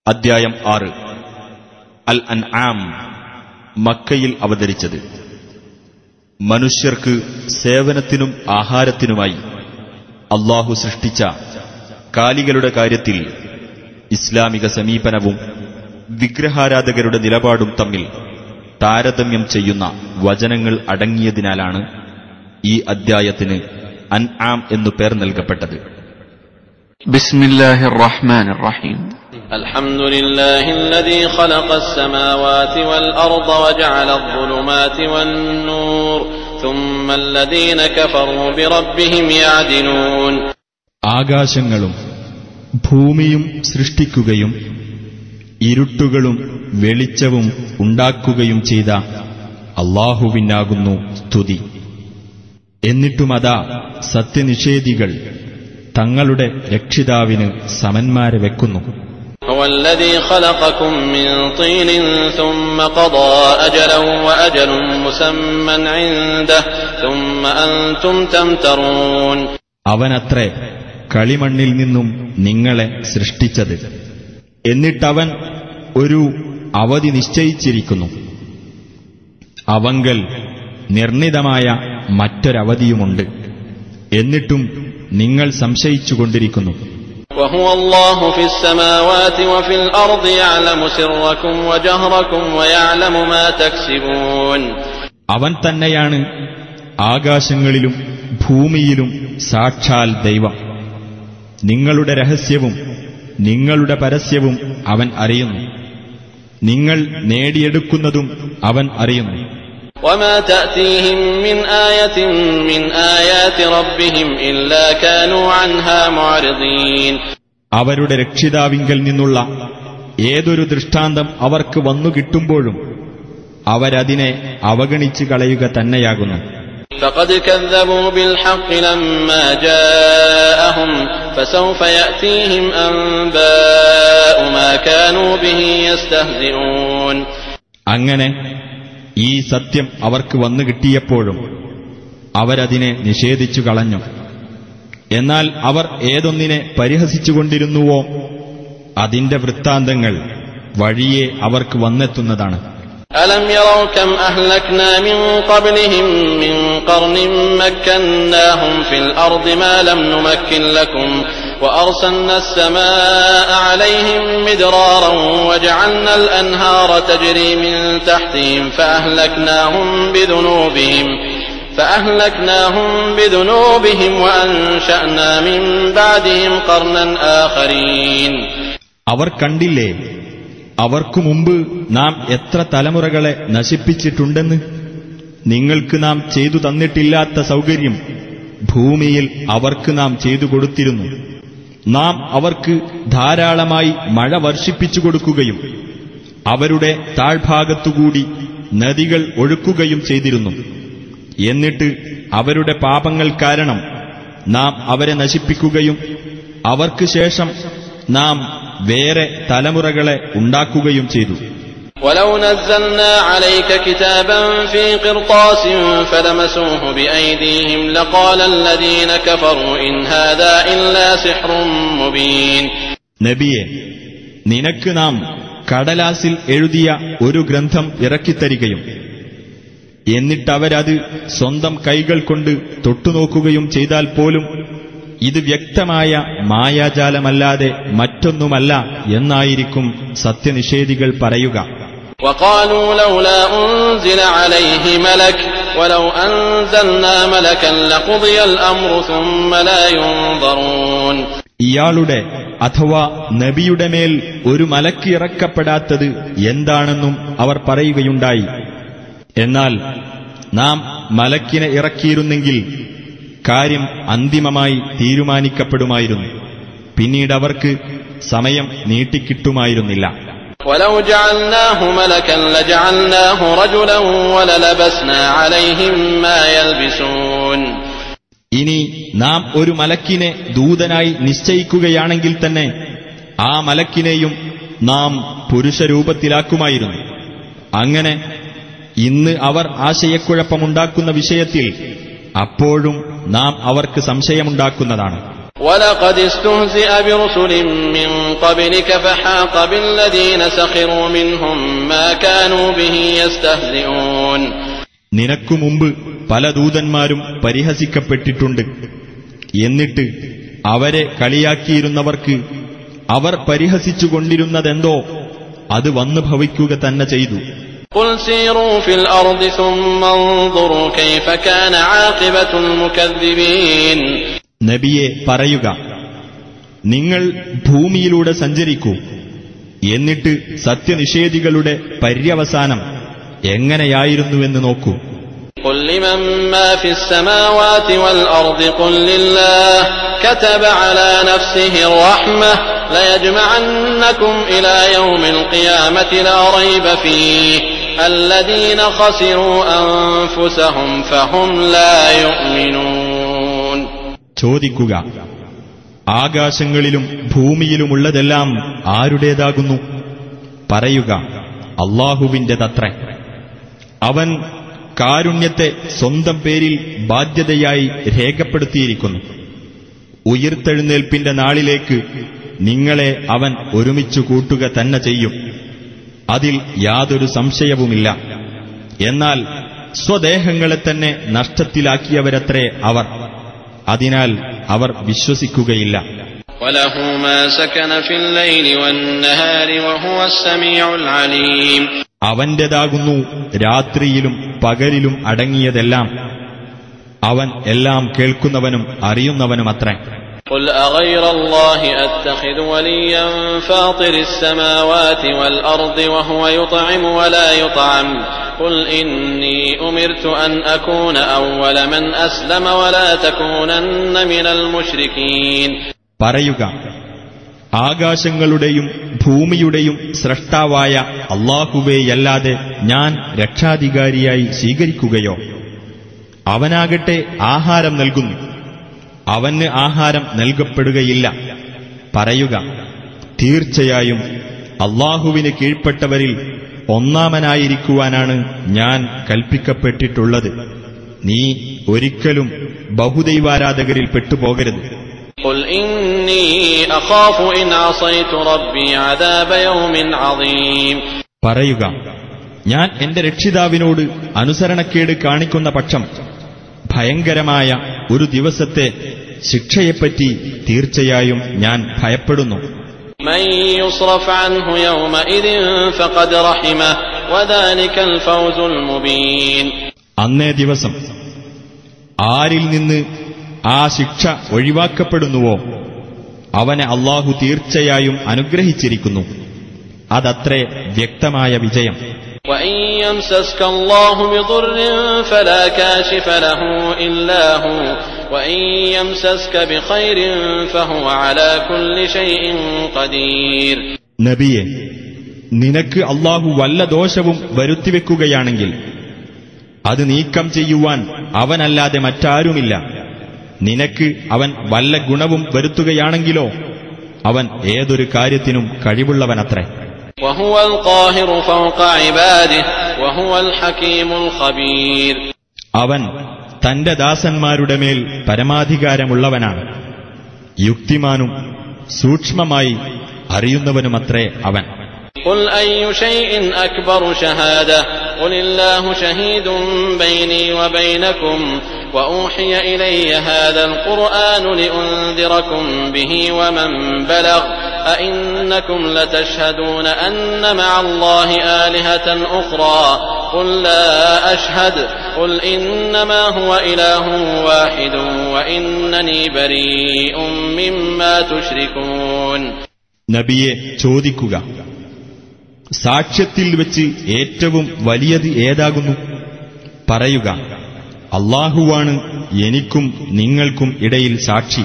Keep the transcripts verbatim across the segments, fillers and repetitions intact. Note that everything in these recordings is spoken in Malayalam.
അദ്ധ്യായം ആറ്. അൽ അൻആം മക്കയിൽ അവതരിച്ചത്. മനുഷ്യർക്ക് സേവനത്തിനും ആഹാരത്തിനുമായി അല്ലാഹു സൃഷ്ടിച്ച കാലികളുടെ കാര്യത്തിൽ ഇസ്ലാമിക സമീപനവും വിഗ്രഹാരാധകരുടെ നിലപാടും തമ്മിൽ താരതമ്യം ചെയ്യുന്ന വചനങ്ങൾ അടങ്ങിയതിനാലാണ് ഈ അദ്ധ്യായത്തിന് അൻആം എന്നു പേർ നൽകപ്പെട്ടത്. ബിസ്മില്ലാഹിർ റഹ്മാനിർ റഹീം. അൽഹംദുലില്ലാഹില്ലദീ ഖലഖസ് സമാവാതി വൽ അർദ വജഅല അദ്ദുലുമാതി വന്നൂർ സുമ്മല്ലദീന കഫറൂ ബിറബ്ബിഹിം യഅദിലൂൻ. ആകാശങ്ങളും ഭൂമിയും സൃഷ്ടിക്കുകയും ഇരുട്ടുകളും വെളിച്ചവും ഉണ്ടാക്കുകയും ചെയ്ത അല്ലാഹുവിനാകുന്നു സ്തുതി. എന്നിട്ടുമതാ സത്യനിഷേധികൾ തങ്ങളുടെ രക്ഷിതാവിന് സമന്മാരെ വെക്കുന്നു. ഹുവല്ലദീ ഖലഖകും മിൻ തീനിൻ സുമ്മ ഖദാ അജലൻ വഅജലുൻ മുസമ്മൻ ഇൻദഹു സുമ്മ അൻതും തംതറൂൻ. അവനത്രേ കളിമണ്ണിൽ നിന്നും നിങ്ങളെ സൃഷ്ടിച്ചത്, എന്നിട്ടവൻ ഒരു അവധി നിശ്ചയിച്ചിരിക്കുന്നു. അവങ്കൽ നിർണിതമായ മറ്റൊരവധിയുമുണ്ട്, എന്നിട്ടും നിങ്ങൾ സംശയിച്ചുകൊണ്ടിരിക്കുന്നു. വഹുവല്ലാഹു ഫിസ്സമാവാതി വഫിൽ അർദി യഅലമു സിർറകും വജഹറകും വയഅലമു മാ തക്സിബൂൻ. അവൻ തന്നെയാണ് ആകാശങ്ങളിലും ഭൂമിയിലും സാക്ഷാൽ ദൈവം. നിങ്ങളുടെ രഹസ്യവും നിങ്ങളുടെ പരസ്യവും അവൻ അറിയുന്നു. നിങ്ങൾ നേടിയെടുക്കുന്നതും അവൻ അറിയുന്നു. വമാ തഅതീഹിം മിൻ ആയത്തിൻ മിൻ ആയാതി റബ്ബിഹിം ഇല്ലാ കാനൂ അൻഹാ മുഅ്രിദീൻ. അവരുടെ രക്ഷിതാവിങ്കൽ നിന്നുള്ള ഏതൊരു ദൃഷ്ടാന്തം അവർക്ക് വന്നു കിട്ടുമ്പോഴും അവരതിനെ അവഗണിച്ചു കളയുക തന്നെയാകുന്നു. فقد كذبوا بالحق لما جاءهم فسوف يأتيهم أنباء ما كانوا به يستهزئون. അങ്ങനെ ഈ സത്യം അവർക്ക് വന്നു കിട്ടിയപ്പോഴും അവരതിനെ നിഷേധിച്ചു കളഞ്ഞു. എന്നാൽ അവർ ഏതൊന്നിനെ പരിഹസിച്ചുകൊണ്ടിരുന്നുവോ അതിന്റെ വൃത്താന്തങ്ങൾ വഴിയെ അവർക്ക് വന്നെത്തുന്നതാണ്. ألم يروا كم أهلكنا من قبلهم من قرن مكناهم في الأرض ما لم نمكن لكم وأرسلنا السماء عليهم مدرارا وجعلنا الأنهار تجري من تحتهم فأهلكناهم بذنوبهم فأهلكناهم بذنوبهم وأنشأنا من بعدهم قرنا آخرين. അവർ കണ്ടില്ലേ അവർക്കു മുമ്പ് നാം എത്ര തലമുറകളെ നശിപ്പിച്ചിട്ടുണ്ടെന്ന്? നിങ്ങൾക്ക് നാം ചെയ്തു തന്നിട്ടില്ലാത്ത സൗകര്യം ഭൂമിയിൽ അവർക്ക് നാം ചെയ്തു കൊടുത്തിരുന്നു. നാം അവർക്ക് ധാരാളമായി മഴ വർഷിപ്പിച്ചു കൊടുക്കുകയും അവരുടെ താഴ്ഭാഗത്തുകൂടി നദികൾ ഒഴുക്കുകയും ചെയ്തിരുന്നു. എന്നിട്ട് അവരുടെ പാപങ്ങൾ കാരണം നാം അവരെ നശിപ്പിക്കുകയും അവർക്ക് ശേഷം നാം വേറെ തലമുറകളെ ഉണ്ടാക്കുകയും ചെയ്തു. വലൗ നസ്സൽനാ അലൈക കിതാബൻ ഫീ ഖിർതാസിൻ ഫലമസൂഹു ബിഐദീഹിം ലഖാല അല്ലദീന കഫറൂ ഇൻ ഹാദാ ഇല്ലാ സിഹ്റുൻ മുബീൻ. നബിയെ, നിനക്ക് നാം കടലാസിൽ എഴുതിയ ഒരു ഗ്രന്ഥം ഇറക്കിത്തരികയും എന്നിട്ടവരത് സ്വന്തം കൈകൾ കൊണ്ട് തൊട്ടുനോക്കുകയും ചെയ്താൽ പോലും ഇത് വ്യക്തമായ മായാജാലമല്ലാതെ മറ്റൊന്നുമല്ല എന്നായിരിക്കും സത്യനിഷേധികൾ പറയുക. വഖാലൂ ലൗലാ ഉൻസില അലൈഹി മലക് വലൗ അൻസൽനാ മലകൻ ലഖുദിയൽ അംറു സുമ്മ ലാ യുൻദറൂൻ. ഇയാളുടെ അഥവാ നബിയുടെ മേൽ ഒരു മലക്ക് ഇറക്കപ്പെടാത്തത് എന്താണെന്നും അവർ പറയുകയുണ്ടായി. എന്നാൽ നാം മലക്കിനെ ഇറക്കിയിരുന്നെങ്കിൽ കാര്യം അന്തിമമായി തീരുമാനിക്കപ്പെടുമായിരുന്നു. പിന്നീട് അവർക്ക് സമയം നീട്ടിക്കിട്ടുമായിരുന്നില്ല. വലൗ ജഅൽനാഹു മലകൻ ലജഅൽനാഹു റജുലൻ വലലബസ്നാ അലൈഹിം മാ യൽബിസൂൻ. ഇനി നാം ഒരു മലക്കിനെ ദൂതനായി നിശ്ചയിക്കുകയാണെങ്കിൽ തന്നെ ആ മലക്കിനെയും നാം പുരുഷരൂപത്തിലാക്കുമായിരുന്നു. അങ്ങനെ ഇന്ന് അവർ ആശയക്കുഴപ്പമുണ്ടാക്കുന്ന വിഷയത്തിൽ അപ്പോഴും നാം അവർക്ക് സംശയമുണ്ടാക്കുന്നതാണ്. وَلَقَدِ اسْتُهْزِئَ بِرُسُلٍ مِّن قَبْلِكَ فَحَاقَ بِالَّذِينَ سَخِرُوا مِنْهُم مَّا كَانُوا بِهِ يَسْتَهْزِئُونَ. നിനക്കു മുമ്പ് പല ദൂതന്മാരും പരിഹസിക്കപ്പെട്ടിട്ടുണ്ട്. എന്നിട്ട് അവരെ കളിയാക്കിയിരുന്നവർക്ക് അവർ പരിഹസിച്ചുകൊണ്ടിരുന്നതെന്തോ അത് വന്നു ഭവിക്കുക തന്നെ ചെയ്തു. قُلْ سِيرُوا فِي الْأَرْضِ ثُمَّ انظُرُوا كَيْفَ كَانَ عَاقِبَةُ الْمُكَذِّبِينَ. നബിയെ പറയുക, നിങ്ങൾ ഭൂമിയിലൂടെ സഞ്ചരിക്കൂ, എന്നിട്ട് സത്യനിഷേധികളുടെ പര്യവസാനം എങ്ങനെയായിരുന്നുവെന്ന് നോക്കൂ. قُل لِّمَن مَّا فِي السَّمَاوَاتِ وَالْأَرْضِ قُل لِّلَّهِ كَتَبَ عَلَى نَفْسِهِ الرَّحْمَةَ لَيَجْمَعَنَّكُمْ إِلَى يَوْمِ الْقِيَامَةِ لَا رَيْبَ فِيهِ الَّذِينَ خَسِرُوا أَنفُسَهُمْ فَهُمْ لَا يُؤْمِنُونَ. ചോദിക്കുക, ആകാശങ്ങളിലും ഭൂമിയിലുമുള്ളതെല്ലാം ആരുടേതാകുന്നു? പറയുക, അല്ലാഹുവിന്റെതത്രേ. അവൻ കാരുണ്യത്തെ സ്വന്തം പേരിൽ ബാധ്യതയായി രേഖപ്പെടുത്തിയിരിക്കുന്നു. ഉയിർത്തെഴുന്നേൽപ്പിന്റെ നാളിലേക്ക് നിങ്ങളെ അവൻ ഒരുമിച്ചു കൂട്ടുക തന്നെ ചെയ്യും, അതിൽ യാതൊരു സംശയവുമില്ല. എന്നാൽ സ്വദേഹങ്ങളെ തന്നെ നഷ്ടത്തിലാക്കിയവരത്രേ അവർ, അതിനാൽ അവർ വിശ്വസിക്കുകയില്ല. وَلَهُ مَا سَكَنَ فِي اللَّيْلِ وَالنَّهَارِ وَهُوَ السَّمِيعُ الْعَلِيمُ. അവന്റേതാകുന്നു രാത്രിയിലും പകലിലും അടങ്ങിയതെല്ലാം. അവൻ എല്ലാം കേൾക്കുന്നവനും അറിയുന്നവനുമത്രേ. قُلْ أَغَيْرَ اللَّهِ أَتَّخِذُ وَلِيًّا فَاطِرِ السَّمَاوَاتِ وَالْأَرْضِ وَهُوَ يُطْعِمُ وَلَا يُطْعَمُ قُلْ إِنِّي أُمِرْتُ أَنْ أَكُونَ أَوَّلَ مَنْ أَسْلَمَ وَلَا تَكُونَنَّ مِنَ الْمُشْرِكِينَ. പറയുക, ആകാശങ്ങളുടെയും ഭൂമിയുടെയും സ്രഷ്ടാവായ അല്ലാഹുവേയല്ലാതെ ഞാൻ രക്ഷാധികാരിയായി സ്വീകരിക്കുകയോ? അവനാകട്ടെ ആഹാരം നൽകുന്നു, അവന് ആഹാരം നൽകപ്പെടുകയില്ല. പറയുക, തീർച്ചയായും അല്ലാഹുവിന് കീഴ്പ്പെട്ടവരിൽ ഒന്നാമനായിരിക്കുവാനാണ് ഞാൻ കൽപ്പിക്കപ്പെട്ടിട്ടുള്ളത്. നീ ഒരിക്കലും ബഹുദൈവാരാധകരിൽ പെട്ടുപോകരുത്. قُلْ إِنِّي أَخَافُ إِنْ عَصَيْتُ رَبِّي عَذَابَ يَوْمٍ عَظِيمٍ. പറയുക, ഞാൻ എന്റെ രക്ഷിതാവിനോട് അനുസരണക്കേട് കാണിക്കുന്ന പക്ഷം ഭയങ്കരമായ ഒരു ദിവസത്തെ ശിക്ഷയെപ്പറ്റി തീർച്ചയായും ഞാൻ ഭയപ്പെടുന്നു. مَن يُصْرَفْ عَنْهُ يَوْمَئِذٍ فَقَدْ رَحِمَهُ وَذَلِكَ الْفَوْزُ الْمُبِينُ. അന്നേ ദിവസം ആരിൽ നിന്ന് ആ ശിക്ഷ ഒഴിവാക്കപ്പെടുന്നുവോ അവനെ അല്ലാഹു തീർച്ചയായും അനുഗ്രഹിച്ചിരിക്കുന്നു. അതത്രേ വ്യക്തമായ വിജയം. وَإِن يَمْسَسْكَ اللَّهُ بِضُرٍّ فَلَا كَاشِفَ لَهُ إِلَّا هُوَ وَإِن يَمْسَسْكَ بِخَيْرٍ فَهُوَ عَلَى كُلِّ شَيْءٍ قَدِيرٌ. നബിയെ, നിനക്ക് അല്ലാഹു വല്ല ദോഷവും വരുത്തിവെക്കുകയാണെങ്കിൽ അത് നീക്കം ചെയ്യുവാൻ അവനല്ലാതെ മറ്റാരുമില്ല. നിനക്ക് അവൻ വല്ല ഗുണവും വരുത്തുകയാണെങ്കിലോ അവൻ ഏതൊരു കാര്യത്തിനും കഴിവുള്ളവനത്രേ. وهو القاهر فوق عباده وهو الحكيم الخبير. അവൻ തന്റെ ദാസന്മാരുടെ മേൽ പരമാധികാരമുള്ളവനാണ്, യുക്തിമാനും സൂക്ഷ്മമായി അറിയുന്നവനുമത്രേ അവൻ. قل أي شيء أكبر شهادة قل الله شهيد بيني وبينكم وأوحي إلي هذا القرآن لأنذركم به ومن بلغ أئنكم لتشهدون أن مع الله آلهة أخرى قل لا أشهد قل إنما هو إله واحد وإنني بريء مما تشركون. നബിയെ ചോദിക്കുക, സാക്ഷ്യത്തിൽ വെച്ച് ഏറ്റവും വലിയത് ഏതാകുന്നു? പറയുക, അല്ലാഹുവാണ് എനിക്കും നിങ്ങൾക്കും ഇടയിൽ സാക്ഷി.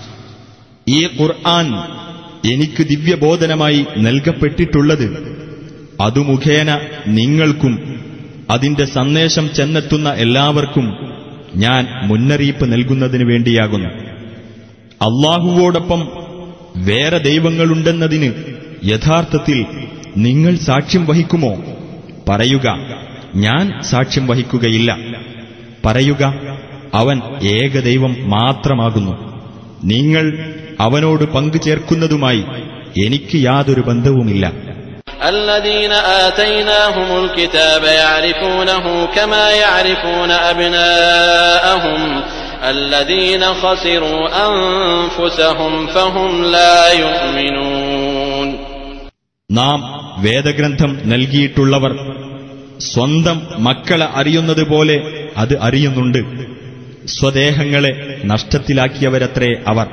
ഈ ഖുർആൻ എനിക്ക് ദിവ്യബോധനമായി നൽകപ്പെട്ടിട്ടുള്ളത് അതു മുഖേന നിങ്ങൾക്കും അതിന്റെ സന്ദേശം ചെന്നെത്തുന്ന എല്ലാവർക്കും ഞാൻ മുന്നറിയിപ്പ് നൽകുന്നതിനു വേണ്ടിയാകുന്നു. അല്ലാഹുവോടൊപ്പം വേറെ ദൈവങ്ങളുണ്ടെന്നതിന് യഥാർത്ഥത്തിൽ നിങ്ങൾ സാക്ഷ്യം വഹിക്കുമോ? പറയുക, ഞാൻ സാക്ഷ്യം വഹിക്കുകയില്ല. പറയുക, അവൻ ഏകദൈവം മാത്രമാകുന്നു. നിങ്ങൾ അവനോട് പങ്കു ചേർക്കുന്നതുമായി എനിക്ക് യാതൊരു ബന്ധവുമില്ല. الذين آتيناهم الكتاب يعرفونه كما يعرفون أبناءهم الذين خسروا أنفسهم فهم لا يؤمنون. നാം വേദഗ്രന്ഥം നൽകിയിട്ടുള്ളവർ സ്വന്തം മക്കളെ അറിയുന്നതുപോലെ അത് അറിയുന്നുണ്ട്. സ്വദേഹങ്ങളെ നഷ്ടത്തിലാക്കിയവരത്രേ അവർ,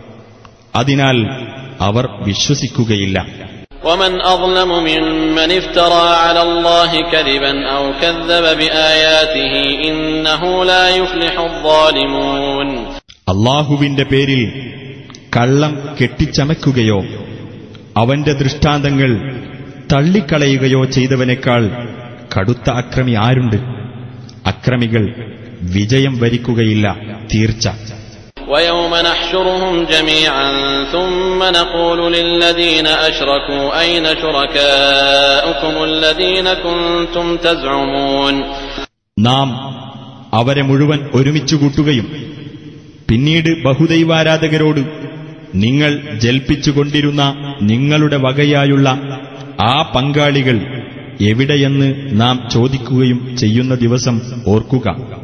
അതിനാൽ അവർ വിശ്വസിക്കുകയില്ല. ومن أظلم ممن افترى على الله كذبا أو كذب بآياته إنه لا يفلح الظالمون. അല്ലാഹുവിന്റെ പേരിൽ കള്ളം കെട്ടിച്ചമയ്ക്കുകയോ അവന്റെ ദൃഷ്ടാന്തങ്ങൾ തള്ളിക്കളയുകയോ ചെയ്തവനേക്കാൾ കടുത്ത അക്രമി ആരുണ്ട്? അക്രമികൾ വിജയം വരിക്കുകയില്ല, തീർച്ച. وَيَوْمَ نَحْشُرُهُمْ جَمِيعًا ثُمَّ نَقُولُ لِلَّذِينَ أَشْرَكُوا أَيْنَ شُرَكَاؤُكُمُ الَّذِينَ كُنتُمْ تَزْعُمُونَ. നാം അവരെ മുഴുവൻ ഒരുമിച്ചു കൂട്ടുകയും പിന്നീട് ബഹുദൈവാരാധകരോട് നിങ്ങൾ ജൽപ്പിച്ചുകൊണ്ടിരുന്ന നിങ്ങളുടെ വകയായുള്ള ആ പങ്കാളികൾ എവിടെയെന്ന് നാം ചോദിക്കുകയും ചെയ്യുന്ന ദിവസം ഓർക്കുക.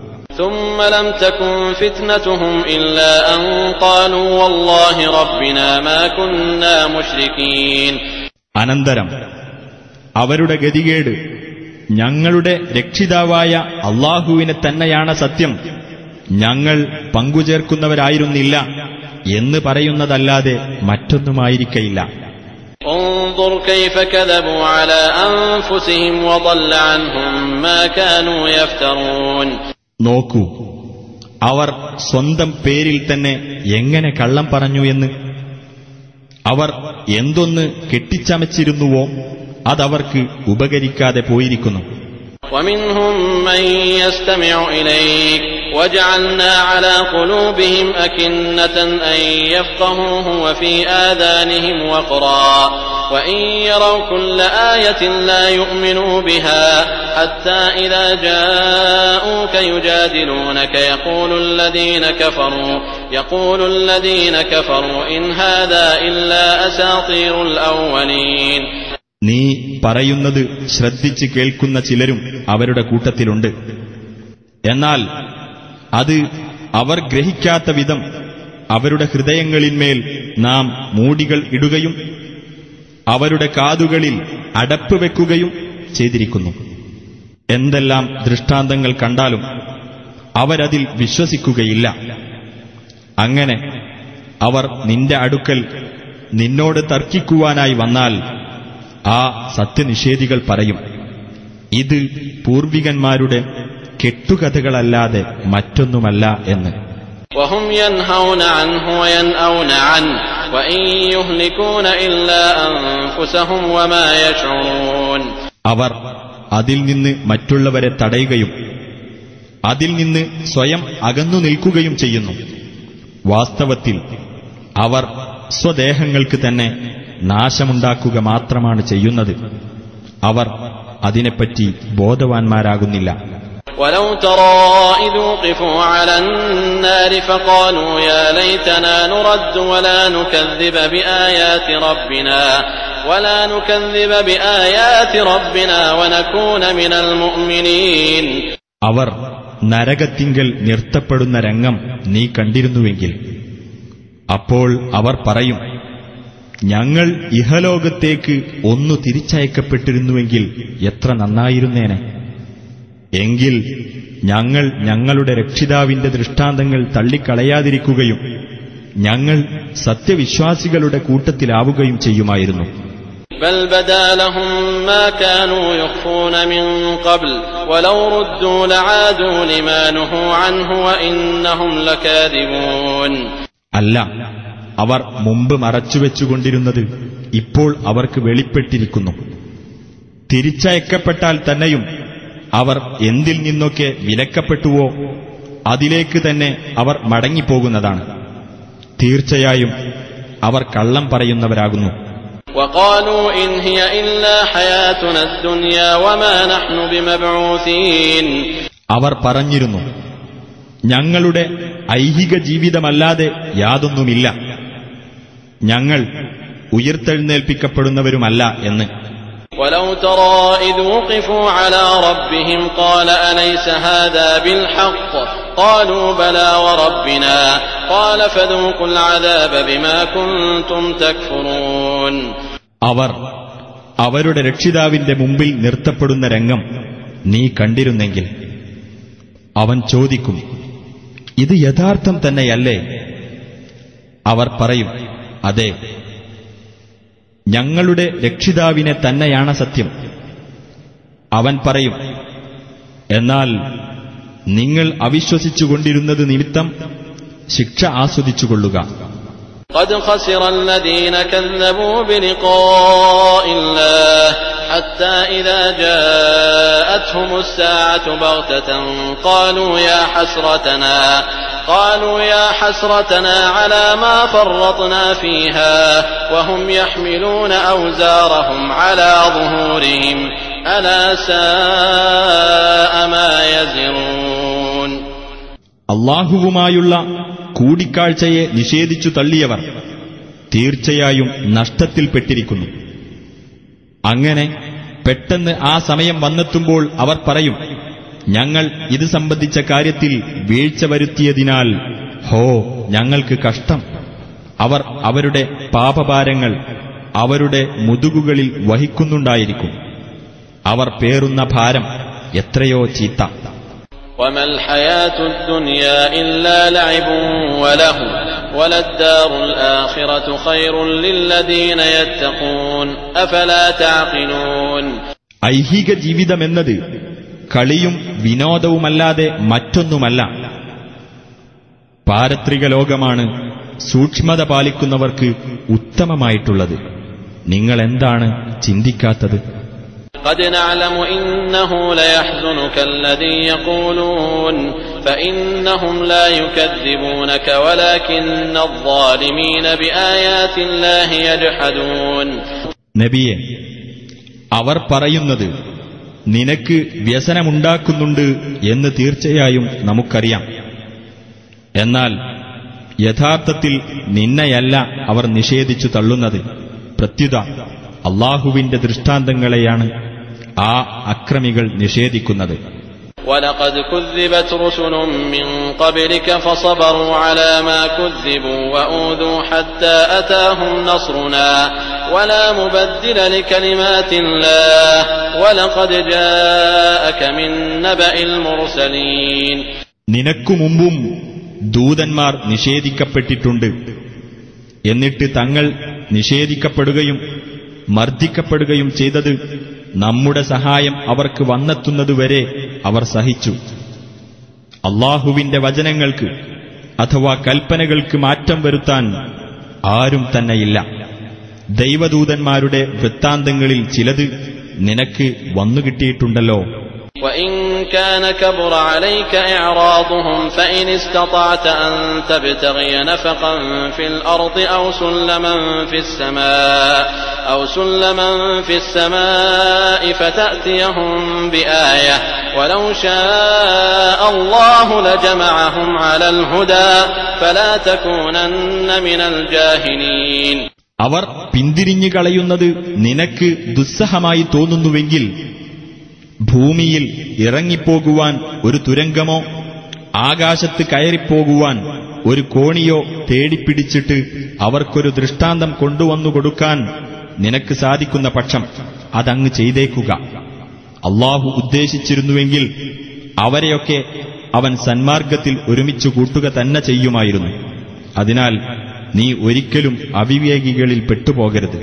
ثم لم تكن فتنتهم إلا أن قالوا والله ربنا ما كنا مشركين. അനന്തരം അവരുടെ ഗതികേട് ഞങ്ങളുടെ രക്ഷിതാവായ അല്ലാഹുവിനെ തന്നെയാണ് സത്യം, ഞങ്ങൾ പങ്കുചേർക്കുന്നവരായിരുന്നില്ല എന്ന് പറയുന്നതല്ലാതെ മറ്റൊന്നുമായിരിക്കയില്ല. انظر كيف كذبوا على أنفسهم وضل عنهم ما كانوا يفترون. നോക്കൂ, അവർ സ്വന്തം പേരിൽ തന്നെ എങ്ങനെ കള്ളം പറഞ്ഞു എന്ന്. അവർ എന്തൊന്ന് കെട്ടിച്ചമച്ചിരുന്നുവോ അതവർക്ക് ഉപകരിക്കാതെ പോയിരിക്കുന്നു. ومنهم من يستمع إليك وجعلنا على قلوبهم أكنة أن يفقهوه وفي آذانهم وقرا وإن يروا كل آية لا يؤمنوا بها حتى إذا جاءوك يجادلونك يقول الذين كفروا يقول الذين كفروا إن هذا إلا أساطير الأولين. നീ പറയുന്നത് ശ്രദ്ധിച്ച് കേൾക്കുന്ന ചിലരും അവരുടെ കൂട്ടത്തിലുണ്ട്. എന്നാൽ അത് അവർ ഗ്രഹിക്കാത്ത വിധം അവരുടെ ഹൃദയങ്ങളിന്മേൽ നാം മൂടികൾ ഇടുകയും അവരുടെ കാതുകളിൽ അടപ്പ് വെക്കുകയും ചെയ്തിരിക്കുന്നു. എന്തെല്ലാം ദൃഷ്ടാന്തങ്ങൾ കണ്ടാലും അവരതിൽ വിശ്വസിക്കുകയില്ല. അങ്ങനെ അവർ നിന്റെ അടുക്കൽ നിന്നോട് തർക്കിക്കുവാനായി വന്നാൽ ആ സത്യനിഷേധികൾ പറയും, ഇത് പൂർവികന്മാരുടെ കെട്ടുകഥകളല്ലാതെ മറ്റൊന്നുമല്ല എന്ന്. وهم ينهون عنه وينأون عنه وإن يهلكون إلا أنفسهم وما يشعرون. അവർ അതിൽ നിന്ന് മറ്റുള്ളവരെ തടയുകയും അതിൽ നിന്ന് സ്വയം അകന്നു നിൽക്കുകയും ചെയ്യുന്നു. വാസ്തവത്തിൽ അവർ സ്വദേഹങ്ങൾക്ക് തന്നെ നാശമുണ്ടാക്കുക മാത്രമാണ് ചെയ്യുന്നത്. അവർ അതിനെപ്പറ്റി ബോധവാന്മാരാകുന്നില്ല. ولو ترى إذ وقفوا على النار فقالوا يا ليتنا نرد ولا نكذب بآيات ربنا ولا نكذب بآيات ربنا ونكون من المؤمنين. അവർ നരകത്തിങ്കൽ നിർത്തപ്പെടുന്ന രംഗം നീ കണ്ടിരുന്നുവെങ്കിൽ അപ്പോൾ അവർ പറയും, ഞങ്ങൾ ഇഹലോകത്തേക്ക് ഒന്നു തിരിച്ചയക്കപ്പെട്ടിരുന്നുവെങ്കിൽ എത്ര നന്നായിരുന്നേനെ. എങ്കിൽ ഞങ്ങൾ ഞങ്ങളുടെ രക്ഷിതാവിന്റെ ദൃഷ്ടാന്തങ്ങൾ തള്ളിക്കളയാതിരിക്കുകയും ഞങ്ങൾ സത്യവിശ്വാസികളുടെ കൂട്ടത്തിലാവുകയും ചെയ്യുമായിരുന്നു. بل بدا لهم ما كانوا يخفون من قبل ولو ردوا لعادوا لما نهوا عنه وإنهم لكاذبون. അല്ല, അവർ മുമ്പ് മറച്ചുവെച്ചുകൊണ്ടിരുന്നത് ഇപ്പോൾ അവർക്ക് വെളിപ്പെട്ടിരിക്കുന്നു. തിരിച്ചയക്കപ്പെട്ടാൽ തന്നെയും അവർ എന്തിൽ നിന്നൊക്കെ വിലക്കപ്പെട്ടുവോ അതിലേക്ക് തന്നെ അവർ മടങ്ങിപ്പോകുന്നതാണ്. തീർച്ചയായും അവർ കള്ളം പറയുന്നവരാകുന്നു. وقالوا إن هي إلا حياتنا الدنيا وما نحن بمبعوثين. അവർ പറഞ്ഞിരുന്നു, ഞങ്ങളുടെ ഐഹിക ജീവിതമല്ലാതെ യാതൊന്നുമില്ല, ഞങ്ങൾ ഉയിർത്തെഴുന്നേൽപ്പിക്കപ്പെടുന്നവരുമല്ല എന്ന്. وَلَوْ تَرَى إِذْ وُقِفُوا عَلَى رَبِّهِمْ قَالَ أَلَيْسَ هَذَا بِالْحَقِّ قَالُوا بَلَى وَرَبِّنَا قَالَ فَذُوقُوا الْعَذَابَ بِمَا كُنتُمْ تَكْفُرُونَ. അവർ അവരുടെ രക്ഷിതാവിന്റെ മുമ്പിൽ നിർത്തപ്പെടുന്ന രംഗം നീ കണ്ടിരുന്നെങ്കിൽ അവൻ ചോദിക്കും, ഇത് യഥാർത്ഥം തന്നെയല്ലേ? അവർ പറയും, അതെ, ഞങ്ങളുടെ രക്ഷിതാവിനെ തന്നെയാണ് സത്യം. അവൻ പറയും, എന്നാൽ നിങ്ങൾ അവിശ്വസിച്ചുകൊണ്ടിരുന്നത് നിമിത്തം ശിക്ഷ ആസ്വദിച്ചുകൊള്ളുക. قد خسر الذين كذبوا بلقاء الله حتى إذا جاءتهم الساعة بغتة قالوا يا حسرتنا قالوا يا حسرتنا على ما فرطنا فيها وهم يحملون أوزارهم على ظهورهم ألا ساء ما يزرون. അല്ലാഹുവുമായുള്ള കൂടിക്കാഴ്ചയെ നിഷേധിച്ചു തള്ളിയവർ തീർച്ചയായും നഷ്ടത്തിൽപ്പെട്ടിരിക്കുന്നു. അങ്ങനെ പെട്ടെന്ന് ആ സമയം വന്നെത്തുമ്പോൾ അവർ പറയും, ഞങ്ങൾ ഇത് സംബന്ധിച്ച കാര്യത്തിൽ വീഴ്ച വരുത്തിയതിനാൽ ഹോ ഞങ്ങൾക്ക് കഷ്ടം. അവർ അവരുടെ പാപഭാരങ്ങൾ അവരുടെ മുതുകുകളിൽ വഹിക്കുന്നുണ്ടായിരിക്കും. അവർ പേറുന്ന ഭാരം എത്രയോ ചീത്ത. وَمَا الْحَيَاةُ الدُّنْيَا إِلَّا لَعِبٌ وَلَهْوٌ وَلَلدَّارُ الْآخِرَةُ خَيْرٌ لِّلَّذِينَ يَتَّقُونَ أَفَلَا تَعْقِلُونَ. ഐഹിക ജീവിതമെന്നത് കളിയും വിനോദവുമല്ലാതെ മറ്റൊന്നുമല്ല. പാരത്രിക ലോകമാണ് സൂക്ഷ്മത പാലിക്കുന്നവർക്ക് ഉത്തമമായിട്ടുള്ളത്. നിങ്ങൾ എന്താണ് ചിന്തിക്കാത്തത്? قد نعلم إنه ليحزنك الذي يقولون فإنهم لا يكذبونك ولكن الظالمين بآيات الله يجحدون. നബിയെ, അവർ പറയുന്നത് നിനക്ക് വ്യസനമുണ്ടാക്കുന്നുണ്ട് എന്ന് തീർച്ചയായും നമുക്കറിയാം. എന്നാൽ യഥാർത്ഥത്തിൽ നിന്നെയല്ല അവർ നിഷേധിച്ചു തള്ളുന്നത്. പ്രത്യുത അല്ലാഹുവിന്റെ ദൃഷ്ടാന്തങ്ങളെയാണ് ആ അക്രമികൾ നിഷേധിക്കുന്നത്. وَلَقَدْ كُذِّبَتْ رُسُلٌ مِّن قَبْلِكَ فَصَبَرُوا عَلَى مَا كُذِّبُوا وَأُوذُوا حَتَّى أَتَاهُمْ نَصْرُنَا وَلَا مُبَدِّلَ لِكَلِمَاتِ اللَّهِ وَلَقَدْ جَاءَكَ مِن نَّبَإِ الْمُرْسَلِينَ. നിനക്കു മുമ്പും ദൂതന്മാർ നിഷേധിക്കപ്പെട്ടിട്ടുണ്ട്. എന്നിട്ട് തങ്ങൾ നിഷേധിക്കപ്പെടുകയും മർദ്ദിക്കപ്പെടുകയും ചെയ്തത് നമ്മുടെ സഹായം അവർക്ക് വന്നെത്തുന്നതുവരെ അവർ സഹിച്ചു. അല്ലാഹുവിന്റെ വചനങ്ങൾക്ക് അഥവാ കൽപ്പനകൾക്ക് മാറ്റം വരുത്താൻ ആരും തന്നെയില്ല. ദൈവദൂതന്മാരുടെ വൃത്താന്തങ്ങളിൽ ചിലത് നിനക്ക് വന്നുകിട്ടിയിട്ടുണ്ടല്ലോ. وَإِن كَانَ كَبُرَ عَلَيْكَ إِعْرَاضُهُمْ فَإِنِ اسْتَطَعْتَ أَن تَبْتَغِيَ نَفَقًا فِي الْأَرْضِ أَوْ سُلَّمًا فِي السَّمَاءِ أَوْ سُلَّمًا فِي السَّمَاءِ فَتَأْتِيَهُم بِآيَةٍ وَلَوْ شَاءَ اللَّهُ لَجَمَعَهُمْ عَلَى الْهُدَى فَلَا تَكُونَنَّ مِنَ الْجَاهِلِينَ. അവർ പിന്തിരിഞ്ഞു കളയുന്നത് നിനക്ക് ദുസ്സഹമായി തോന്നുന്നുവെങ്കിൽ ഭൂമിയിൽ ഇറങ്ങിപ്പോകുവാൻ ഒരു തുരങ്കമോ ആകാശത്ത് കയറിപ്പോകുവാൻ ഒരു കോണിയോ തേടിപ്പിടിച്ചിട്ട് അവർക്കൊരു ദൃഷ്ടാന്തം കൊണ്ടുവന്നു കൊടുക്കാൻ നിനക്ക് സാധിക്കുന്ന പക്ഷം അതങ്ങ് ചെയ്തേക്കുക. അല്ലാഹു ഉദ്ദേശിച്ചിരുന്നുവെങ്കിൽ അവരെയൊക്കെ അവൻ സന്മാർഗത്തിൽ ഒരുമിച്ചു കൂട്ടുക തന്നെ ചെയ്യുമായിരുന്നു. അതിനാൽ നീ ഒരിക്കലും അവിവേകികളിൽ പെട്ടുപോകരുത്.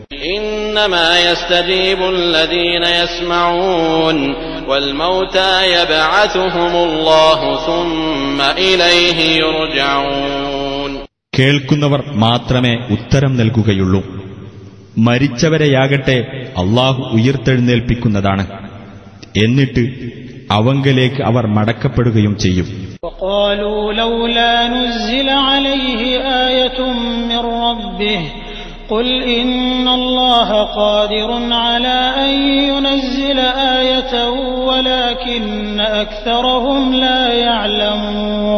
إنما يستجيب الذين يسمعون والموتى يبعثهم الله ثم إليه يرجعون. കേൾക്കുന്നവർ മാത്രമേ ഉത്തരം നൽകുകയുള്ളൂ. മരിച്ചവരെയാകട്ടെ അല്ലാഹു ഉയിർത്തെഴുന്നേൽപ്പിക്കുന്നതാണ്. എന്നിട്ട് അവങ്കലേക്ക് അവർ മടക്കപ്പെടുകയും ചെയ്യും. وقالوا لولا نزل عليه آية من ربه قل إن الله قادر على أن ينزل آية ولكن أكثرهم لا يعلمون.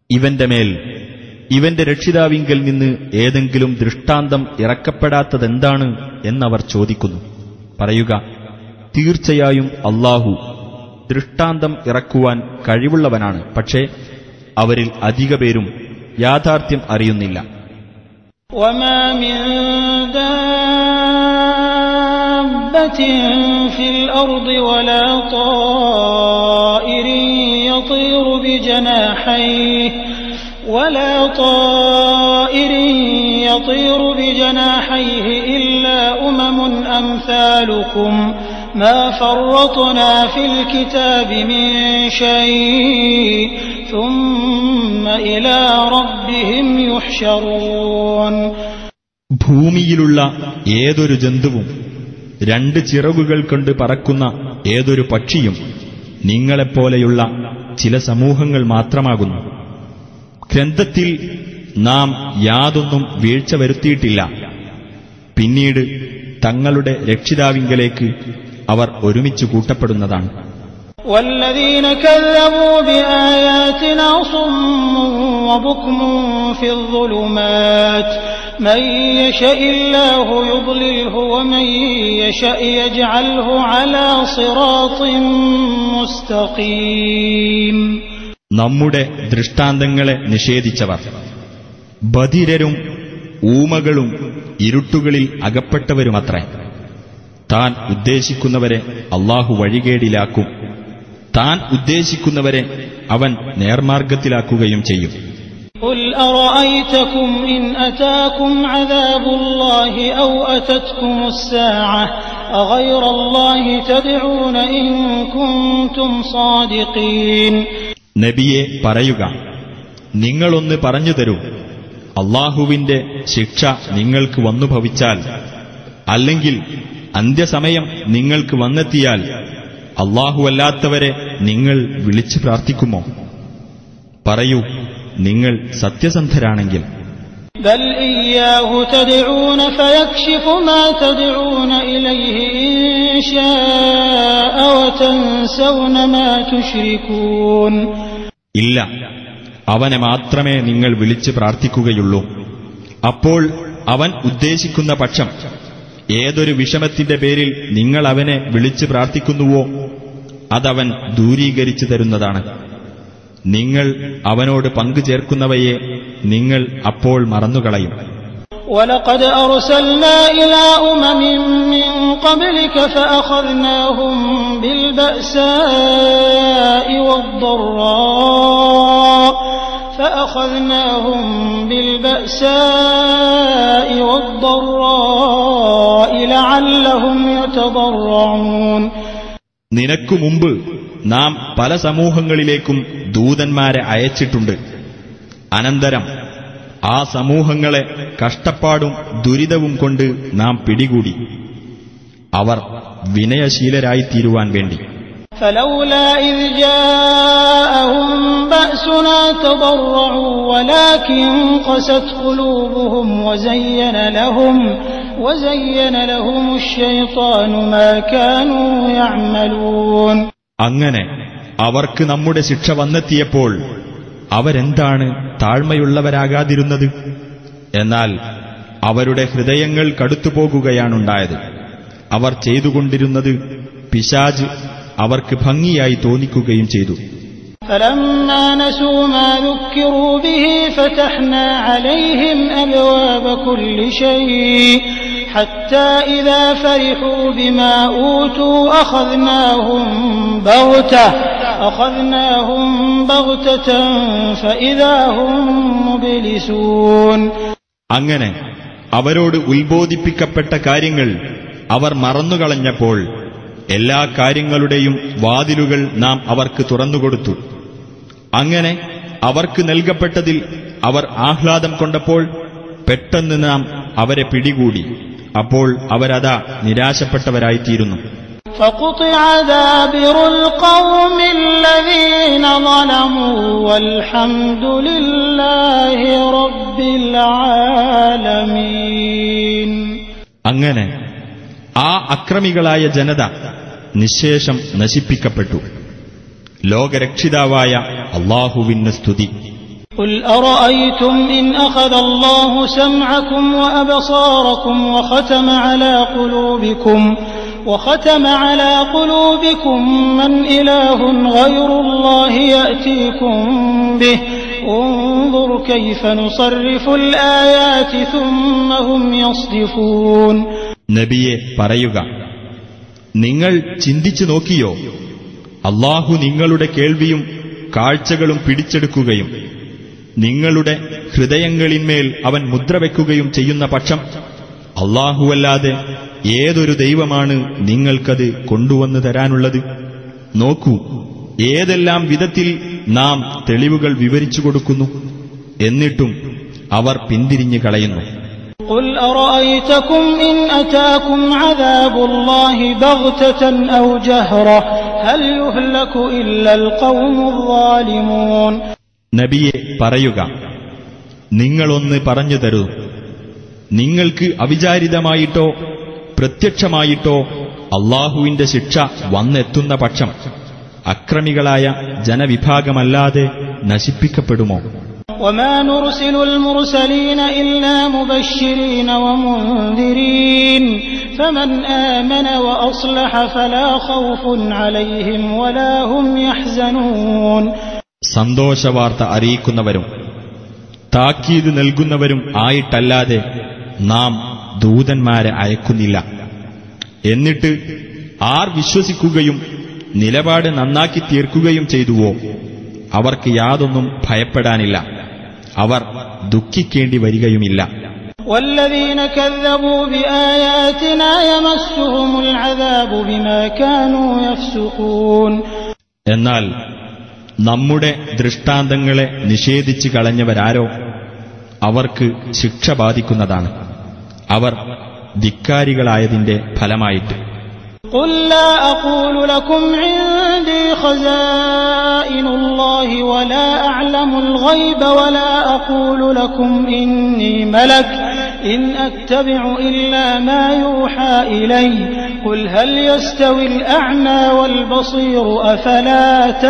ഇവന്റെ മേൽ ഇവന്റെ രക്ഷിതാവിങ്കൽ നിന്ന് ഏതെങ്കിലും ദൃഷ്ടാന്തം ഇറക്കപ്പെടാത്തതെന്താണ് എന്നവർ ചോദിക്കുന്നു. പറയുക, തീർച്ചയായും അല്ലാഹു ദൃഷ്ടാന്തം ഇറക്കുവാൻ കഴിവുള്ളവനാണ്. പക്ഷേ അവരിൽ അധിക പേരും യാഥാർത്ഥ്യം അറിയുന്നില്ല. وما من دابة في الأرض ولا طائر يطير بجناحيه ولا طائر يطير بجناحيه إلا أمم أمثالكم ما فرطنا في الكتاب من شيء ثم إلى ربهم يحشرون. ഭൂമിയിലുള്ള ഏതൊരു ജന്തുവും രണ്ട് ചിറകുകൾ കൊണ്ട് പറക്കുന്ന ഏതൊരു പക്ഷിയും നിങ്ങളെപ്പോലെയുള്ള ചില സമൂഹങ്ങൾ മാത്രമാകുന്നു. ഗ്രന്ഥത്തിൽ നാം യാതൊന്നും വീഴ്ച വരുത്തിയിട്ടില്ല. പിന്നീട് തങ്ങളുടെ രക്ഷിതാവിങ്കലേക്ക് അവർ ഒരുമിച്ച് കൂട്ടപ്പെടുന്നതാണ്. والذين كذبوا بآياتنا صم وبكم في الظلمات من يشاء الله يضلله ومن يشاء يجعله على صراط مستقيم. നമ്മുടെ ദൃഷ്ടാന്തങ്ങളെ നിഷേധിച്ചവർ ബധിരരും ഊമകളും ഇരുട്ടുകളിൽ അകപ്പെട്ടവരുമത്രേ. താൻ ഉദ്ദേശിക്കുന്നവരെ അല്ലാഹു വഴികേടിലാക്കും, താൻ ഉദ്ദേശിക്കുന്നവരെ അവൻ നേർമാർഗത്തിലാക്കുകയും ചെയ്യും. قل أرأيتكم إن أتاكم عذاب الله أو أتتكم الساعة أغير الله تدعون إن كنتم صادقين. നബിയെ പറയുക, നിങ്ങളൊന്ന് പറഞ്ഞു തരൂ, അല്ലാഹുവിന്റെ ശിക്ഷ നിങ്ങൾക്ക് വന്നു ഭവിച്ചാൽ, അല്ലെങ്കിൽ അന്ത്യസമയം നിങ്ങൾക്ക് വന്നെത്തിയാൽ അല്ലാഹുവല്ലാത്തവരെ നിങ്ങൾ വിളിച്ചു പ്രാർത്ഥിക്കുമോ? പറയൂ, നിങ്ങൾ സത്യസന്ധരാണെങ്കിൽ. بل إياه تدعون فيكشف ما تدعون إليه إن شاء وتنسون ما تشركون. ഇല്ല, അവനെ മാത്രമേ നിങ്ങൾ വിളിച്ച് പ്രാർത്ഥിക്കുകയുള്ളൂ. അപ്പോൾ അവൻ ഉദ്ദേശിക്കുന്ന പക്ഷം ഏതൊരു വിഷമത്തിന്റെ പേരിൽ നിങ്ങൾ അവനെ വിളിച്ച് പ്രാർത്ഥിക്കുന്നുവോ അതവൻ ദൂരീകരിച്ചു തരുന്നതാണ്. നിങ്ങൾ അവനോട് പങ്കു ചേർക്കുന്നവയെ നിങ്ങൾ അപ്പോൾ മറന്നുകളയും. وَلَقَدْ أَرْسَلْنَا إِلَى أُمَمٍ مِّن قَبْلِكَ فَأَخَذْنَاهُمْ بِالْبَأْسَاءِ وَالضَّرَّاءِ فَأَخَذْنَاهُمْ بِالْبَأْسَاءِ وَالضَّرَّاءِ لَعَلَّهُمْ يَتَضَرَّعُونَ. നിനക്കു മുമ്പ് നാം പല സമൂഹങ്ങളിലേക്കും ദൂതന്മാരെ അയച്ചിട്ടുണ്ട്. അനന്തരം ആ സമൂഹങ്ങളെ കഷ്ടപ്പാടും ദുരിതവും കൊണ്ട് നാം പിടികൂടി, അവർ വിനയശീലരായിത്തീരുവാൻ വേണ്ടി. فلولا إذ جاءهم بأسنا تضرعوا ولكن قست قلوبهم وزين لهم وزين لهم الشيطان ما كانوا يعملون. അങ്ങനെ അവർക്ക് നമ്മുടെ ശിക്ഷ വന്നെത്തിയപ്പോൾ അവരെന്താണ് താഴ്മയുള്ളവരാകാതിരുന്നത്? എന്നാൽ അവരുടെ ഹൃദയങ്ങൾ കടുത്തുപോകുകയാണുണ്ടായത്. അവർ ചെയ്തുകൊണ്ടിരുന്നത് പിശാച് അവർക്ക് ഭംഗിയായി തോന്നിക്കുകയും ചെയ്തു. فلما نسوا ما ذكروا به فتحنا عليهم أبواب كل شيء حتى إذا فرحوا بما أوتوا أخذناهم بغتة أخذناهم بغتة فإذا هم مبلسون. അങ്ങനെ അവരോട് ഉത്ബോധിപ്പിക്കപ്പെട്ട കാര്യങ്ങൾ അവർ മറന്നുകളഞ്ഞപ്പോൾ എല്ലാ കാര്യങ്ങളുടെയും വാതിലുകൾ നാം അവർക്ക് തുറന്നുകൊടുത്തു. അങ്ങനെ അവർക്ക് നൽകപ്പെട്ടതിൽ അവർ ആഹ്ലാദം കൊണ്ടപ്പോൾ പെട്ടെന്ന് നാം അവരെ പിടികൂടി. അപ്പോൾ അവരതാ നിരാശപ്പെട്ടവരായിത്തീരുന്നു. فقطع دابر القوم الذين ظلموا والحمد لله رب العالمين. അങ്ങനെ ആ അക്രമികളായ ജനത നിശ്ശേഷം നശിപ്പിക്കപ്പെട്ടു. ലോകരക്ഷിതാവായ അല്ലാഹുവിന് സ്തുതി. قل أرأيتم إن أخذ الله سمعكم وأبصاركم وختم على قلوبكم وختم على قلوبكم من إله غير الله يأتيكم به انظر كيف نصرف الآيات ثم هم يصدفون. നബിയെ പറയുക, നിങ്ങൾ ചിന്തിച്ചു നോക്കിയോ, അല്ലാഹു നിങ്ങളുടെ കേൾവിയും കാഴ്ചകളും പിടിച്ചെടുക്കുകയും നിങ്ങളുടെ ഹൃദയങ്ങളിന്മേൽ അവൻ മുദ്രവെക്കുകയും ചെയ്യുന്ന പക്ഷം അല്ലാഹുവല്ലാതെ ഏതൊരു ദൈവമാണ് നിങ്ങൾക്കത് കൊണ്ടുവന്നു തരാനുള്ളത്? നോക്കൂ, ഏതെല്ലാം വിധത്തിൽ നാം തെളിവുകൾ വിവരിച്ചു കൊടുക്കുന്നു, എന്നിട്ടും അവർ പിന്തിരിഞ്ഞു കളയുന്നു. قل أرأيتكم إن أتاكم عذاب الله بغتة أو جهرة هل يهلك إلا القوم الظالمون. നബിയെ പറയുക, നിങ്ങളൊന്ന് പറഞ്ഞു തരൂ, നിങ്ങൾക്ക് അവിചാരിതമായിട്ടോ പ്രത്യക്ഷമായിട്ടോ അല്ലാഹുവിന്റെ ശിക്ഷ വന്നെത്തുന്ന പക്ഷം അക്രമികളായ ജനവിഭാഗമല്ലാതെ നശിപ്പിക്കപ്പെടുമോ? وما نرسل المرسلين إلا مبشرين ومنذرين فمن آمن وأصلح فلا خوف عليهم ولا هم يحزنون. സന്തോഷവാർത്ത അറിയിക്കുന്നവരും താക്കീത് നൽകുന്നവരും ആയിട്ടല്ലാതെ നാം ദൂതന്മാരെ അയക്കുന്നില്ല. എന്നിട്ട് ആർ വിശ്വസിക്കുകയും നിലപാട് നന്നാക്കി തീർക്കുകയും ചെയ്തുവോ അവർക്ക് യാതൊന്നും ഭയപ്പെടാനില്ല, അവർ ദുഃഖിക്കേണ്ടി വരികയുമില്ല. والذين كذبوا بآياتنا يمسهم العذاب بما كانوا يفسقون. എന്നാൽ നമ്മുടെ ദൃഷ്ടാന്തങ്ങളെ നിഷേധിച്ചു കളഞ്ഞവരാരോ അവർക്ക് ശിക്ഷ ബാധിക്കുന്നതാണ്, അവർ ധിക്കാരികളായതിന്റെ ഫലമായിട്ട്. قل لا أقول لكم عندي خزائن الله ولا أعلم الغيب ولا أقول لكم إني ملك إن أتبع إلا ما يوحى إلي قل هل يستوي الأعمى والبصير أفلا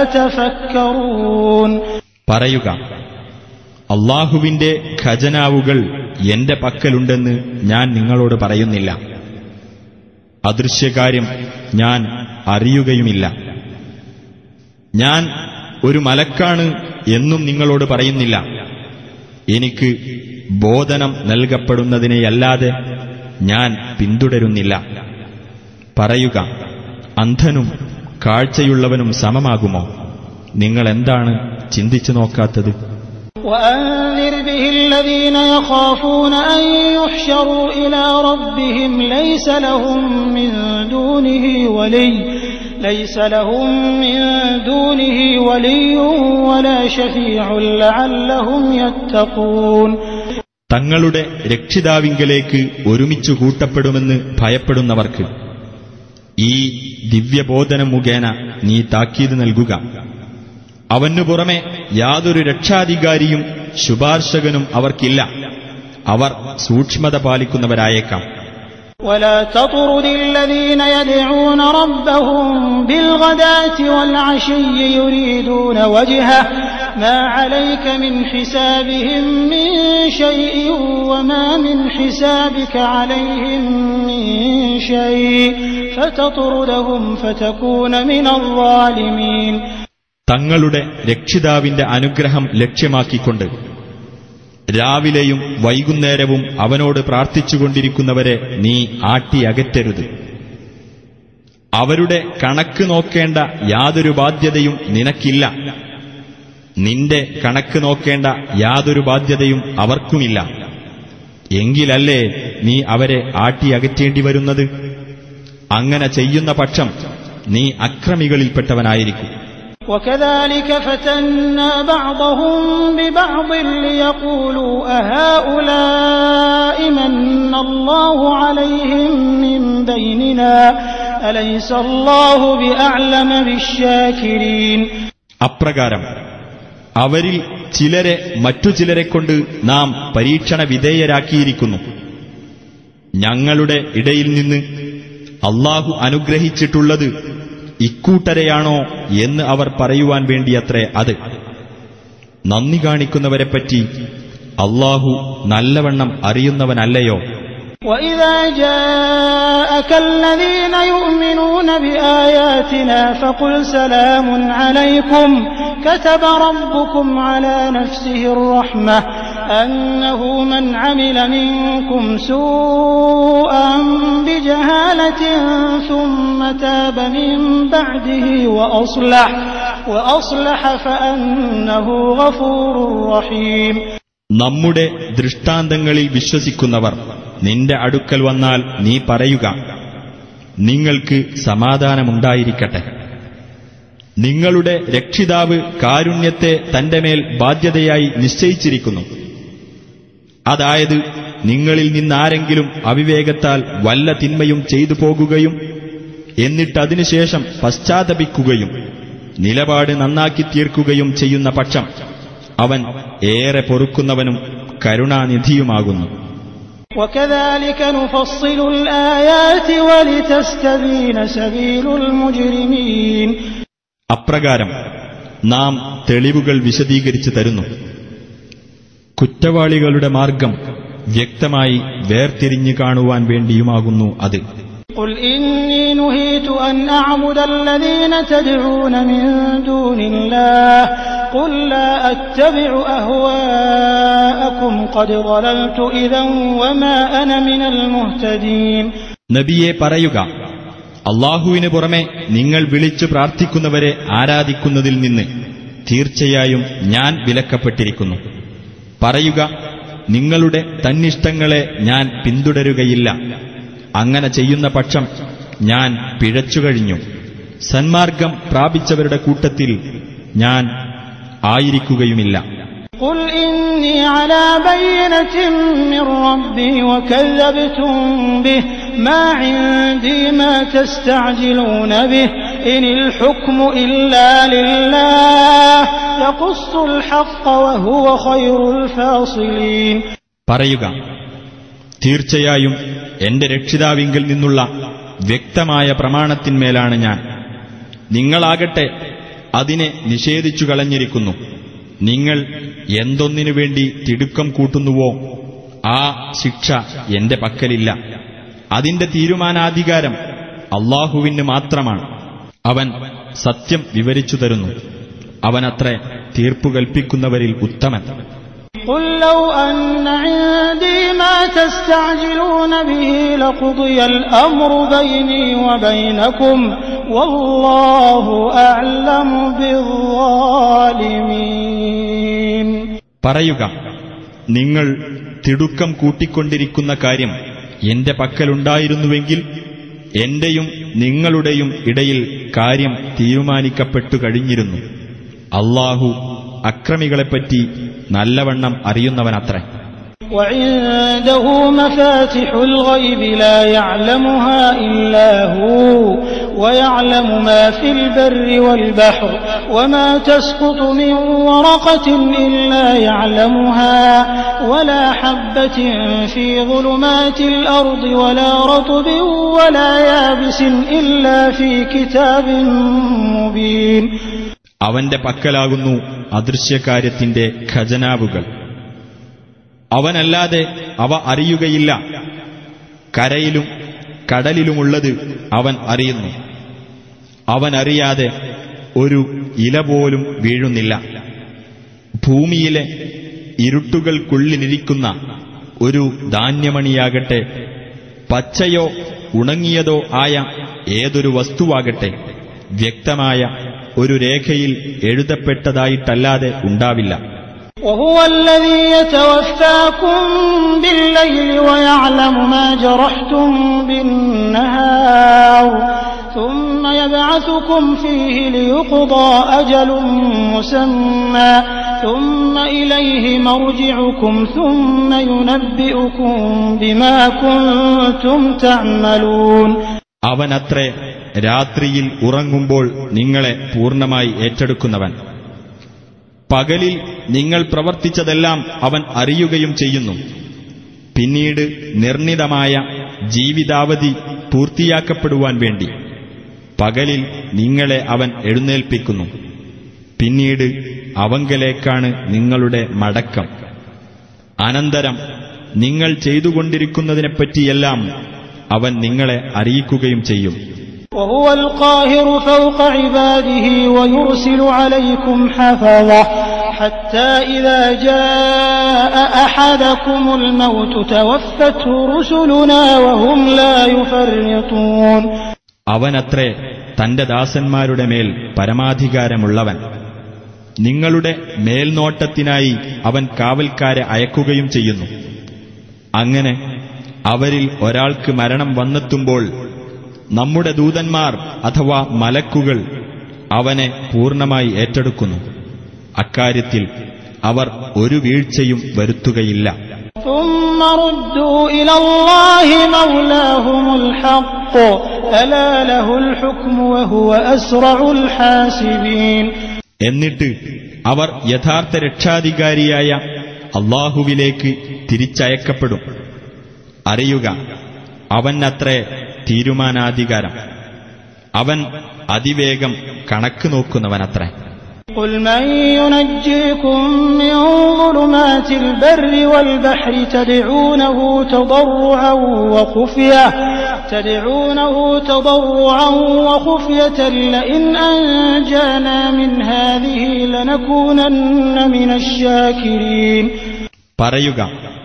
تتفكرون. പറയുക, അല്ലാഹുവിന്റെ ഖജനാവുകൾ എന്റെ പക്കലുണ്ടെന്ന് ഞാൻ നിങ്ങളോട് പറയുന്നില്ല, അദൃശ്യകാര്യം ഞാൻ അറിയുകയുമില്ല. ഞാൻ ഒരു മലക്കാണ് എന്നും നിങ്ങളോട് പറയുന്നില്ല. എനിക്ക് ബോധനം നൽകപ്പെടുന്നതിനെയല്ലാതെ ഞാൻ പിന്തുടരുന്നില്ല. പറയുക, അന്ധനും കാഴ്ചയുള്ളവനും സമമാകുമോ? നിങ്ങൾ എന്താണ് ചിന്തിച്ചു നോക്കാത്തത്? وأنذر به الذين يخافون أن يحشروا إلى ربهم ليس لهم من دونه ولي ليس لهم من دونه ولي ولا شفيع لعلهم يتقون. തങ്ങളുടെ രക്ഷിതാവിങ്കലേക്ക് ഒരുമിച്ചു കൂട്ടപ്പെടുമെന്ന് ഭയപ്പെടുന്നവർക്ക് ഈ ദിവ്യബോധനം മുഖേന നീ താക്കീത് നൽകുക. അവനു പുറമെ യാതൊരു രക്ഷാധികാരിയും ശുപാർശകനും അവർക്കില്ല, അവർ സൂക്ഷ്മത പാലിക്കുന്നവരായേക്കാം. ولا تطرد الذين يدعون ربهم بالغداة والعشي يريدون وجهه ما عليك من حسابهم من شيء وما من حسابك عليهم من شيء فتطردهم فتكون من الظالمين. തങ്ങളുടെ രക്ഷിതാവിന്റെ അനുഗ്രഹം ലക്ഷ്യമാക്കിക്കൊണ്ട് രാവിലെയും വൈകുന്നേരവും അവനോട് പ്രാർത്ഥിച്ചുകൊണ്ടിരിക്കുന്നവരെ നീ ആട്ടിയകറ്റരുത്. അവരുടെ കണക്ക് നോക്കേണ്ട യാതൊരു ബാധ്യതയും നിനക്കില്ല, നിന്റെ കണക്ക് നോക്കേണ്ട യാതൊരു ബാധ്യതയും അവർക്കുമില്ല. എങ്കിലല്ലേ നീ അവരെ ആട്ടിയകറ്റേണ്ടി വരുന്നത്? അങ്ങനെ ചെയ്യുന്ന പക്ഷം നീ അക്രമികളിൽപ്പെട്ടവനായിരിക്കും. وكذلك فتنا بعضهم ببعض ليقولوا أهؤلاء من الله عليهم من بيننا أليس الله بأعلم بالشاكرين. അപ്രകാരം അവരിൽ ചിലരെ മറ്റു ചിലരെക്കൊണ്ട് നാം പരീക്ഷണ വിധേയരാക്കിയിരിക്കുന്നു. ഞങ്ങളുടെ ഇടയിൽ നിന്ന് അല്ലാഹു അനുഗ്രഹിച്ചിട്ടുള്ളത് ഇക്കൂട്ടരെയാണോ എന്ന് അവർ പറയുവാൻ വേണ്ടിയത്രേ അത്. നന്ദി കാണിക്കുന്നവരെപ്പറ്റി അല്ലാഹു നല്ലവണ്ണം അറിയുന്നവനല്ലയോ? وَإِذَا جَاءَكَ الَّذِينَ يُؤْمِنُونَ بِآيَاتِنَا فَقُلْ سَلَامٌ عَلَيْكُمْ كَتَبَ رَبُّكُمْ عَلَى نَفْسِهِ الرَّحْمَةَ أَنَّهُ مَنْ عَمِلَ مِنكُمْ سُوءًا بِجَهَالَةٍ ثُمَّ تَابَ مِن بَعْدِهِ وَأَصْلَحَ وَأَصْلَحَ فَأَنَّهُ غَفُورٌ رَّحِيمٌ. നമ്മുടെ ദൃഷ്ടാന്തങ്ങളിൽ വിശ്വസിക്കുന്നവർ നിന്റെ അടുക്കൽ വന്നാൽ നീ പറയുക, നിങ്ങൾക്ക് സമാധാനമുണ്ടായിരിക്കട്ടെ. നിങ്ങളുടെ രക്ഷിതാവ് കാരുണ്യത്തെ തന്റെ മേൽ ബാധ്യതയായി നിശ്ചയിച്ചിരിക്കുന്നു. അതായത്, നിങ്ങളിൽ നിന്നാരെങ്കിലും അവിവേകത്താൽ വല്ല തിന്മയും ചെയ്തു പോകുകയും എന്നിട്ടതിനുശേഷം പശ്ചാത്തപിക്കുകയും നിലപാട് നന്നാക്കി തീർക്കുകയും ചെയ്യുന്ന പക്ഷം അവൻ ഏറെ പൊറുക്കുന്നവനും കരുണാനിധിയുമാകുന്നു. وَكَذَلِكَ نُفَصِّلُ الْآيَاتِ وَلِتَسْتَبِينَ سَبِيلُ الْمُجْرِمِينَ. അപ്രകാരം നാം തെളിവുകൾ വിശദീകരിച്ചു തരുന്നു. കുറ്റവാളികളുടെ മാർഗം വ്യക്തമായി വേർതിരിഞ്ഞു കാണുവാൻ വേണ്ടിയുമാകുന്നു അത്. قُلْ إِنِّي نُهِيتُ أَنْ أَعْبُدَ الَّذِينَ تَدْعُونَ مِن دُونِ اللَّهِ قُل لَّا أَتَّبِعُ أَهْوَاءَكُمْ قَدْ ضَلَلْتُ إِذًا وَمَا أَنَا مِنَ الْمُهْتَدِينَ. നബിയെ പറയുക, അല്ലാഹുവിന് പുറമെ നിങ്ങൾ വിളിച്ചു പ്രാർത്ഥിക്കുന്നവരെ ആരാധിക്കുന്നതിൽ നിന്ന് തീർച്ചയായും ഞാൻ വിലക്കപ്പെട്ടിരിക്കുന്നു. പറയുക, നിങ്ങളുടെ തന്നിഷ്ടങ്ങളെ ഞാൻ പിന്തുടരുകയില്ല. അങ്ങനെ ചെയ്യുന്ന പക്ഷം ഞാൻ പിഴച്ചുകഴിഞ്ഞു. സന്മാർഗം പ്രാപിച്ചവരുടെ കൂട്ടത്തിൽ ഞാൻ ആയിരിക്കുകയുമില്ല. قُلْ إِنِّي عَلَى بَيِّنَةٍ مِّن رَّبِّي وَكَذَّبْتُم بِهِ مَا عِندِي مَا تَسْتَعْجِلُونَ بِهِ إِنِ الْحُكْمُ إِلَّا لِلَّهِ يَقُصُّ الْحَقَّ وَهُوَ خَيْرُ الْفَاصِلِينَ. പറയുക, തീർച്ചയായും എന്റെ രക്ഷിതാവിങ്കിൽ നിന്നുള്ള വ്യക്തമായ പ്രമാണത്തിന്മേലാണ് ഞാൻ. നിങ്ങളാകട്ടെ അതിനെ നിഷേധിച്ചു കളഞ്ഞിരിക്കുന്നു. നിങ്ങൾ എന്തൊന്നിനു വേണ്ടി തിടുക്കം കൂട്ടുന്നുവോ ആ ശിക്ഷ എന്റെ പക്കലില്ല. അതിന്റെ തീരുമാനാധികാരം അല്ലാഹുവിന് മാത്രമാണ്. അവൻ സത്യം വിവരിച്ചു തരുന്നു. അവനത്രേ തീർപ്പു കൽപ്പിക്കുന്നവരിൽ ഉത്തമൻ. قُل لَّوْ أَنَّ عِندِي مَا تَسْتَعْجِلُونَ بِهِ لَقُضِيَ الْأَمْرُ بَيْنِي وَبَيْنَكُمْ وَاللَّهُ أَعْلَمُ بِالظَّالِمِينَ. പറയുക, നിങ്ങൾ തിടുക്കം കൂട്ടിക്കൊണ്ടിരിക്കുന്ന കാര്യം എന്റെ പക്കലുണ്ടായിരുന്നുവെങ്കിൽ എന്റെയും നിങ്ങളുടെയും ഇടയിൽ കാര്യം തീരുമാനിക്കപ്പെട്ടു കഴിഞ്ഞിരുന്നു. അല്ലാഹു അക്രമികളെപ്പറ്റി നല്ലവണ്ണം അറിയുന്നവനത്രേ. وعنده مفاتح الغيب لا يعلمها إلا هو ويعلم ما في البر والبحر وما تسقط من ورقة إلا يعلمها ولا حبة في ظلمات الأرض ولا رطب ولا يابس إلا في كتاب مبين. അവന്റെ പക്കലാകുന്നു അദൃശ്യകാര്യത്തിന്റെ ഖജനാവുകൾ. അവനല്ലാതെ അവ അറിയുകയില്ല. കരയിലും കടലിലുമുള്ളത് അവൻ അറിയുന്നു. അവനറിയാതെ ഒരു ഇല പോലും വീഴുന്നില്ല. ഭൂമിയിലെ ഇരുട്ടുകൾക്കുള്ളിലിരിക്കുന്ന ഒരു ധാന്യമണിയാകട്ടെ, പച്ചയോ ഉണങ്ങിയതോ ആയ ഏതൊരു വസ്തുവാകട്ടെ, വ്യക്തമായ ഒരു രേഖയിൽ എഴുതപ്പെട്ടതായിട്ടല്ലാതെ ഉണ്ടാവില്ല. وهو الذي يتوفاكم بالليل ويعلم ما جرحتم بالنهار ثم يبعثكم فيه ليقضى أجل مسمى ثم إليه مرجعكم ثم ينبئكم بما كنتم تعملون. അവനത്രേ രാത്രിയിൽ ഉറങ്ങുമ്പോൾ നിങ്ങളെ പൂർണ്ണമായി ഏറ്റെടുക്കുന്നവൻ. പകലിൽ നിങ്ങൾ പ്രവർത്തിച്ചതെല്ലാം അവൻ അറിയുകയും ചെയ്യുന്നു. പിന്നീട് നിർണിതമായ ജീവിതാവധി പൂർത്തിയാക്കപ്പെടുവാൻ വേണ്ടി പകലിൽ നിങ്ങളെ അവൻ എഴുന്നേൽപ്പിക്കുന്നു. പിന്നീട് അവങ്കലേക്കാണ് നിങ്ങളുടെ മടക്കം. അനന്തരം നിങ്ങൾ ചെയ്തുകൊണ്ടിരിക്കുന്നതിനെപ്പറ്റിയെല്ലാം അവൻ നിങ്ങളെ അറിയിക്കുകയും ചെയ്യും. وهو القاهر فوق عباده ويرسل عليكم حفظة حتى إذا جاء أحدكم الموت توفته رسلنا وهم لا يفرطون. അവനത്രേ തന്റെ ദാസന്മാരുടെ മേൽ പരമാധികാരമുള്ളവൻ. നിങ്ങളുടെ മേൽനോട്ടത്തിനായി അവൻ കാവൽക്കാരെ അയക്കുകയും ചെയ്യുന്നു. അങ്ങനെ അവരിൽ ഒരാൾക്ക് മരണം വന്നെത്തുമ്പോൾ നമ്മുടെ ദൂതന്മാർ അഥവാ മലക്കുകൾ അവനെ പൂർണ്ണമായി ഏറ്റെടുക്കുന്നു. അക്കാര്യത്തിൽ അവർ ഒരു വീഴ്ചയും വരുത്തുകയില്ല. ثم ردوا إلى الله مولاهم الحق ألا له الحكم وهو أسرع الحاسبين. എന്നിട്ട് അവർ യഥാർത്ഥ രക്ഷാധികാരിയായ അല്ലാഹുവിലേക്ക് തിരിച്ചയക്കപ്പെടും. അറിയുക, അവനത്രേ തീരുമാനാധികാരം. അവൻ അതിവേഗം കണക്ക് നോക്കുന്നവനത്രേ. قل من ينجيكم من ظلمات البر والبحر تدعونه تضرعا وخفية تدعونه تضرعا وخفية لئن أنجانا من هذه لنكونن من الشاكرين. പറയുക,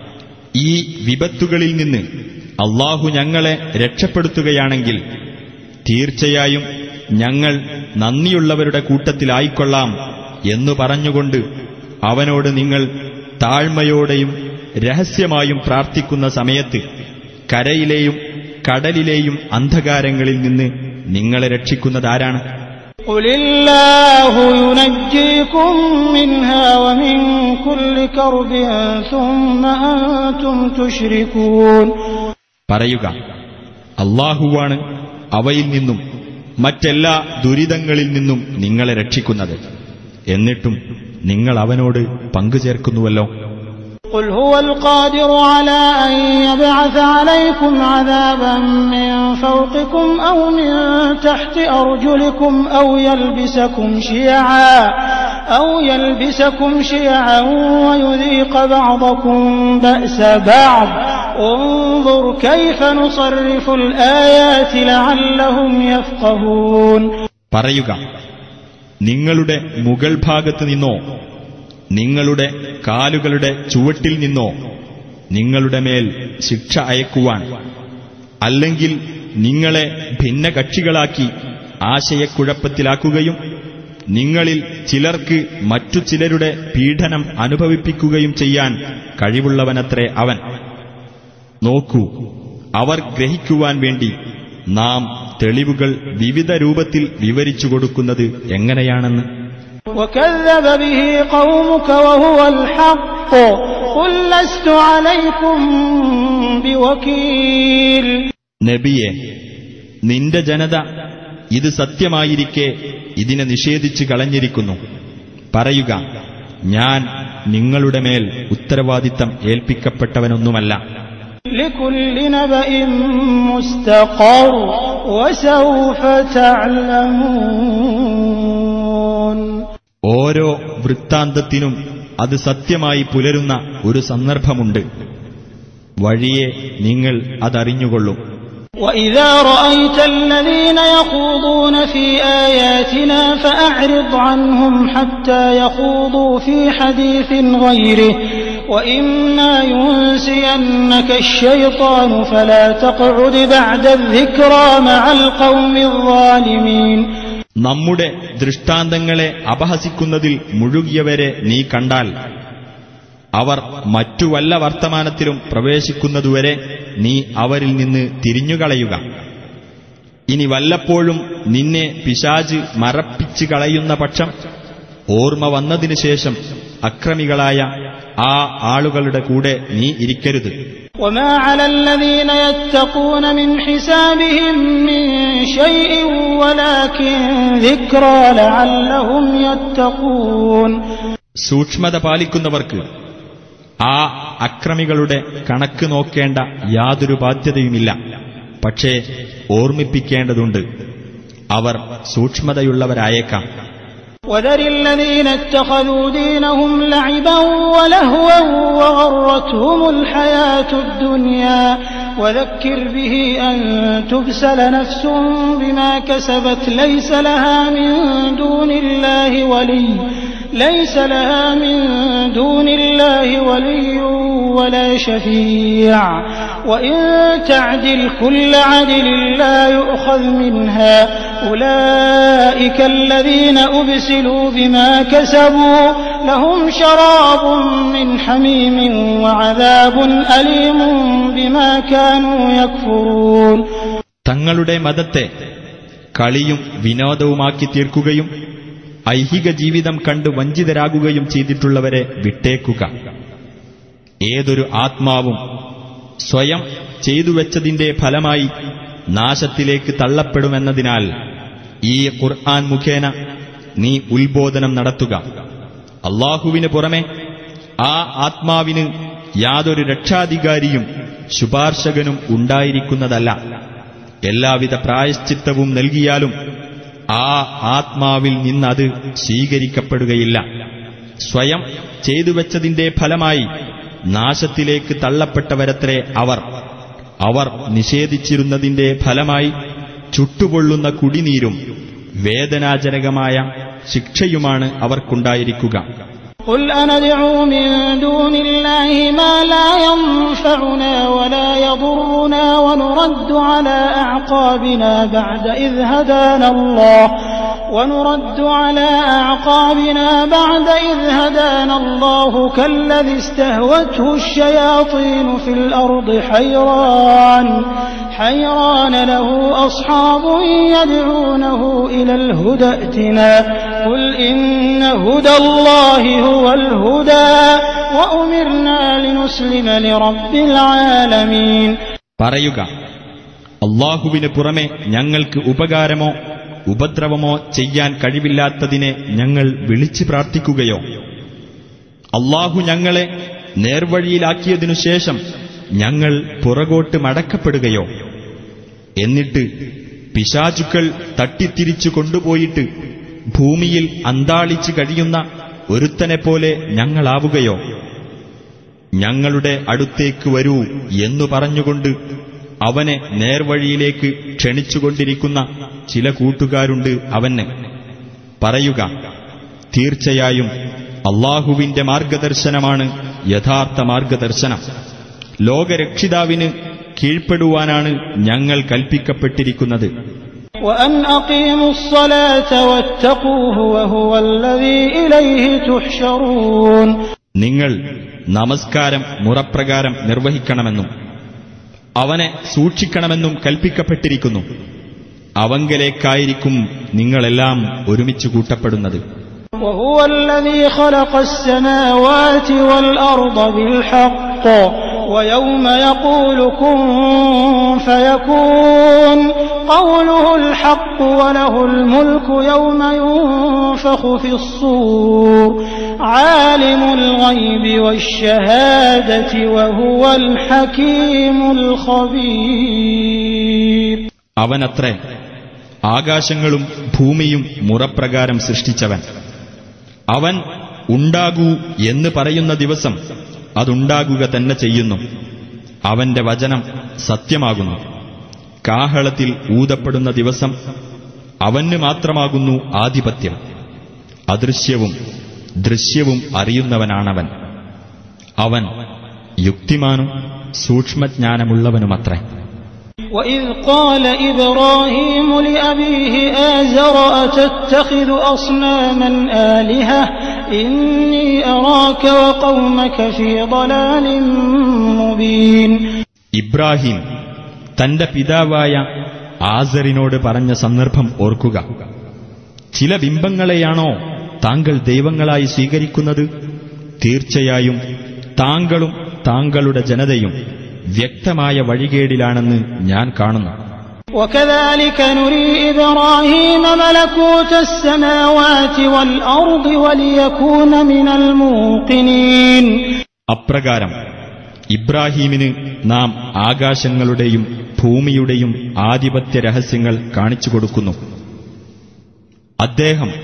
ഈ വിപത്തുകളിൽ നിന്ന് അല്ലാഹു ഞങ്ങളെ രക്ഷപ്പെടുത്തുകയാണെങ്കിൽ തീർച്ചയായും ഞങ്ങൾ നന്ദിയുള്ളവരുടെ കൂട്ടത്തിലായിക്കൊള്ളാം എന്നു പറഞ്ഞുകൊണ്ട് അവനോട് നിങ്ങൾ താഴ്മയോടെയും രഹസ്യമായും പ്രാർത്ഥിക്കുന്ന സമയത്ത് കരയിലെയും കടലിലെയും അന്ധകാരങ്ങളിൽ നിന്ന് നിങ്ങളെ രക്ഷിക്കുന്നതാരാണ്? قل الله ينجيكم منها ومن كل كرب ثم أنتم تشركون. പറയുക, അല്ലാഹുവാണ് അവയിൽ നിന്നും മറ്റെല്ലാ ദുരിതങ്ങളിൽ നിന്നും നിങ്ങളെ രക്ഷിക്കുന്നത്. എന്നിട്ടും നിങ്ങൾ അവനോട് പങ്കുചേർക്കുന്നുവല്ലോ. قل هو القادر على أن يبعث عليكم عذابا من فوقكم أو من تحت أرجلكم أو يلبسكم شيعا أو يلبسكم شيعا ويذيق بعضكم بأس بعض انظر كيف نصرف الآيات لعلهم يفقهون. പറയുക, നിങ്ങളുടെ മുകൾ ഭാഗത്ത് നിന്നോ നിങ്ങളുടെ കാലുകളുടെ ചുവട്ടിൽ നിന്നോ നിങ്ങളുടെ മേൽ ശിക്ഷ അയക്കുവാൻ, അല്ലെങ്കിൽ നിങ്ങളെ ഭിന്നകക്ഷികളാക്കി ആശയക്കുഴപ്പത്തിലാക്കുകയും നിങ്ങളിൽ ചിലർക്ക് മറ്റു ചിലരുടെ പീഡനം അനുഭവിപ്പിക്കുകയും ചെയ്യാൻ കഴിവുള്ളവനത്രേ അവൻ. നോക്കൂ, അവർ ഗ്രഹിക്കുവാൻ വേണ്ടി നാം തെളിവുകൾ വിവിധ രൂപത്തിൽ വിവരിച്ചു കൊടുക്കുന്നത് എങ്ങനെയാണെന്ന്. وكذب به قومك وهو الحق قل لست عليكم بوكيل. നബിയെ, നിന്റെ ജനത ഇത് സത്യമായിരിക്കെ ഇതിനെ നിഷേധിച്ചു കളഞ്ഞിരിക്കുന്നു. പറയുക, ഞാൻ നിങ്ങളുടെ മേൽ ഉത്തരവാദിത്തം ഏൽപ്പിക്കപ്പെട്ടവനൊന്നുമല്ല. لكل نبأ مستقر وسوف تعلمون. ഓരോ വൃത്താന്തത്തിനും അത് സത്യമായി പുലരുന്ന ഒരു സന്ദർഭമുണ്ട്. വഴിയെ നിങ്ങൾ അതറിഞ്ഞുകൊള്ളും. وإذا رأيت الذين يخوضون في آياتنا فأعرض عنهم حتى يخوضوا في حديث غيره وإما ينسينك الشيطان فلا تقعد بعد الذكرى مع القوم الظالمين. നമ്മുടെ ദൃഷ്ടാന്തങ്ങളെ അപഹസിക്കുന്നതിൽ മുഴുകിയവരെ നീ കണ്ടാൽ അവർ മറ്റു വല്ല വർത്തമാനത്തിലും പ്രവേശിക്കുന്നതുവരെ നീ അവരിൽ നിന്ന് തിരിഞ്ഞുകളയുക. ഇനി വല്ലപ്പോഴും നിന്നെ പിശാച് മറപ്പിച്ചു കളയുന്ന പക്ഷം ഓർമ്മ വന്നതിനു ശേഷം അക്രമികളായ ആ ആളുകളുടെ കൂടെ നീ ഇരിക്കരുത്. وما على الذين يتقون من حسابهم من شيء ولكن ذكرى لعلهم يتقون. സൂക്ഷ്മത പാലിക്കുന്നവർക്ക് ആ അക്രമികളുടെ കണക്ക് നോക്കേണ്ട യാതൊരു ബാധ്യതയുമില്ല. പക്ഷേ ഓർമ്മിപ്പിക്കേണ്ടതുണ്ട്, അവർ സൂക്ഷ്മതയുള്ളവരായേക്കാം. وذر الذين اتخذوا دينهم لعبا ولهوا وغرتهم الحياة الدنيا وذكر به أن تبسل نفس بما كسبت ليس لها من دون الله ولي ليس لها من دون الله ولي ولا شفيع وإن تعدل كل عدل لا يؤخذ منها أولئك الذين أبسلوا بما كسبوا لهم شراب من حميم وعذاب أليم بما كانوا يكفرون. തങ്ങളുടെ മതത്തെ കളിയും വിനോദവുമാക്കി തീർക്കുകയും ഐഹിക ജീവിതം കണ്ട് വഞ്ചിതരാകുകയും ചെയ്തിട്ടുള്ളവരെ വിട്ടേക്കുക. ഏതൊരു ആത്മാവും സ്വയം ചെയ്തുവെച്ചതിന്റെ ഫലമായി നാശത്തിലേക്ക് തള്ളപ്പെടുമെന്നതിനാൽ ഈ ഖുർആൻ മുഖേന നീ ഉത്ബോധനം നടത്തുക. അല്ലാഹുവിന് പുറമെ ആ ആത്മാവിന് യാതൊരു രക്ഷാധികാരിയും ശുപാർശകനും ഉണ്ടായിരിക്കുന്നതല്ല. എല്ലാവിധ പ്രായശ്ചിത്തവും നൽകിയാലും ആ ആത്മാവിൽ നിന്നത് സ്വീകരിക്കപ്പെടുകയില്ല. സ്വയം ചെയ്തുവെച്ചതിന്റെ ഫലമായി നാശത്തിലേക്ക് തള്ളപ്പെട്ടവരത്രേ അവർ. അവർ നിഷേധിച്ചിരുന്നതിന്റെ ഫലമായി ചുട്ടുപൊള്ളുന്ന കുടിനീരും വേദനാജനകമായ ശിക്ഷയുമാണ് അവർക്കുണ്ടായിരിക്കുക. قل أندعو من دون الله ما لا ينفعنا ولا يضرنا ونرد على أعقابنا بعد إذ هدانا الله ونرد على أعقابنا بعد إذ هدانا الله كالذي استهوته الشياطين في الأرض حيران حيران له أصحاب يدعونه إلى الهدى ائتنا قل إن هدى الله هو الهدى وأمرنا لنسلم لرب العالمين. പറയുക, അല്ലാഹുവിന് പുറമെ ഞങ്ങൾക്ക് ഉപകാരമോ ഉപദ്രവമോ ചെയ്യാൻ കഴിവില്ലാത്തതിനെ ഞങ്ങൾ വിളിച്ചു പ്രാർത്ഥിക്കുകയോ അല്ലാഹു ഞങ്ങളെ നേർവഴിയിലാക്കിയതിനു ശേഷം ഞങ്ങൾ പുറകോട്ട് മടക്കപ്പെടുകയോ എന്നിട്ട് പിശാചുക്കൾ തട്ടിത്തിരിച്ചു കൊണ്ടുപോയിട്ട് ഭൂമിയിൽ അന്താളിച്ചു കഴിയുന്ന ഒരുത്തനെപ്പോലെ ഞങ്ങളാവുകയോ? ഞങ്ങളുടെ അടുത്തേക്ക് വരൂ എന്നു പറഞ്ഞുകൊണ്ട് അവനെ നേർവഴിയിലേക്ക് ക്ഷണിച്ചുകൊണ്ടിരിക്കുന്ന ചില കൂട്ടുകാരുണ്ട് അവന്. പറയുക, തീർച്ചയായും അല്ലാഹുവിന്റെ മാർഗദർശനമാണ് യഥാർത്ഥ മാർഗദർശനം. ലോകരക്ഷിതാവിന് കീഴ്പ്പെടുവാനാണ് ഞങ്ങൾ കൽപ്പിക്കപ്പെട്ടിരിക്കുന്നത്. وأن أقيموا الصلاة واتقوه وهو الذي إليه تحشرون. നിങ്ങൾ നമസ്കാരം മുറപ്രകാരം നിർവഹിക്കണമെന്നും അവനെ സൂക്ഷിക്കണമെന്നും കൽപ്പിക്കപ്പെട്ടിരിക്കുന്നു. അവങ്കലേക്കായിരിക്കും നിങ്ങളെല്ലാം ഒരുമിച്ച് കൂട്ടപ്പെടുന്നത്. وهو الذي خلق السماوات والأرض بالحق ويوم يقول كن فيكون قوله الحق وله الملك يوم ينفخ في الصور عالم الغيب والشهادة وهو الحكيم الخبير. അവനത്രേ ആകാശങ്ങളും ഭൂമിയും മുറപ്രകാരം സൃഷ്ടിച്ചവൻ. അവൻ ഉണ്ടാകൂ എന്ന് പറയുന്ന ദിവസം അതുണ്ടാകുക തന്നെ ചെയ്യുന്നു. അവന്റെ വചനം സത്യമാകുന്നു. കാഹളത്തിൽ ഊതപ്പെടുന്ന ദിവസം അവന് മാത്രമാകുന്നു ആധിപത്യം. അദൃശ്യവും ദൃശ്യവും അറിയുന്നവനാണവൻ. അവൻ യുക്തിമാനും സൂക്ഷ്മജ്ഞാനമുള്ളവനുമത്രേ. وَإِذْ قَالَ إِبْرَاهِيمُ لِأَبِيهِ آزَرَ أَتَتَّخِذُ أَصْنَامًا آلِهَةً إِنِّي أَرَاكَ وَقَوْمَكَ فِي ضَلَالٍ مُبِينٍ. ഇബ്രാഹിം തന്റെ പിതാവായ ആസറിനോട് പറഞ്ഞ സന്ദർഭം ഓർക്കുക. ചില ബിംബങ്ങളെയാണോ താങ്കൾ ദൈവങ്ങളായി സ്വീകരിക്കുന്നത്? തീർച്ചയായും താങ്കളും താങ്കളുടെ ജനതയും വ്യക്തമായ വഴികേടിലാണെന്ന് ഞാൻ കാണുന്നു. وَكَذَلِكَ نُرِي إِبْرَاهِيمَ مَلَكُوتَ السَّمَاوَاتِ وَالْأَرْضِ وَلِيَكُونَ مِنَ الْمُوقِنِينَ. അപ്രകാരം ഇബ്രാഹീമിന് നാം ആകാശങ്ങളുടെയും ഭൂമിയുടെയും ആധിപത്യ രഹസ്യങ്ങൾ കാണിച്ചു കൊടുക്കുന്നു. അദ്ദേഹം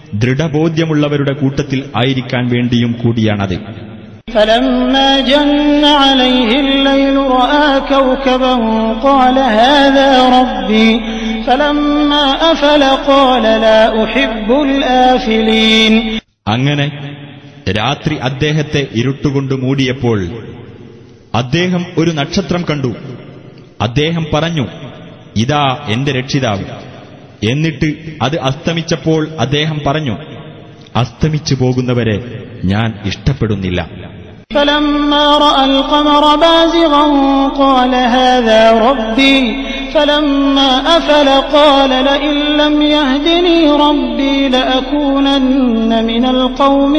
ദൃഢബോധ്യമുള്ളവരുടെ കൂട്ടത്തിൽ ആയിരിക്കാൻ വേണ്ടിയും കൂടിയാണത്. فلما جن عليه الليل رأى كوكبا قال هذا ربي فلما أفل قال لا أحب الآفلين. അങ്ങനെ രാത്രി അദ്ദേഹത്തെ ഇരുട്ടുകൊണ്ട് മൂടിയപ്പോൾ അദ്ദേഹം ഒരു നക്ഷത്രം കണ്ടു. അദ്ദേഹം പറഞ്ഞു, ഇതാ എന്റെ രക്ഷിതാവ്. എന്നിട്ട് അത് അസ്തമിച്ചപ്പോൾ അദ്ദേഹം പറഞ്ഞു, അസ്തമിച്ചു പോകുന്നവരെ ഞാൻ ഇഷ്ടപ്പെടുന്നില്ല. فلما رأى القمر بازغا قال هذا ربي فلما أفل قال لئن لم يهدني ربي لأكونن من القوم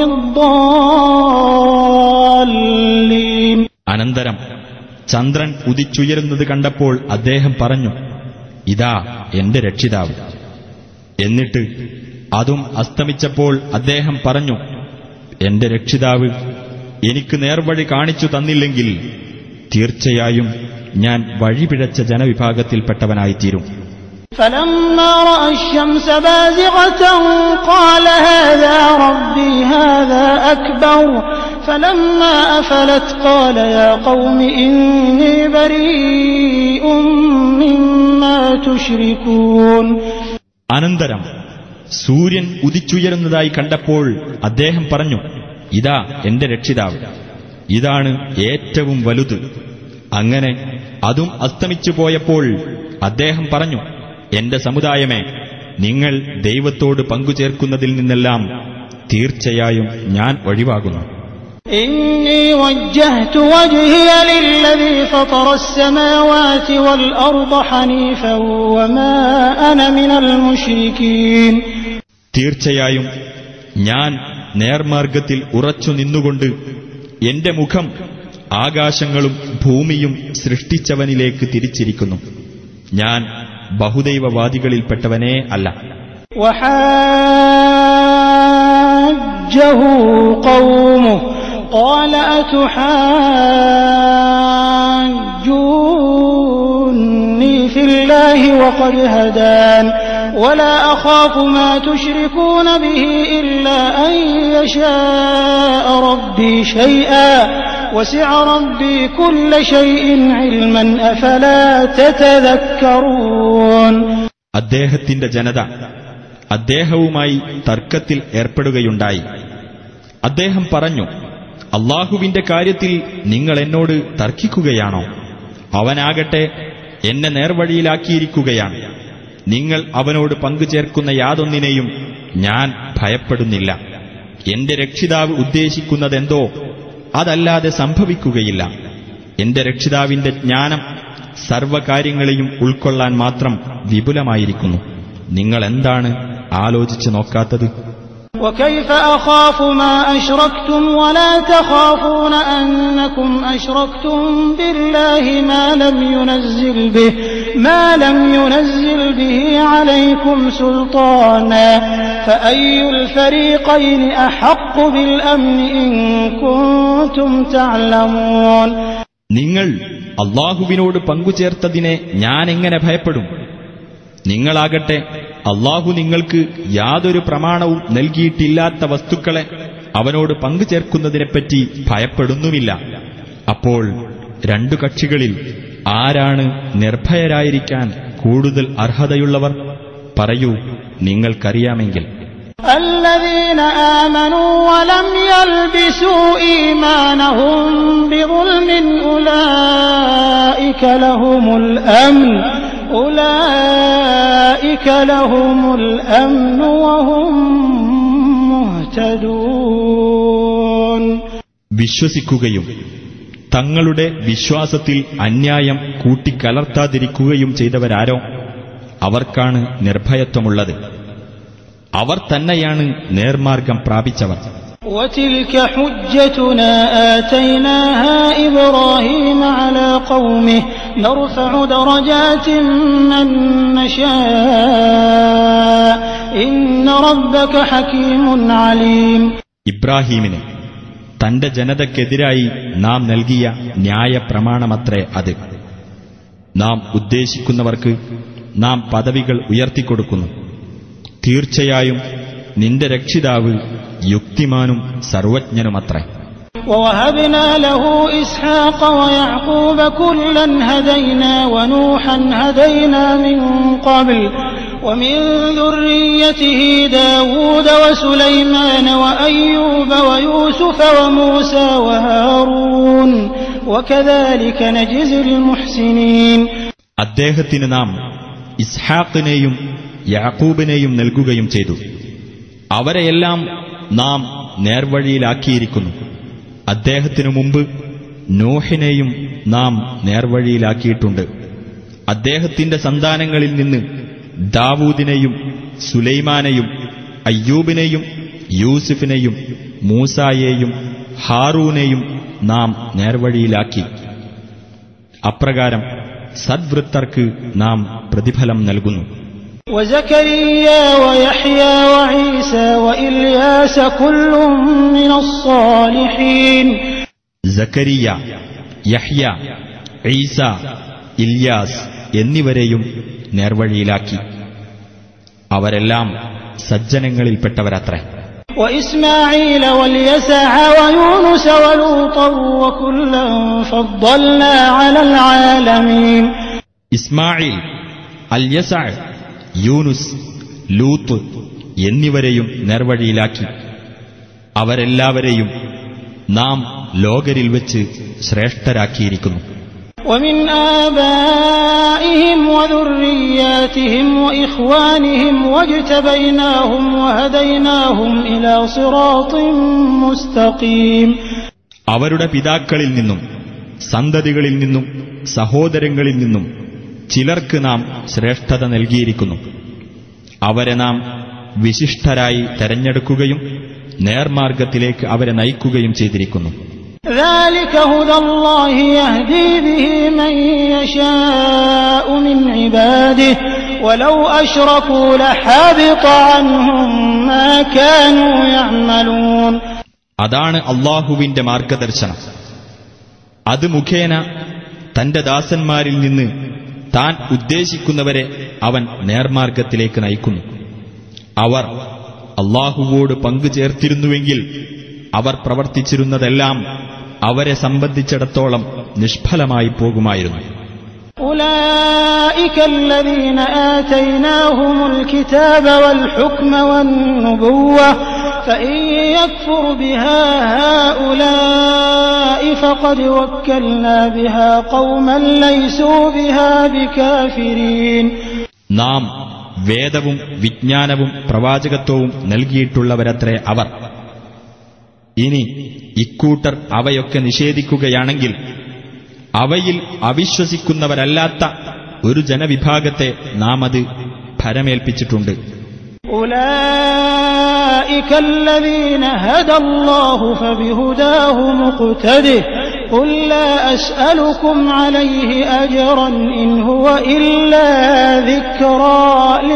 الضالين. അനന്തരം ചന്ദ്രൻ ഉദിച്ചുയരുന്നത് കണ്ടപ്പോൾ അദ്ദേഹം പറഞ്ഞു, ഇതാ എന്റെ രക്ഷിതാവ്. എന്നിട്ട് അതും അസ്തമിച്ചപ്പോൾ അദ്ദേഹം പറഞ്ഞു, എന്റെ രക്ഷിതാവ് എനിക്ക് നേർവഴി കാണിച്ചു തന്നില്ലെങ്കിൽ തീർച്ചയായും ഞാൻ വഴിപിഴച്ച ജനവിഭാഗത്തിൽപ്പെട്ടവനായിത്തീരും. فلما رأى الشمس بازغة قال هذا ربي هذا أكبر فلما أفلت قال يا قوم إني بريء مما تشركون. അനന്തരം സൂര്യൻ ഉദിച്ചുയരുന്നതായി കണ്ടപ്പോൾ അദ്ദേഹം പറഞ്ഞു, ഇതാ എന്റെ രക്ഷിതാവ്, ഇതാണ് ഏറ്റവും വലുത്. അങ്ങനെ അതും അസ്തമിച്ചു പോയപ്പോൾ അദ്ദേഹം പറഞ്ഞു, എന്റെ സമുദായമേ, നിങ്ങൾ ദൈവത്തോട് പങ്കുചേർക്കുന്നതിൽ നിന്നെല്ലാം തീർച്ചയായും ഞാൻ ഒഴിവാകുന്നു. إني وجهت وجهي للذي فطر السماوات والأرض حنيفا وما أنا من المشركين. തീർച്ചയായും ഞാൻ നേർമാർഗത്തിൽ ഉറച്ചു നിന്നുകൊണ്ട് എന്റെ മുഖം ആകാശങ്ങളും ഭൂമിയും സൃഷ്ടിച്ചവനിലേക്ക് തിരിച്ചിരിക്കുന്നു. ഞാൻ ബഹുദൈവവാദികളിൽപ്പെട്ടവനേ അല്ല. وحاجه قومه قال أتحاجوني في الله وقد هدان ولا أخاف ما تشركون به إلا أن يشاء ربي شيئا وسع ربي كل شيء علما أفلا تتذكرون. അദ്ദേഹത്തിന്റെ ജനത അദ്ദേഹവുമായി തർക്കത്തിൽ ഏർപ്പെടുകയുണ്ടായി. അദ്ദേഹം പറഞ്ഞു, അള്ളാഹുവിന്റെ കാര്യത്തിൽ നിങ്ങൾ എന്നോട് തർക്കിക്കുകയാണോ? അവനാകട്ടെ എന്നെ നേർവഴിയിലാക്കിയിരിക്കുകയാണ്. നിങ്ങൾ അവനോട് പങ്കുചേർക്കുന്ന യാതൊന്നിനെയും ഞാൻ ഭയപ്പെടുന്നില്ല. എന്റെ രക്ഷിതാവ് ഉദ്ദേശിക്കുന്നതെന്തോ അതല്ലാതെ സംഭവിക്കുകയില്ല. എന്റെ രക്ഷിതാവിന്റെ ജ്ഞാനം സർവകാര്യങ്ങളെയും ഉൾക്കൊള്ളാൻ മാത്രം വിപുലമായിരിക്കുന്നു. നിങ്ങൾ എന്താണ് ആലോചിച്ചു നോക്കാത്തത്? وكيف أخاف ما أشركتم ولا تخافون أنكم أشركتم بالله ما لم ينزل به ما لم ينزل به عليكم سلطانا فأي الفريقين أحق بالأمن إن كنتم تعلمون. നിങ്ങൾ അള്ളാഹുവിനോട് പങ്കുചേർത്തതിനെ ഞാൻ എങ്ങനെ ഭയപ്പെടും? നിങ്ങളാകട്ടെ അള്ളാഹു നിങ്ങൾക്ക് യാതൊരു പ്രമാണവും നൽകിയിട്ടില്ലാത്ത വസ്തുക്കളെ അവനോട് പങ്കുചേർക്കുന്നതിനെപ്പറ്റി ഭയപ്പെടുന്നുമില്ല. അപ്പോൾ രണ്ടു കക്ഷികളിൽ ആരാണ് നിർഭയരായിരിക്കാൻ കൂടുതൽ അർഹതയുള്ളവർ? പറയൂ, നിങ്ങൾക്കറിയാമെങ്കിൽ. الذين آمنوا ولم يلبسوا إيمانهم بظلم أولئك لهم الأمن أولئك لهم الأمن وهم مهتدون. വിശ്വസിക്കുകയും തങ്ങളുടെ വിശ്വാസത്തിൽ അന്യായം കൂട്ടിക്കലർത്താതിരിക്കുകയും ചെയ്തവരാരോ അവർക്കാണ് നിർഭയത്വമുള്ളത്. അവർ തന്നെയാണ് നേർമാർഗം പ്രാപിച്ചവർ. وتلك حجتنا آتيناها إبراهيم على قومه نرفع درجات من نشاء إن ربك حكيم عليم. ഇബ്രാഹീമിന് തന്റെ ജനതയ്ക്കെതിരായി നാം നൽകിയ ന്യായപ്രമാണമത്രേ അത്. നാം ഉദ്ദേശിക്കുന്നവർക്ക് നാം പദവികൾ ഉയർത്തിക്കൊടുക്കുന്നു. തീർച്ചയായും നിന്റെ രക്ഷിതാവ് യുക്തിമാനും സർവജ്ഞനുമത്രേ. ووهبنا له إسحاق ويعقوب كلا هدينا ونوحا هدينا من قبل ومن ذريته داود وسليمان وأيوب ويوسف وموسى وهارون وكذلك نجزي المحسنين. അദ്ദേഹത്തിന് നാം ഇസ്ഹാഖിനെയും യാക്കൂബിനെയും നൽകുകയും ചെയ്തു. അവരെയെല്ലാം നാം നേർവഴിയിലാക്കിയിരിക്കുന്നു. അദ്ദേഹത്തിനു മുമ്പ് നോഹിനെയും നാം നേർവഴിയിലാക്കിയിട്ടുണ്ട്. അദ്ദേഹത്തിന്റെ സന്താനങ്ങളിൽ നിന്ന് ദാവൂദിനെയും സുലൈമാനെയും അയ്യൂബിനെയും യൂസുഫിനെയും മൂസായെയും ഹാറൂനെയും നാം നേർവഴിയിലാക്കി. അപ്രകാരം സദ്വൃത്തർക്ക് നാം പ്രതിഫലം നൽകുന്നു. وزكريا ويحيى وعيسى وإلياس كل من الصالحين. സക്കരിയ, യഹ്യ, ഈസ, ഇല്യാസ് എന്നിവരെയും നേർവഴിയിലാക്കി. അവരെല്ലാം സജ്ജനങ്ങളിൽപ്പെട്ടവരത്രേ. وإسماعيل واليسع ويونس ولوطا وكلا فضلنا على العالمين. ഇസ്മായിൽ, അൽയസഅ, യൂനുസ്, ലൂത്ത് എന്നിവരെയും നേർവഴിയിലാക്കി. അവരെല്ലാവരെയും നാം ലോകരിൽ വെച്ച് ശ്രേഷ്ഠരാക്കിയിരിക്കുന്നു. ومن آبائهم وذرياتهم وإخوانهم واجتبيناهم وهديناهم إلى صراط مستقيم. അവരുടെ പിതാക്കളിൽ നിന്നും സന്തതികളിൽ നിന്നും സഹോദരങ്ങളിൽ നിന്നും ചിലർക്ക് നാം ശ്രേഷ്ഠത നൽകിയിരിക്കുന്നു. അവരെ നാം വിശിഷ്ടരായി തെരഞ്ഞെടുക്കുകയും നേർമാർഗത്തിലേക്ക് അവരെ നയിക്കുകയും ചെയ്തിരിക്കുന്നു. ذلك هدى الله يهدي به من يشاء من عباده ولو أشركوا لحبط عنهم ما كانوا يعملون. അതാണ് അല്ലാഹുവിന്റെ മാർഗദർശനം. അത് മുഖേന തന്റെ ദാസന്മാരിൽ നിന്ന് താൻ ഉദ്ദേശിക്കുന്നവരെ അവൻ നേർമാർഗത്തിലേക്ക് നയിക്കുന്നു. അവർ അല്ലാഹുവോട് പങ്കു ചേർത്തിരുന്നുവെങ്കിൽ അവർ പ്രവർത്തിച്ചിരുന്നതെല്ലാം അവരെ സംബന്ധിച്ചിടത്തോളം നിഷ്ഫലമായി പോകുമായിരുന്നു. أولئك الذين آتيناهم الكتاب والحكم والنبوة فإن يكفر بها هؤلاء فقد وكلنا بها قوما ليسوا بها بكافرين. നാം വേദവും വിജ്ഞാനവും പ്രവാചകത്വവും നൽകിയിട്ടുള്ളവരത്രേ അവർ. ഇനി ഇക്കൂട്ടർ അവയൊക്കെ നിഷേധിക്കുകയാണെങ്കിൽ അവയിൽ അവിശ്വസിക്കുന്നവരല്ലാത്ത ഒരു ജനവിഭാഗത്തെ നാം അത് ഭരമേൽപ്പിച്ചിട്ടുണ്ട്. أولئك الذين هدى الله فبهداه مقتده قل لا أسألكم عليه أجرا إن هو إلا ذكرى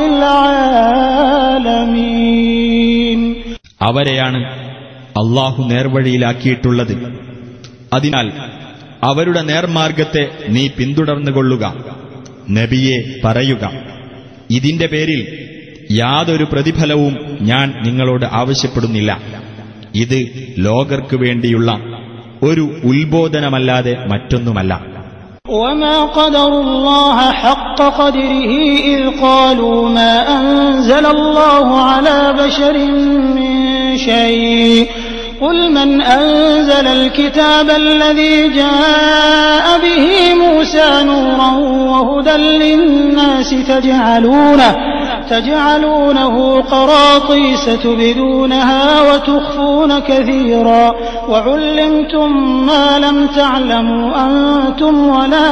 للعالمين. അവരെയാണ് അല്ലാഹു നേർവഴിയിലാക്കിയിട്ടുള്ളത്. അതിനാൽ അവരുടെ നേർമാർഗത്തെ നീ പിന്തുടർന്നുകൊള്ളുക. നബിയെ പറയുക, ഇതിന്റെ പേരിൽ യാതൊരു പ്രതിഫലവും ഞാൻ നിങ്ങളോട് ആവശ്യപ്പെടുന്നില്ല. ഇത് ലോകർക്ക് വേണ്ടിയുള്ള ഒരു ഉത്ബോധനമല്ലാതെ മറ്റൊന്നുമല്ല. وما قدر الله حق قدره إذ قالوا ما أنزل الله على بشر من شيء قل من أنزل الكتاب الذي جاء به موسى نورا وهدى للناس تجعلونه تجعلونه قراطيس تبدونها وتخفون كثيرا وعلمتم ما لم تعلموا أنتم ولا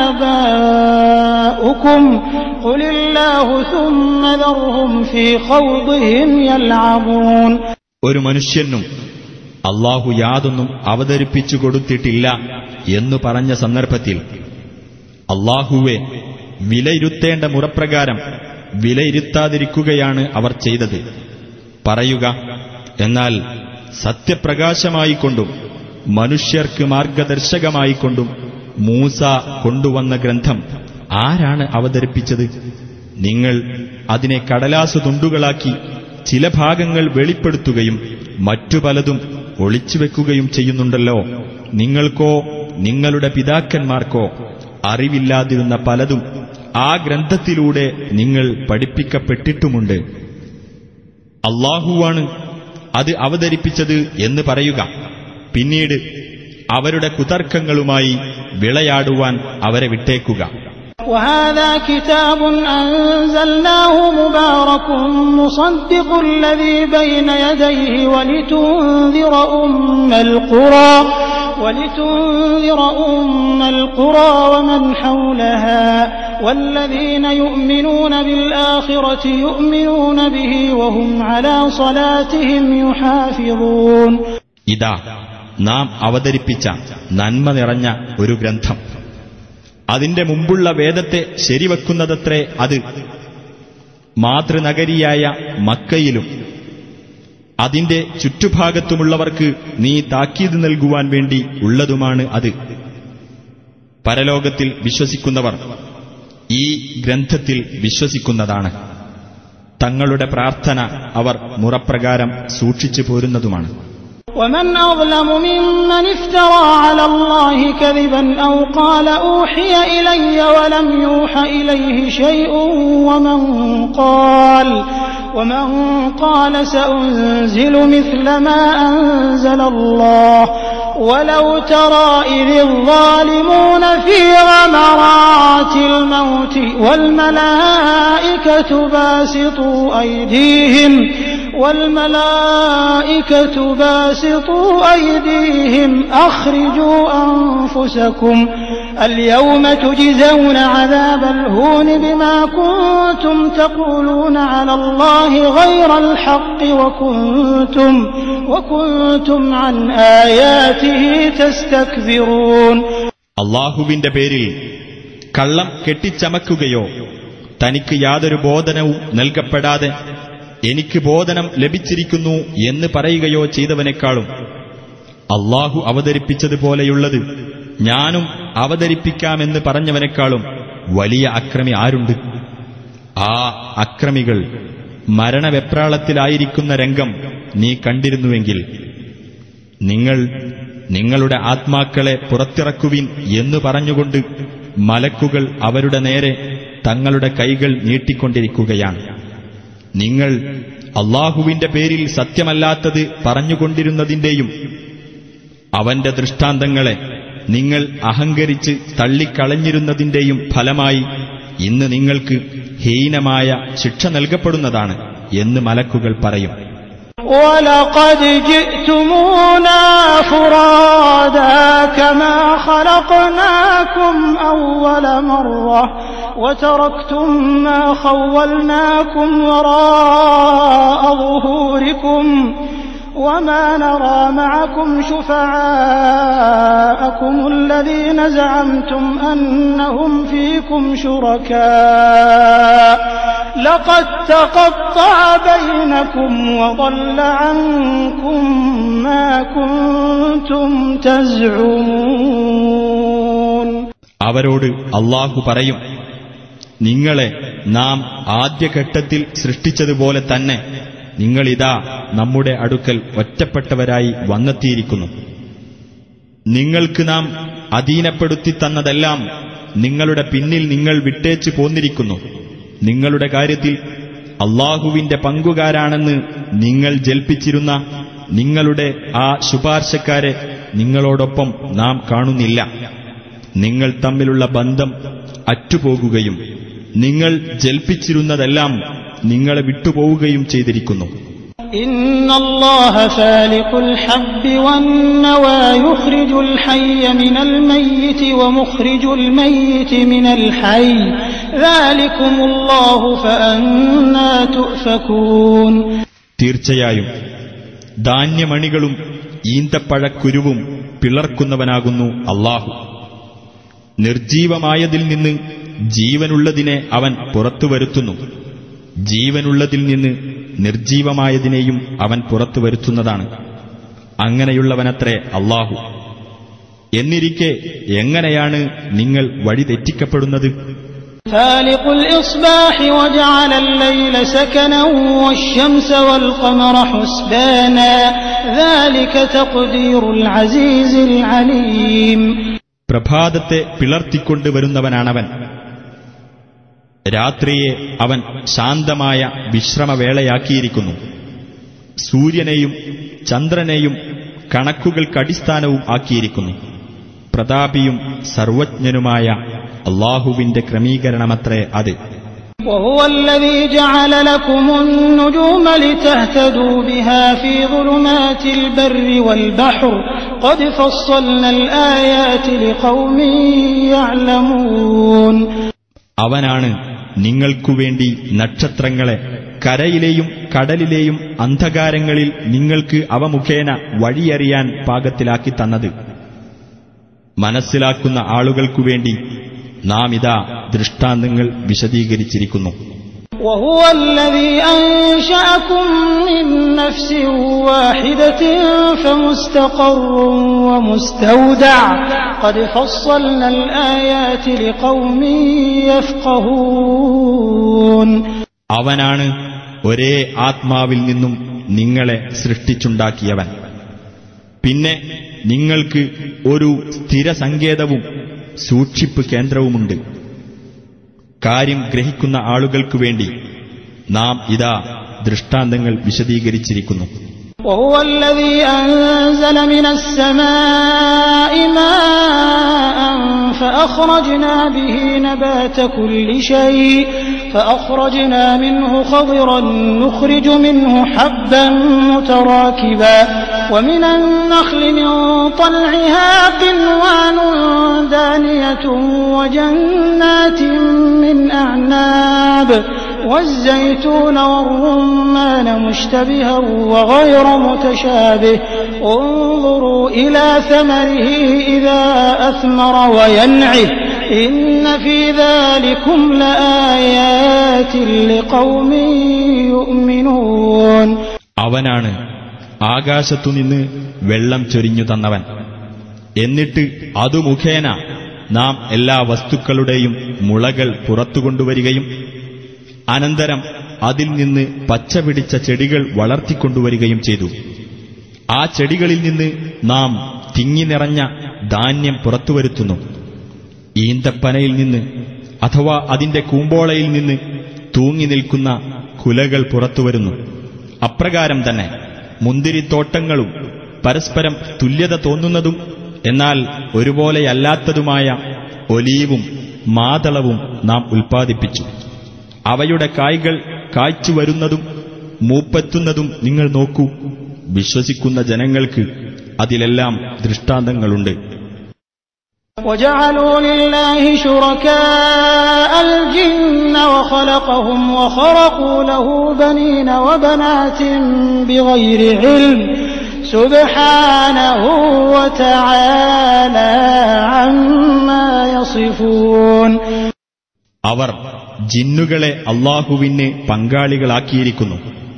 آباؤكم قل الله ثم ذرهم في خوضهم يلعبون. ഒരു മനുഷ്യനും അല്ലാഹു യാതൊന്നും അവതരിപ്പിച്ചു കൊടുത്തിട്ടില്ല എന്നു പറഞ്ഞ സന്ദർഭത്തിൽ അല്ലാഹുവെ വിലയിരുത്തേണ്ട മുറപ്രകാരം വിലയിരുത്താതിരിക്കുകയാണ് അവർ ചെയ്തത്. പറയുക, എന്നാൽ സത്യപ്രകാശമായിക്കൊണ്ടും മനുഷ്യർക്ക് മാർഗദർശകമായിക്കൊണ്ടും മൂസ കൊണ്ടുവന്ന ഗ്രന്ഥം ആരാണ് അവതരിപ്പിച്ചത്? നിങ്ങൾ അതിനെ കടലാസു തുണ്ടുകളാക്കി ചില ഭാഗങ്ങൾ വെളിപ്പെടുത്തുകയും മറ്റു പലതും ഒളിച്ചുവെക്കുകയും ചെയ്യുന്നുണ്ടല്ലോ. നിങ്ങൾക്കോ നിങ്ങളുടെ പിതാക്കന്മാർക്കോ അറിവില്ലാതിരുന്ന പലതും ആ ഗ്രന്ഥത്തിലൂടെ നിങ്ങൾ പഠിപ്പിക്കപ്പെട്ടിട്ടുമുണ്ട്. അല്ലാഹുവാണ് അത് അവതരിപ്പിച്ചത് എന്ന് പറയുക. പിന്നീട് അവരുടെ കുതർക്കങ്ങളുമായി വിളയാടുവാൻ അവരെ വിട്ടേക്കുക. وهذا كتاب أنزلناه مبارك مصدق الذي بين يديه ولتنذر أم القرى ولتنذر أم القرى ومن حولها والذين يؤمنون بالآخرة يؤمنون به وهم على صلاتهم يحافظون. ഇതാ നാം അവതരിപ്പിച്ച നന്മ നിറഞ്ഞ ഒരു ഗ്രന്ഥം. അതിന്റെ മുമ്പുള്ള വേദത്തെ ശരിവെക്കുന്നതത്രേ അത്. മാതൃനഗരിയായ മക്കയിലും അതിന്റെ ചുറ്റുഭാഗത്തുമുള്ളവർക്ക് നീ താക്കീത് നൽകുവാൻ വേണ്ടി ഉള്ളതുമാണ് അത്. പരലോകത്തിൽ വിശ്വസിക്കുന്നവർ ഈ ഗ്രന്ഥത്തിൽ വിശ്വസിക്കുന്നതാണ്. തങ്ങളുടെ പ്രാർത്ഥന അവർ മുറപ്രകാരം സൂക്ഷിച്ചു പോരുന്നതുമാണ്. ومن أظلم ممن افترى على الله كذبا أو قال أوحي إلي ولم يوح إليه شيء ومن قال ومن قال سأنزل مثل ما أنزل الله ولو ترى إذ الظالمون في غمرات الموت والملائكة باسطوا أيديهم والملائكة باسطوا أيديهم أخرجوا أنفسكم اليوم تجزون عذاب الهون بما كنتم تقولون على الله غير الحق وكنتم وكنتم عن آياته تستكبرون. അല്ലാഹുവിന്റെ പേരിൽ കള്ളം കെട്ടിച്ചമക്കുകയോ തനിക്ക് യാതൊരു ബോധനവും നൽകപ്പെടാതെ എനിക്ക് ബോധനം ലഭിച്ചിരിക്കുന്നു എന്ന് പറയുകയോ ചെയ്തവനേക്കാളും അല്ലാഹു അവതരിപ്പിച്ചതുപോലെയുള്ളത് ഞാനും അവതരിപ്പിക്കാമെന്ന് പറഞ്ഞവനേക്കാളും വലിയ അക്രമി ആരുണ്ട്? ആ അക്രമികൾ മരണവെപ്രാളത്തിലായിരിക്കുന്ന രംഗം നീ കണ്ടിരുന്നുവെങ്കിൽ നിങ്ങൾ നിങ്ങളുടെ ആത്മാക്കളെ പുറത്തിറക്കുവിൻ എന്ന് പറഞ്ഞുകൊണ്ട് മലക്കുകൾ അവരുടെ നേരെ തങ്ങളുടെ കൈകൾ നീട്ടിക്കൊണ്ടിരിക്കുകയാണ്. നിങ്ങൾ അല്ലാഹുവിന്റെ പേരിൽ സത്യമല്ലാത്തത് പറഞ്ഞുകൊണ്ടിരുന്നതിന്റെയും അവന്റെ ദൃഷ്ടാന്തങ്ങളെ നിങ്ങൾ അഹങ്കരിച്ച് തള്ളിക്കളഞ്ഞിരുന്നതിന്റെയും ഫലമായി ഇന്ന് നിങ്ങൾക്ക് ഹീനമായ ശിക്ഷ നൽകപ്പെടുന്നതാണ് എന്ന് മലക്കുകൾ പറയും. وَلَقَدْ جِئْتُمُونَا فُرَادَى كَمَا خَلَقْنَاكُمْ أَوَّلَ مَرَّةٍ وَتَرَكْتُم مَّا خَوَّلْنَاكُمْ وَرَاءَ ظُهُورِكُمْ وَمَا نَرَىٰ مَعَكُمْ شُفَعَاءَكُمُ الَّذِينَ زَعَمْتُمْ أَنَّهُمْ فِيكُمْ شُرَكَاءُ لَقَد تَّقَطَّعَ بَيْنَكُمْ وَضَلَّ عَنكُم مَّا كُنتُمْ تَزْعُمُونَ. അവരോട് അല്ലാഹു പറയും, നിങ്ങളെ നാം ആദ്യഘട്ടത്തിൽ സൃഷ്ടിച്ചതുപോലെ തന്നെ നിങ്ങളിതാ നമ്മുടെ അടുക്കൽ ഒറ്റപ്പെട്ടവരായി വന്നെത്തിയിരിക്കുന്നു. നിങ്ങൾക്ക് നാം അധീനപ്പെടുത്തി തന്നതെല്ലാം നിങ്ങളുടെ പിന്നിൽ നിങ്ങൾ വിട്ടേച്ചു പോന്നിരിക്കുന്നു. നിങ്ങളുടെ കാര്യത്തിൽ അല്ലാഹുവിന്റെ പങ്കുകാരാണെന്ന് നിങ്ങൾ ജൽപ്പിച്ചിരുന്ന നിങ്ങളുടെ ആ ശുപാർശക്കാരെ നിങ്ങളോടൊപ്പം നാം കാണുന്നില്ല. നിങ്ങൾ തമ്മിലുള്ള ബന്ധം അറ്റുപോകുകയും നിങ്ങൾ ജൽപ്പിച്ചിരുന്നതെല്ലാം നിങ്ങളെ വിട്ടുപോവുകയും ചെയ്തിരിക്കുന്നു. ഇന്നല്ലാഹ ഫാലിഖുൽ ഹബ്ബി വന്നവാ യുഖ്രിജുൽ ഹയ്യ മിനൽ മയ്യിതി വമുഖ്രിജുൽ മയ്യിതി മിനൽ ഹയ്യ് ദാലികുമുല്ലാഹു ഫഅന്നാ തുഅഫകൂൻ. തീർച്ചയായും ധാന്യമണികളും ഈന്തപ്പഴക്കുരുവും പിളർക്കുന്നവനാകുന്നു അല്ലാഹു. നിർജീവമായതിൽ നിന്ന് ജീവനുള്ളതിനെ അവൻ പുറത്തുവരുത്തുന്നു. ജീവനുള്ളതിൽ നിന്ന് നിർജീവമായതിനെയും അവൻ പുറത്തുവരുത്തുന്നതാണ്. അങ്ങനെയുള്ളവനത്രേ അല്ലാഹു. എന്നിരിക്കെ എങ്ങനെയാണ് നിങ്ങൾ വഴി തെറ്റിക്കപ്പെടുന്നത്? فالق الإصباح وجعل الليل سكنا والشمس والقمر حسبانا ذلك تقدير العزيز العليم. പ്രഭാതത്തെ പിളർത്തിക്കൊണ്ടുവരുന്നവനാണവൻ. രാത്രിയെ അവൻ ശാന്തമായ വിശ്രമവേളയാക്കിയിരിക്കുന്നു. സൂര്യനെയും ചന്ദ്രനെയും കണക്കുകൾക്കടിസ്ഥാനവും ആക്കിയിരിക്കുന്നു. പ്രതാപിയും സർവജ്ഞനുമായ അല്ലാഹുവിന്റെ ക്രമീകരണമത്രേ അത്. وهو الذي جعل لكم النجوم لتهتدوا بها في ظلمات البر والبحر قد فصلنا الآيات لقوم يعلمون. അവനാണ് നിങ്ങൾക്കുവേണ്ടി നക്ഷത്രങ്ങളെ കരയിലെയും കടലിലെയും അന്ധകാരങ്ങളിൽ നിങ്ങൾക്ക് അവ മുഖേന വഴിയറിയാൻ പാകത്തിലാക്കി തന്നത്. മനസ്സിലാക്കുന്ന ആളുകൾക്കുവേണ്ടി നാം ഇതാ ദൃഷ്ടാന്തങ്ങൾ വിശദീകരിച്ചിരിക്കുന്നു. وهو الذي أنشأكم من نفس واحدة فمستقر ومستودع قد فصلنا الآيات لقوم يفقهون. അവനാണ് ഒരേ ആത്മാവിൽ നിന്നും നിങ്ങളെ സൃഷ്ടിച്ചുണ്ടാക്കിയവൻ. പിന്നെ നിങ്ങൾക്ക് ഒരു സ്ഥിരസങ്കേതവും സൂക്ഷിപ്പ് കേന്ദ്രവുമുണ്ട്. കാര്യം ഗ്രഹിക്കുന്ന ആളുകൾക്കു വേണ്ടി നാം ഇതാ ദൃഷ്ടാന്തങ്ങൾ വിശദീകരിച്ചിരിക്കുന്നു. وهو الذي أنزل من السماء ماء فأخرجنا به نبات كل شيء فأخرجنا منه خضرا نخرج منه حبا متراكبا ومن النخل من طلعها قنوان دانية وجنات من أعناب والزيتون والرمان مشتبها وغير متشابه انظروا إلى ثمره إذا أثمر وينعه إن في ذلكم لآيات لقوم يؤمنون. അവനാണ് ആകാശത്തുനിന്ന് വെള്ളം ചൊരിഞ്ഞു തന്നവൻ. എന്നിട്ട് അതു മുഖേന നാം എല്ലാ വസ്തുക്കളുടെയും മുളകൾ പുറത്തുകൊണ്ടുവരികയും അനന്തരം അതിൽ നിന്ന് പച്ചപിടിച്ച ചെടികൾ വളർത്തിക്കൊണ്ടുവരികയും ചെയ്തു. ആ ചെടികളിൽ നിന്ന് നാം തിങ്ങി നിറഞ്ഞ ധാന്യം പുറത്തുവരുത്തുന്നു. ഈന്തപ്പനയിൽ നിന്ന് അഥവാ അതിന്റെ കൂമ്പോളയിൽ നിന്ന് തൂങ്ങി നിൽക്കുന്ന കുലകൾ പുറത്തുവരുന്നു. അപ്രകാരം തന്നെ മുന്തിരിത്തോട്ടങ്ങളും പരസ്പരം തുല്യത തോന്നുന്നതും എന്നാൽ ഒരുപോലെയല്ലാത്തതുമായ ഒലീവും മാതളവും നാം ഉൽപ്പാദിപ്പിച്ചു. അവയുടെ കായ്കൾ കായ്ച്ചുവരുന്നതും മൂപ്പെത്തുന്നതും നിങ്ങൾ നോക്കൂ. വിശ്വസിക്കുന്ന ജനങ്ങൾക്ക് അതിലെല്ലാം ദൃഷ്ടാന്തങ്ങളുണ്ട്. وجعلوا لله شركاء الجن وخلقهم وخرقوا له بنين وبنات بغير علم سبحانه وتعالى عما يصفون. അവർ ജിന്നുകളെ അല്ലാഹുവിന് പങ്കാളികളാക്കിയിരിക്കുന്നു.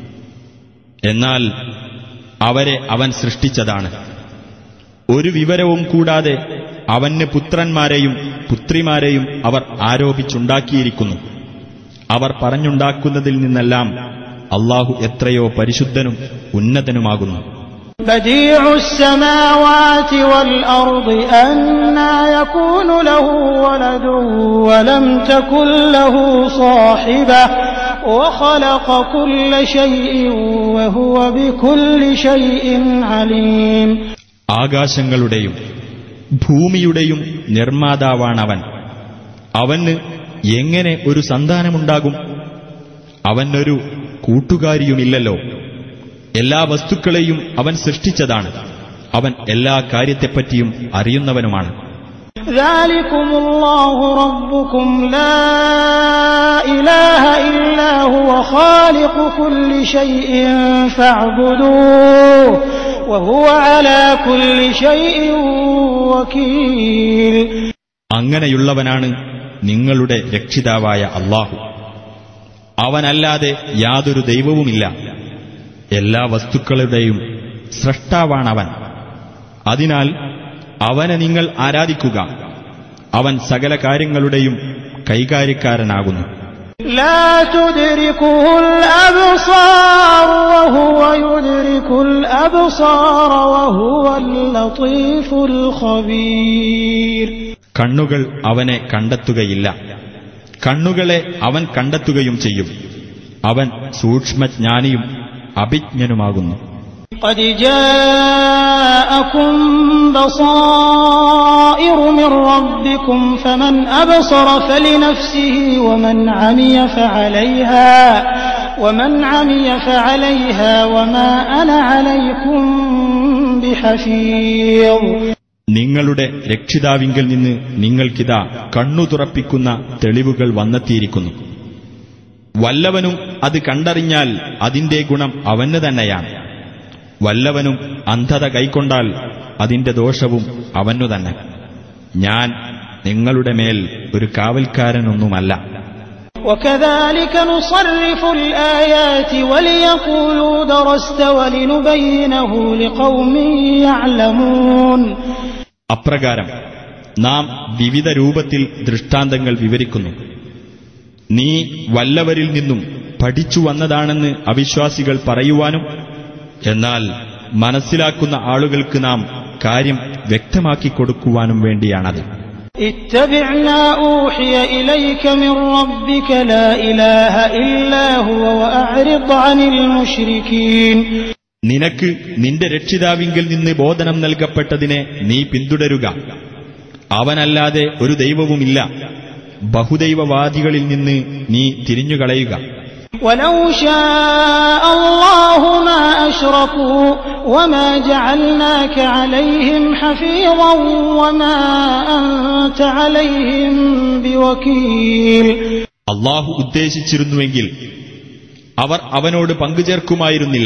എന്നാൽ അവരെ അവൻ സൃഷ്ടിച്ചതാണ്. ഒരു വിവരവും കൂടാതെ അവന് പുത്രന്മാരെയും പുത്രിമാരെയും അവർ ആരോപിച്ചുണ്ടാക്കിയിരിക്കുന്നു. അവർ പറഞ്ഞുണ്ടാക്കുന്നതിൽ നിന്നെല്ലാം അല്ലാഹു എത്രയോ പരിശുദ്ധനും ഉന്നതനുമാകുന്നു. بديع السماوات والأرض أنى يكون له ولد ولم تكن له صاحبة وخلق كل شيء وهو بكل شيء عليم. ആകാശങ്ങളുടെയും ഭൂമിയുടെയും നിർമ്മാതാവാണവൻ. അവന് എങ്ങനെ ഒരു സന്താനമുണ്ടാകും? അവനൊരു കൂട്ടുകാരിയുമില്ലല്ലോ. എല്ലാ വസ്തുക്കളെയും അവൻ സൃഷ്ടിച്ചതാണ്. അവൻ എല്ലാ കാര്യത്തെപ്പറ്റിയും അറിയുന്നവനുമാണ്. ذلكم الله ربكم لا إله إلا هو خالق كل شيء فاعبدوه وهو على كل شيء وكيل. അങ്ങനെയുള്ളവനാണ് നിങ്ങളുടെ രക്ഷിതാവായ അല്ലാഹു. അവനല്ലാതെ യാതൊരു ദൈവവുമില്ല. എല്ലാ വസ്തുക്കളുടെയും സ്രഷ്ടാവാണവൻ. അതിനാൽ അവനെ നിങ്ങൾ ആരാധിക്കുക. അവൻ സകല കാര്യങ്ങളുടെയും കൈകാര്യക്കാരനാകുന്നു. لا تدركه الأبصار وهو يدرك الأبصار وهو اللطيف الخبير. കണ്ണുകൾ അവനെ കണ്ടെത്തുകയില്ല, കണ്ണുകളെ അവൻ കണ്ടെത്തുകയും ചെയ്യും. അവൻ സൂക്ഷ്മജ്ഞാനിയും അഭിജ്ഞനുമാകുന്നു. قد جاءكم بصائر من ربكم فمن أبصر فلنفسه ومن عمي فعليها ومن عمي فعليها وما أنا عليكم بحفيظ. നിങ്ങളുടെ രക്ഷിതാവിങ്കൽ നിന്ന് നിങ്ങൾക്കിതാ കണ്ണു തുറപ്പിക്കുന്ന തെളിവുകൾ വന്നെത്തിയിരിക്കുന്നു. വല്ലവനും അത് കണ്ടറിഞ്ഞാൽ അതിന്റെ ഗുണം അവന് തന്നെയാണ്. വല്ലവനും അന്ധത കൈക്കൊണ്ടാൽ അതിന്റെ ദോഷവും അവനു തന്നെ. ഞാൻ നിങ്ങളുടെ മേൽ ഒരു കാവൽക്കാരനൊന്നുമല്ല. وكذلك نصرف الآيات وليقولوا درست ولنبينه لقوم يعلمون. അപ്രകാരം നാം വിവിധ രൂപത്തിൽ ദൃഷ്ടാന്തങ്ങൾ വിവരിക്കുന്നു. നീ വല്ലവരിൽ നിന്നും പഠിച്ചു വന്നതാണെന്ന് അവിശ്വാസികൾ പറയുവാനും, എന്നാൽ മനസ്സിലാക്കുന്ന ആളുകൾക്ക് നാം കാര്യം വ്യക്തമാക്കി കൊടുക്കുവാനും വേണ്ടിയാണത്. اتبع ما أوحي إليك من ربك لا إله إلا هو وأعرض عن المشركين. നിനക്ക് നിന്റെ രക്ഷിതാവിങ്കിൽ നിന്ന് ബോധനം നൽകപ്പെട്ടതിനെ നീ പിന്തുടരുക. അവനല്ലാതെ ഒരു ദൈവവുമില്ല. ബഹുദൈവവാദികളിൽ നിന്ന് നീ തിരിഞ്ഞുകളയുക. ولو شاء الله ما أشركوا وما جعلناك عليهم حفيظا وما أنت عليهم بوكيل. അല്ലാഹു ഉദ്ദേശിച്ചിരുന്നുവെങ്കിൽ അവർ അവനോട് പങ്കുചേർക്കുമായിരുന്നില്ല.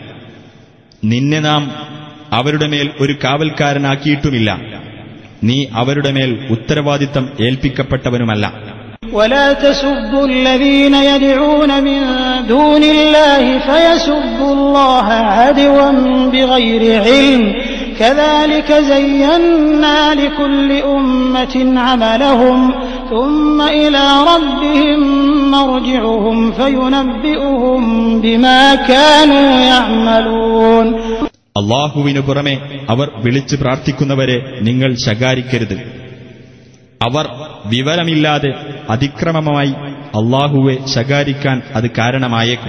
നിന്നെ നാം അവരുടെ മേൽ ഒരു കാവൽക്കാരനാക്കിയിട്ടുമില്ല. നീ അവരുടെ മേൽ ഉത്തരവാദിത്തം ഏൽപ്പിക്കപ്പെട്ടവനുമല്ല. ولا تسبوا الذين يدعون من دون الله فيسبوا الله عدوا بغير علم كذلك زينا لكل أمة عملهم ثم إلى ربهم مرجعهم فينبئهم بما كانوا يعملون. അല്ലാഹുവിനു പുറമെ അവർ വിളിച്ച് പ്രാർത്ഥിക്കുന്നവരെ നിങ്ങൾ ശകാരിക്കരുത്. അവർ വിവരമില്ലാതെ അതിക്രമമായി അല്ലാഹുവെ ശകാരിക്കാൻ അത് കാരണമായേക്കും.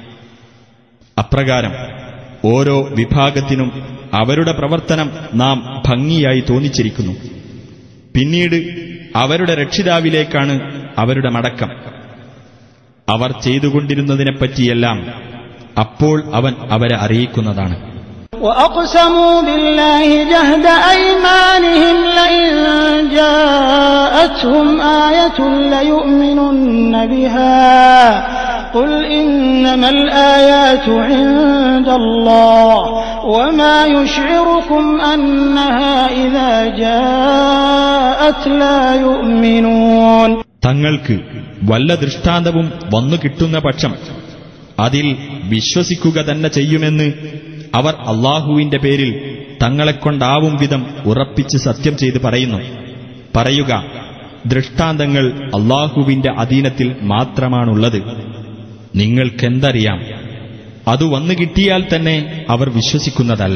അപ്രകാരം ഓരോ വിഭാഗത്തിനും അവരുടെ പ്രവർത്തനം നാം ഭംഗിയായി തോന്നിച്ചിരിക്കുന്നു. പിന്നീട് അവരുടെ രക്ഷിതാവിലേക്കാണ് അവരുടെ മടക്കം. അവർ ചെയ്തുകൊണ്ടിരുന്നതിനെപ്പറ്റിയെല്ലാം അപ്പോൾ അവൻ അവരെ അറിയിക്കുന്നതാണ്. وأقسموا بالله جهد أيمانهم لئن جاءتهم آية ليؤمنن بها قل إنما الآيات عند الله وما يشعركم أنها إذا جاءت لا يؤمنون. തങ്ങൾക്ക് വല്ല ദൃഷ്ടാന്തവും വന്നു കിട്ടുന്ന പക്ഷം അതിൽ വിശ്വസിക്കുക തന്നെ ചെയ്യുമെന്ന് അവർ അല്ലാഹുവിന്റെ പേരിൽ തങ്ങളെക്കൊണ്ടാവും വിധം ഉറപ്പിച്ച് സത്യം ചെയ്ത് പറയുന്നു. പറയുക, ദൃഷ്ടാന്തങ്ങൾ അല്ലാഹുവിന്റെ അധീനത്തിൽ മാത്രമാണുള്ളത്. നിങ്ങൾക്കെന്തറിയാം? അത് വന്നു കിട്ടിയാൽ തന്നെ അവർ വിശ്വസിക്കുന്നതല്ല.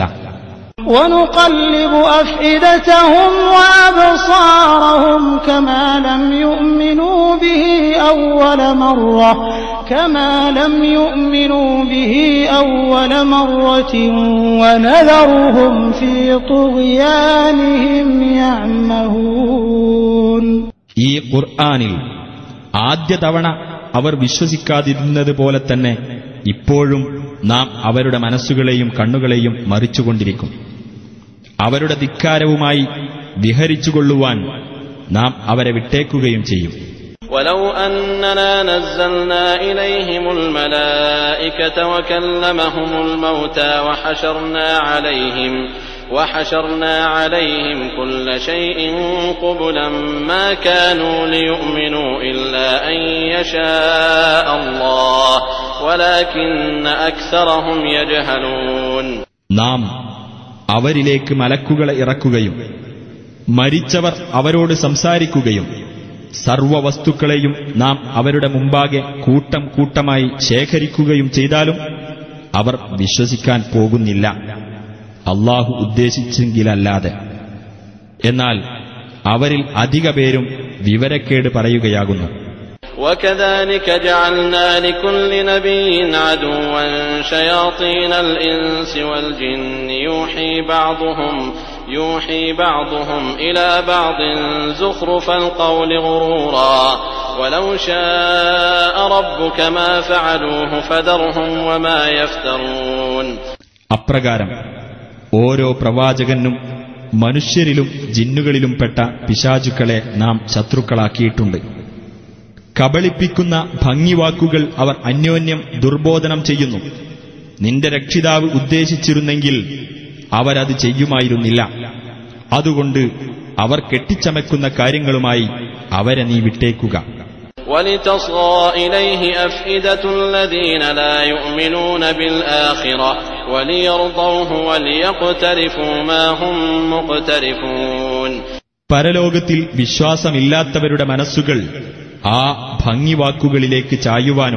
ونقلب أفئدتهم وأبصارهم كما لم يؤمنوا به أول مرة كما لم يؤمنوا به أول مرة ونذرهم في طغيانهم يعمهون. ഈ ഖുർആനിൽ ആദ്യ തവണ അവർ വിശ്വസിക്കാതിരുന്നത് പോലെ തന്നെ ഇപ്പോഴും നാം അവരുടെ മനസ്സുകളെയും കണ്ണുകളെയും മറിച്ചുകൊണ്ടിരിക്കും. അവരുടെ ധിക്കാരവുമായി വിഹരിച്ചുകൊള്ളുവാൻ നാം അവരെ വിട്ടേക്കുകയും ചെയ്യും. ولو أننا نزلنا إليهم الملائكة وكلمهم الموتى وحشرنا عليهم وحشرنا عليهم كل شيء قبلا ما كانوا ليؤمنوا إلا أن يشاء الله ولكن أكثرهم يجهلون. നാം അവരിലേക്ക് മലക്കുകളെ ഇറക്കുകയും മരിച്ചവർ അവരോട് സംസാരിക്കുകയും സർവവസ്തുക്കളെയും നാം അവരുടെ മുമ്പാകെ കൂട്ടം കൂട്ടമായി ശേഖരിക്കുകയും ചെയ്താലും അവർ വിശ്വസിക്കാൻ പോകുന്നില്ല, അല്ലാഹു ഉദ്ദേശിച്ചെങ്കിലല്ലാതെ. എന്നാൽ അവരിൽ അധിക പേരും വിവരക്കേട് പറയുകയാകുന്നു. وَكَذَلِكَ جَعَلْنَا لِكُلِّ نَبِيٍّ عَدُوًّا شَيَاطِينَ الْإِنسِ وَالْجِنِّ يُوحِي بَعْضُهُمْ يُوحِي بَعْضُهُمْ إِلَى بَعْضٍ زُخْرُفَ الْقَوْلِ غُرُورًا وَلَوْ شَاءَ رَبُّكَ مَا فَعَلُوهُ فَذَرْهُمْ وَمَا يَفْتَرُونَ. അപ്രകാരം ഓരോ പ്രവാചകനും മനുഷ്യരിലും ജിന്നുകളിലും പെട്ട പിശാചുക്കളെ നാം ശത്രുക്കളാക്കിയിട്ടുണ്ട്. കബളിപ്പിക്കുന്ന ഭംഗിവാക്കുകൾ അവർ അന്യോന്യം ദുർബോധനം ചെയ്യുന്നു. നിന്റെ രക്ഷിതാവ് ഉദ്ദേശിച്ചിരുന്നെങ്കിൽ അവരത് ചെയ്യുമായിരുന്നില്ല. അതുകൊണ്ട് അവർ കെട്ടിച്ചമയ്ക്കുന്ന കാര്യങ്ങളുമായി അവരെ നീ വിട്ടേക്കുക. وَلِتَصْغَى إِلَيْهِ أَفْئِدَةُ الَّذِينَ لَا يُؤْمِنُونَ بِالْآخِرَةِ وَلِيَرْضَوْهُ وَلِيَقْتَرِفُوا مَا هُمْ مُقْتَرِفُونَ. പരലോകത്തിൽ വിശ്വാസമില്ലാത്തവരുടെ മനസ്സുകൾ ആ ഭംഗിവാക്കുകളിലേക്ക് ചായുവാനും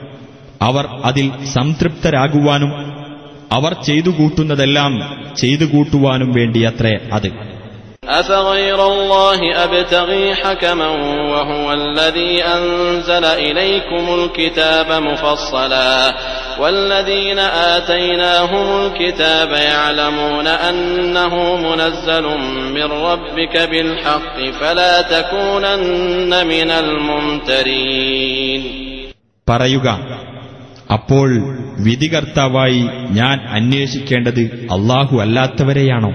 അവർ അതിൽ സംതൃപ്തരാകുവാനും അവർ ചെയ്തുകൂട്ടുന്നതെല്ലാം ചെയ്തുകൂട്ടുവാനും വേണ്ടിയത്രേ അത്. أَفَغَيْرَ اللَّهِ أَبْتَغِي حَكَمًا وَهُوَ الَّذِي أَنزَلَ إِلَيْكُمُ الْكِتَابَ مُفَصَّلًا وَالَّذِينَ آتَيْنَاهُمُ الْكِتَابَ يَعْلَمُونَ أَنَّهُ مُنَزَّلٌ مِّن رَّبِّكَ بِالْحَقِّ فَلَا تَكُونَنَّ مِنَ الْمُمْتَرِينَ. പറയുക, അപ്പോൾ വിധികർത്താവായി ഞാൻ അന്വേഷിക്കേണ്ടത് അല്ലാഹു അല്ലാത്തവരെയാണോ?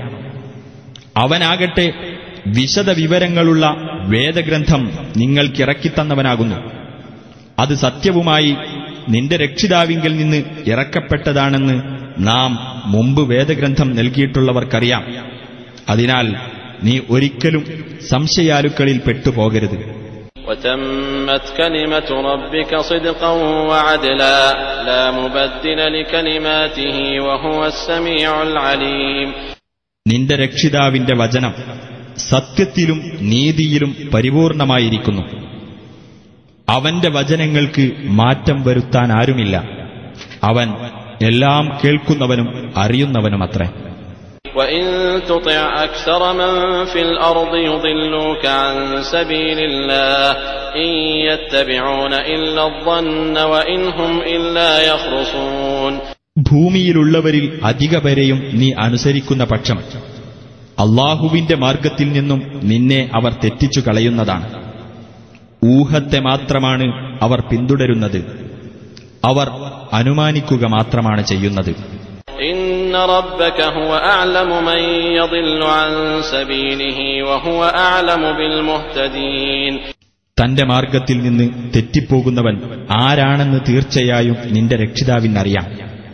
അവനാകട്ടെ വിശദ വിവരങ്ങളുള്ള വേദഗ്രന്ഥം നിങ്ങൾക്കിറക്കിത്തന്നവനാകുന്നു. അത് സത്യവുമായി നിന്റെ രക്ഷിതാവിങ്കിൽ നിന്ന് ഇറക്കപ്പെട്ടതാണെന്ന് നാം മുമ്പ് വേദഗ്രന്ഥം നൽകിയിട്ടുള്ളവർക്കറിയാം. അതിനാൽ നീ ഒരിക്കലും സംശയാലുക്കളിൽ പെട്ടുപോകരുത്. وَتَمَّتْ كَلِمَةُ رَبِّكَ صِدْقًا وَعَدْلًا لَا مُبَدِّلَ لِكَلِمَاتِهِ وَهُوَ السَّمِيعُ الْعَلِيمُ. നിന്റെ രക്ഷിതാവിന്റെ വചനം സത്യത്തിലും നീതിയിലും പരിപൂർണമായിരിക്കുന്നു. അവന്റെ വചനങ്ങൾക്ക് മാറ്റം വരുത്താൻ ആരുമില്ല. അവൻ എല്ലാം കേൾക്കുന്നവനും അറിയുന്നവനുമത്രേ. وَإِن تُطِعْ أَكْثَرَ مَن فِي الْأَرْضِ يُضِلُّوكَ عَن سَبِيلِ اللَّهِ إِن يَتَّبِعُونَ إِلَّا الظَّنَّ وَإِنْ هُمْ إِلَّا يَخْرُصُونَ. ഭൂമിയിലുള്ളവരിൽ അധിക പേരെയും നീ അനുസരിക്കുന്ന പക്ഷം അല്ലാഹുവിന്റെ മാർഗത്തിൽ നിന്നും നിന്നെ അവർ തെറ്റിച്ചു കളയുന്നതാണ്. ഊഹത്തെ മാത്രമാണ് അവർ പിന്തുടരുന്നത്. അവർ അനുമാനിക്കുക മാത്രമാണ് ചെയ്യുന്നത്. إِنَّ رَبَّكَ هُوَ أَعْلَمُ مَن يَضِلُّ عَن سَبِيلِهِ وَهُوَ أَعْلَمُ بِالْمُهْتَدِينَ. തന്റെ മാർഗത്തിൽ നിന്ന് തെറ്റിപ്പോകുന്നവൻ ആരാണെന്ന് തീർച്ചയായും നിന്റെ രക്ഷിതാവിനറിയാം.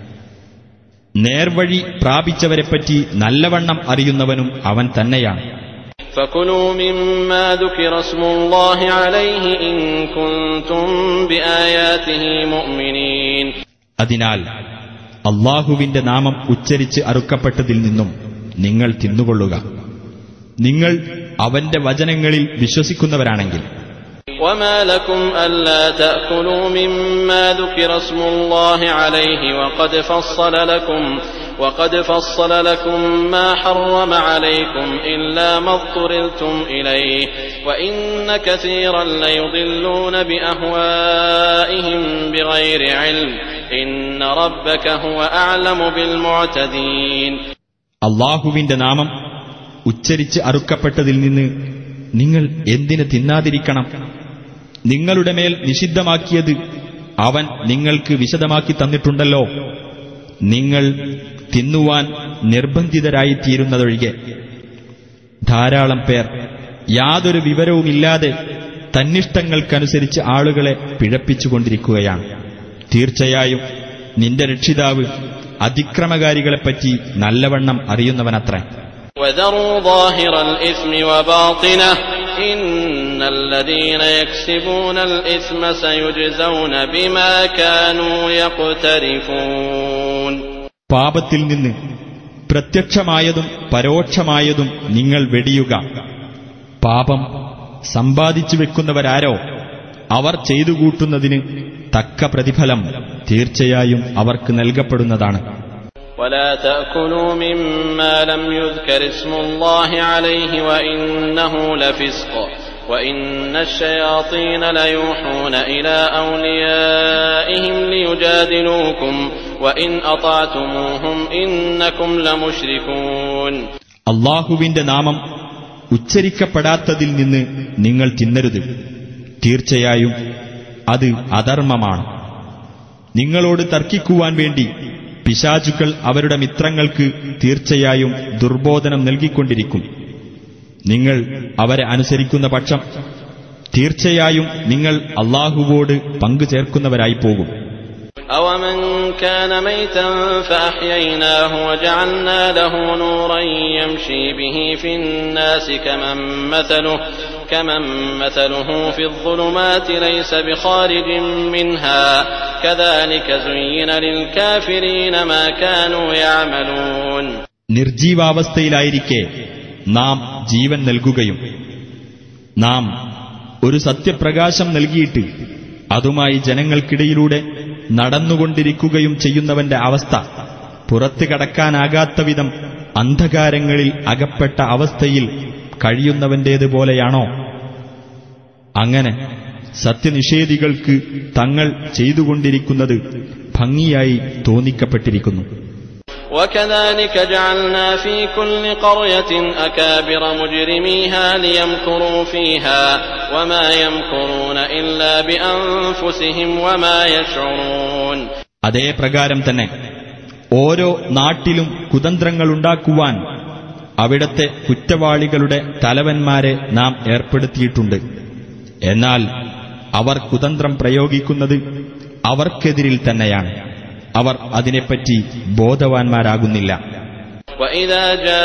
നേർവഴി പ്രാപിച്ചവരെപ്പറ്റി നല്ലവണ്ണം അറിയുന്നവനും അവൻ തന്നെയാണ്. فَكُلُوا مِمَّا ذُكِرَ اسْمُ اللَّهِ عَلَيْهِ إِن كُنتُم بِآيَاتِهِ مُؤْمِنِينَ. അതിനാൽ അല്ലാഹുവിന്റെ നാമം ഉച്ചരിച്ച് അറുക്കപ്പെട്ടതിൽ നിന്നും നിങ്ങൾ തിന്നുകൊള്ളുക, നിങ്ങൾ അവന്റെ വചനങ്ങളിൽ വിശ്വസിക്കുന്നവരാണെങ്കിൽ. وَمَا لَكُمْ أَلَّا تَأْكُلُوا مِمَّا ذُكِرَ اسْمُ اللَّهِ عَلَيْهِ وَقَدْ فَصَّلَ لَكُمْ وَقَدْ فَصَّلَ لَكُم مَّا حَرَّمَ عَلَيْكُمْ إِلَّا مَا اضْطُرِرْتُمْ إِلَيْهِ وَإِنَّ كَثِيرًا لَّيُضِلُّونَ بِأَهْوَائِهِم بِغَيْرِ عِلْمٍ إِنَّ رَبَّكَ هُوَ أَعْلَمُ بِالْمُعْتَدِينَ. അല്ലാഹുവിന്റെ നാമം ഉച്ചരിച്ച് അറുക്കപ്പെട്ടതിൽ നിന്ന് നിങ്ങൾ എന്തിന് തിന്നാതിരിക്കണം? നിങ്ങളുടെ മേൽ നിഷിദ്ധമാക്കിയത് അവൻ നിങ്ങൾക്ക് വിശദമാക്കി തന്നിട്ടുണ്ടല്ലോ. നിങ്ങൾ തിന്നുവാൻ നിർബന്ധിതരായിത്തീരുന്നതൊഴികെ ധാരാളം പേർ യാതൊരു വിവരവുമില്ലാതെ തന്നിഷ്ടങ്ങൾക്കനുസരിച്ച് ആളുകളെ പിഴപ്പിച്ചുകൊണ്ടിരിക്കുകയാണ്. തീർച്ചയായും നിന്റെ രക്ഷിതാവ് അതിക്രമകാരികളെപ്പറ്റി നല്ലവണ്ണം അറിയുന്നവനത്രേ. وَذَرُوا ظَاهِرَ الْإِثْمِ وَبَاطِنَهُ إِنَّ الَّذِينَ يَكْسِبُونَ الْإِثْمَ سَيُجْزَوْنَ بِمَا كَانُوا يَقْتَرِفُونَ. പാപത്തിൽ നിന്ന് പ്രത്യക്ഷമായതും പരോക്ഷമായതും നിങ്ങൾ വെടിയുക. പാപം സമ്പാദിച്ചു വെക്കുന്നവരാരോ അവർ ചെയ്തു കൂട്ടുന്നതിന് തക്ക പ്രതിഫലം തീർച്ചയായും അവർക്ക് നൽകപ്പെടുന്നതാണ്. ولا تأكلوا مما لم يذكر اسم الله عليه وإنه لفسق وإن الشياطين ليوحون إلى أوليائهم ليجادلوكم وإن أطعتموهم إنكم لمشركون. അല്ലാഹുവിന്റെ നാമം ഉച്ചരിക്കപ്പെടാത്തതിൽ നിന്ന് നിങ്ങൾ തിന്നരുത്. തീർച്ചയായും അത് അധർമ്മമാണ്. നിങ്ങളോട് തർക്കിക്കുവാൻ വേണ്ടി പിശാചുക്കൾ അവരുടെ മിത്രങ്ങൾക്ക് തീർച്ചയായും ദുർബോധനം നൽകിക്കൊണ്ടിരിക്കും. നിങ്ങൾ അവരെ അനുസരിക്കുന്ന പക്ഷം തീർച്ചയായും നിങ്ങൾ അല്ലാഹുവോട് പങ്കു ചേർക്കുന്നവരായി പോകും. أَوَمَنْ كَانَ مَيْتًا فَأَحْيَيْنَاهُ وَجَعَلْنَا لَهُ نُورًا يَمْشِي بِهِ فِي النَّاسِ كَمَنْ مَثَلُهُ كَمَنْ مَثَلُهُ فِي الظُّلُمَاتِ لَيْسَ بِخَارِجٍ مِنْهَا كَذَلِكَ زُيِّنَ لِلْكَافِرِينَ مَا كَانُوا يَعْمَلُونَ. നിർജീവാവസ്ഥയിലായിരിക്കെ നാം ജീവൻ നൽകുകയും നാം ഒരു സത്യപ്രകാശം നൽകിയിട്ട് അതുമായി ജനങ്ങൾക്കിടയിലൂടെ നടന്നുകൊണ്ടിരിക്കുകയും ചെയ്യുന്നവന്റെ അവസ്ഥ പുറത്തു കടക്കാനാകാത്ത വിധം അന്ധകാരങ്ങളിൽ അകപ്പെട്ട അവസ്ഥയിൽ കഴിയുന്നവന്റേതുപോലെയാണോ? അങ്ങനെ സത്യനിഷേധികൾക്ക് തങ്ങൾ ചെയ്തുകൊണ്ടിരിക്കുന്നത് ഭംഗിയായി തോന്നിക്കപ്പെട്ടിരിക്കുന്നു. وَكَذَلِكَ جَعَلْنَا فِي كُلِّ قَرْيَةٍ أَكَابِرَ مُجْرِمِيهَا لِيَمْكُرُوا فِيهَا وَمَا يَمْكُرُونَ إِلَّا بِأَنفُسِهِمْ وَمَا يَشْعُرُونَ. അതേ പ്രകാരം തന്നെ ഓരോ നാട്ടിലും കുതന്ത്രങ്ങളുണ്ടാക്കുവാൻ അവിടത്തെ കുറ്റവാളികളുടെ തലവന്മാരെ നാം ഏർപ്പെടുത്തിയിട്ടുണ്ട്. എന്നാൽ അവർ കുതന്ത്രം പ്രയോഗിക്കുന്നത് അവർക്കെതിരിൽ തന്നെയാണ്. അവർ അതിനെപ്പറ്റി ബോധവാന്മാരാകുന്നില്ല. وَإِذَا